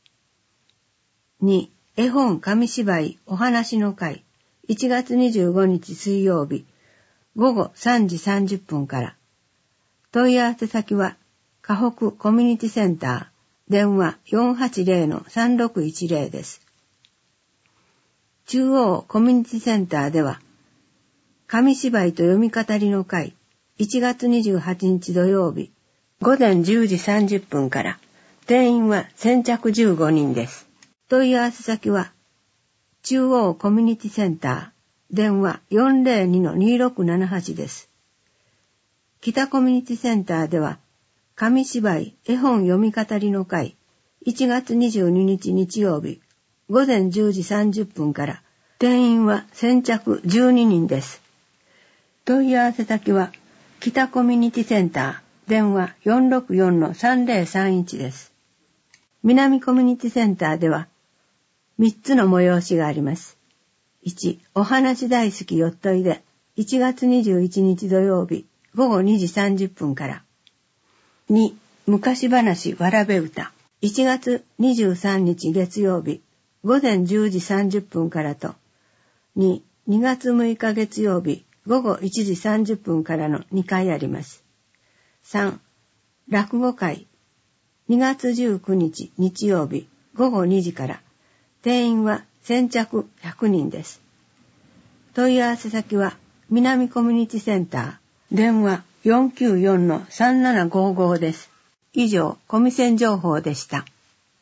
に、絵本紙芝居お話の会。いちがつにじゅうごにち水曜日ごごさんじさんじゅっぷんから。問い合わせ先は河北コミュニティセンター電話 よんはちゼロのさんろくいちゼロ です。中央コミュニティセンターでは紙芝居と読み語りの会。いちがつにじゅうはちにち土曜日ごぜんじゅうじさんじゅっぷんから。定員は先着じゅうごにんです。問い合わせ先は中央コミュニティセンター電話 よんゼロにのにろくななはち です。北コミュニティセンターでは紙芝居絵本読み語りの会。いちがつにじゅうににち日曜日ごぜんじゅうじさんじゅっぷんから。定員は先着じゅうににんです。問い合わせ先は北コミュニティセンター電話 よんろくよんのさんゼロさんいち です。南コミュニティセンターではみっつの催しがあります。いち、お話大好きよっといでいちがつにじゅういちにち土曜日ごごにじさんじゅっぷんから。に、昔話わらべ歌いちがつにじゅうさんにち月曜日ごぜんじゅうじさんじゅっぷんからと。に、にがつむいか月曜日ごごいちじさんじゅっぷんからのにかいあります。さん、落語会にがつじゅうくにち日曜日ごごにじから。定員は先着ひゃくにんです。問い合わせ先は南コミュニティセンター電話 よんきゅうよんのさんななごご です。以上、コミセン情報でした。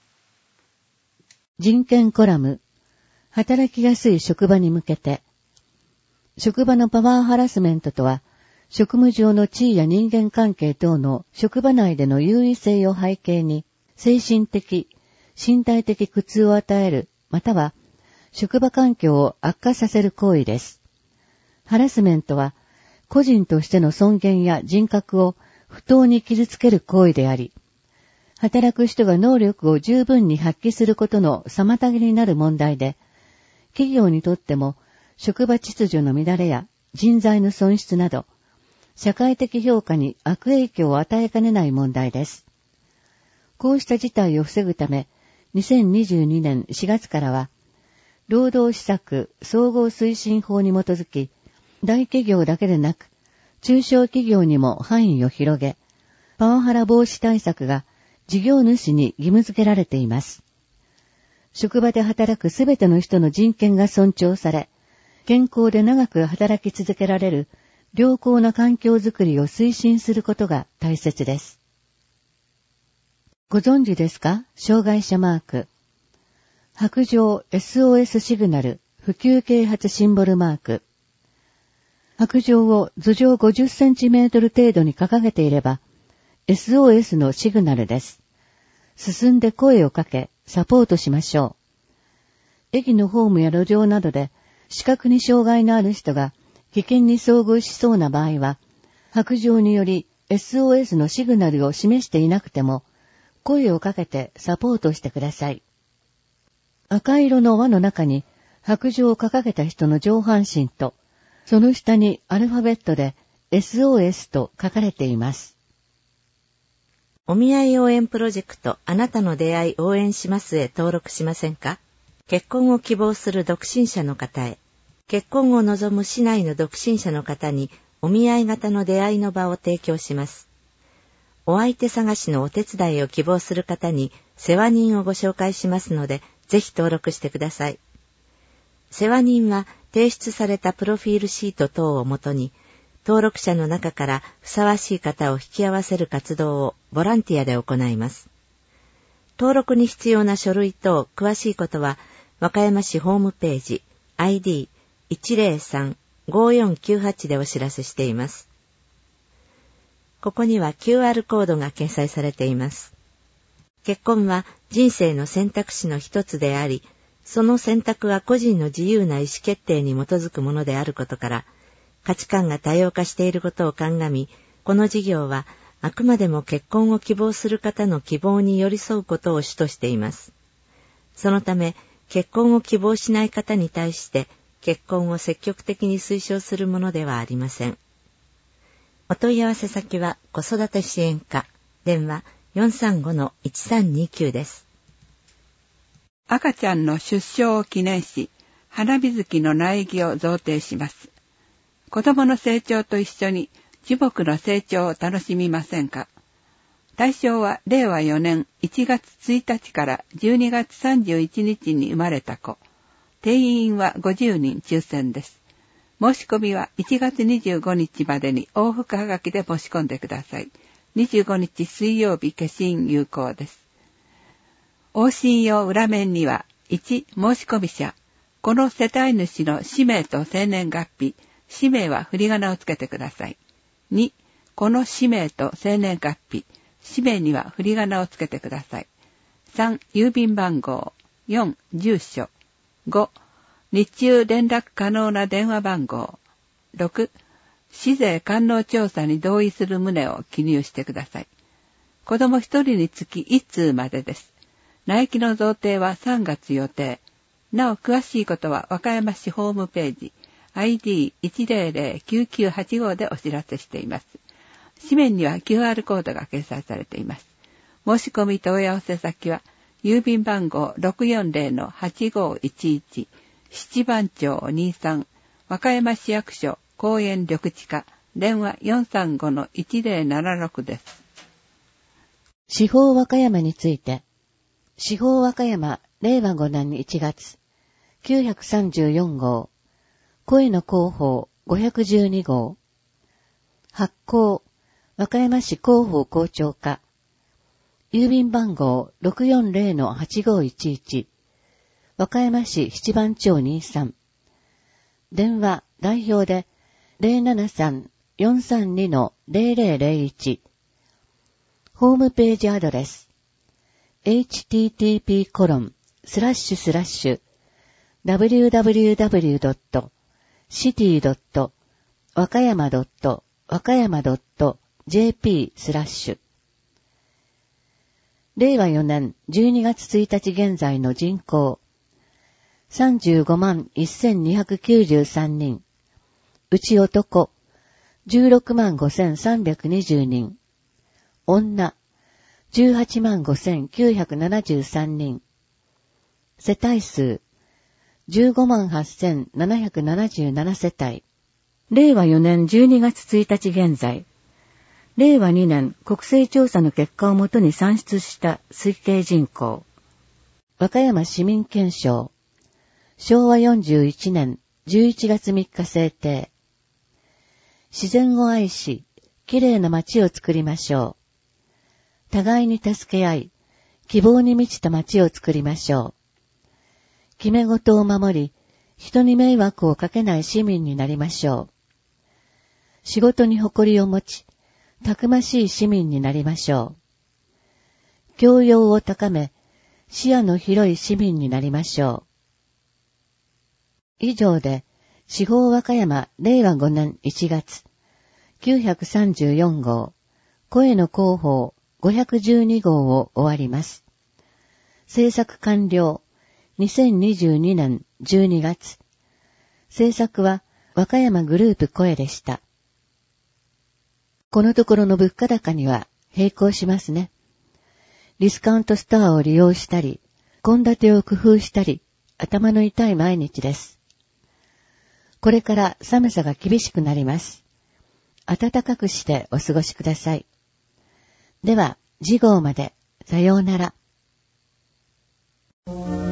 人権コラム、働きやすい職場に向けて。職場のパワーハラスメントとは、職務上の地位や人間関係等の職場内での優位性を背景に、精神的、 身体的苦痛を与える、または職場環境を悪化させる行為です。ハラスメントは、個人としての尊厳や人格を不当に傷つける行為であり、働く人が能力を十分に発揮することの妨げになる問題で、企業にとっても職場秩序の乱れや人材の損失など、社会的評価に悪影響を与えかねない問題です。こうした事態を防ぐため、にせんにじゅうにねんしがつからは、労働施策総合推進法に基づき、大企業だけでなく、中小企業にも範囲を広げ、パワハラ防止対策が事業主に義務付けられています。職場で働くすべての人の人権が尊重され、健康で長く働き続けられる良好な環境づくりを推進することが大切です。ご存知ですか？障害者マーク。白杖 エスオーエス シグナル普及啓発シンボルマーク。白杖を頭上ごじゅっセンチメートル程度に掲げていれば、エスオーエス のシグナルです。進んで声をかけ、サポートしましょう。駅のホームや路上などで、視覚に障害のある人が危険に遭遇しそうな場合は、白杖により エスオーエス のシグナルを示していなくても、声をかけてサポートしてください。赤色の輪の中に白杖を掲げた人の上半身と、その下にアルファベットで エスオーエス と書かれています。 お見合い応援プロジェクトあなたの出会い応援しますへ登録しませんか？結婚を希望する独身者の方へ、結婚を望む市内の独身者の方にお見合い型の出会いの場を提供します。お相手探しのお手伝いを希望する方に世話人をご紹介しますので、ぜひ登録してください。世話人は提出されたプロフィールシート等をもとに、登録者の中からふさわしい方を引き合わせる活動をボランティアで行います。登録に必要な書類等詳しいことは、和歌山市ホームページ アイディーいちゼロさん ごよんきゅうはち でお知らせしています。ここには キューアール コードが掲載されています。結婚は人生の選択肢の一つであり、その選択は個人の自由な意思決定に基づくものであることから、価値観が多様化していることを鑑み、この事業はあくまでも結婚を希望する方の希望に寄り添うことを主としています。そのため、結婚を希望しない方に対して結婚を積極的に推奨するものではありません。お問い合わせ先は子育て支援課、電話 よんさんごのいちさんにきゅう です。 赤ちゃんの出生を記念し、花火月の苗木を贈呈します。子供の成長と一緒に樹木の成長を楽しみませんか？対象はれいわよねんいちがつついたちからじゅうにがつさんじゅういちにちに生まれた子。定員はごじゅうにん抽選です。申し込みはいちがつにじゅうごにちまでに往復はがきで申し込んでください。にじゅうごにち水曜日消印有効です。往診用裏面には、いち申し込み者、この世帯主の氏名と生年月日、氏名は振り仮名をつけてください。にこの氏名と生年月日、氏名には振り仮名をつけてください。さん郵便番号、よん住所、ご日中連絡可能な電話番号、ろく市税官能調査に同意する旨を記入してください。子供一人につき一通までです。苗木の贈呈はさんがつ予定。なお詳しいことは和歌山市ホームページ アイディーいちゼロゼロきゅうきゅうはちご でお知らせしています。紙面には キューアール コードが掲載されています。申し込み問い合わせ先は郵便番号 ろくよんゼロのはちごいちいち 七番町にじゅうさん和歌山市役所公園緑地課電話 よんさんごのいちゼロななろく です。 司法和歌山について、司法和歌山れいわごねんいちがつきゅうひゃくさんじゅうよんごう声の広報ごひゃくじゅうにごう発行和歌山市広報校長課郵便番号 ろくよんゼロのはちごいちいち 和歌山市七番町にじゅうさん電話代表で ゼロななさんよんさんにのゼロゼロゼロいちホームページアドレスエイチティーティーピーコロンスラッシュスラッシュダブリューダブリューダブリュードットシティドット和歌山ドット和歌山ドットジェーピースラッシュれいわよねんじゅうにがつついたち現在の人口さんじゅうごまんせんにひゃくきゅうじゅうさんにん、うち男じゅうろくまんごせんさんびゃくにじゅうにん、女じゅうはちまんごせんきゅうひゃくななじゅうさんにん、世帯数じゅうごまんはっせんななひゃくななじゅうなな世帯、れいわよねんじゅうにがつついたち現在、れいわにねん国勢調査の結果をもとに算出した推計人口、和歌山市民憲章、しょうわよんじゅういちねんじゅういちがつみっか制定。自然を愛し、きれいな街を作りましょう。互いに助け合い、希望に満ちた街を作りましょう。決め事を守り、人に迷惑をかけない市民になりましょう。仕事に誇りを持ち、たくましい市民になりましょう。教養を高め、視野の広い市民になりましょう。以上で、司法和歌山れいわごねんいちがつきゅうひゃくさんじゅうよんごう声の広報ごひゃくじゅうにごうを終わります。制作完了にせんにじゅうにねんじゅうにがつ。制作は和歌山グループ声でした。このところの物価高には並行しますね。ディスカウントストアを利用したり、献立を工夫したり、頭の痛い毎日です。これから寒さが厳しくなります。暖かくしてお過ごしください。では、次号まで。さようなら。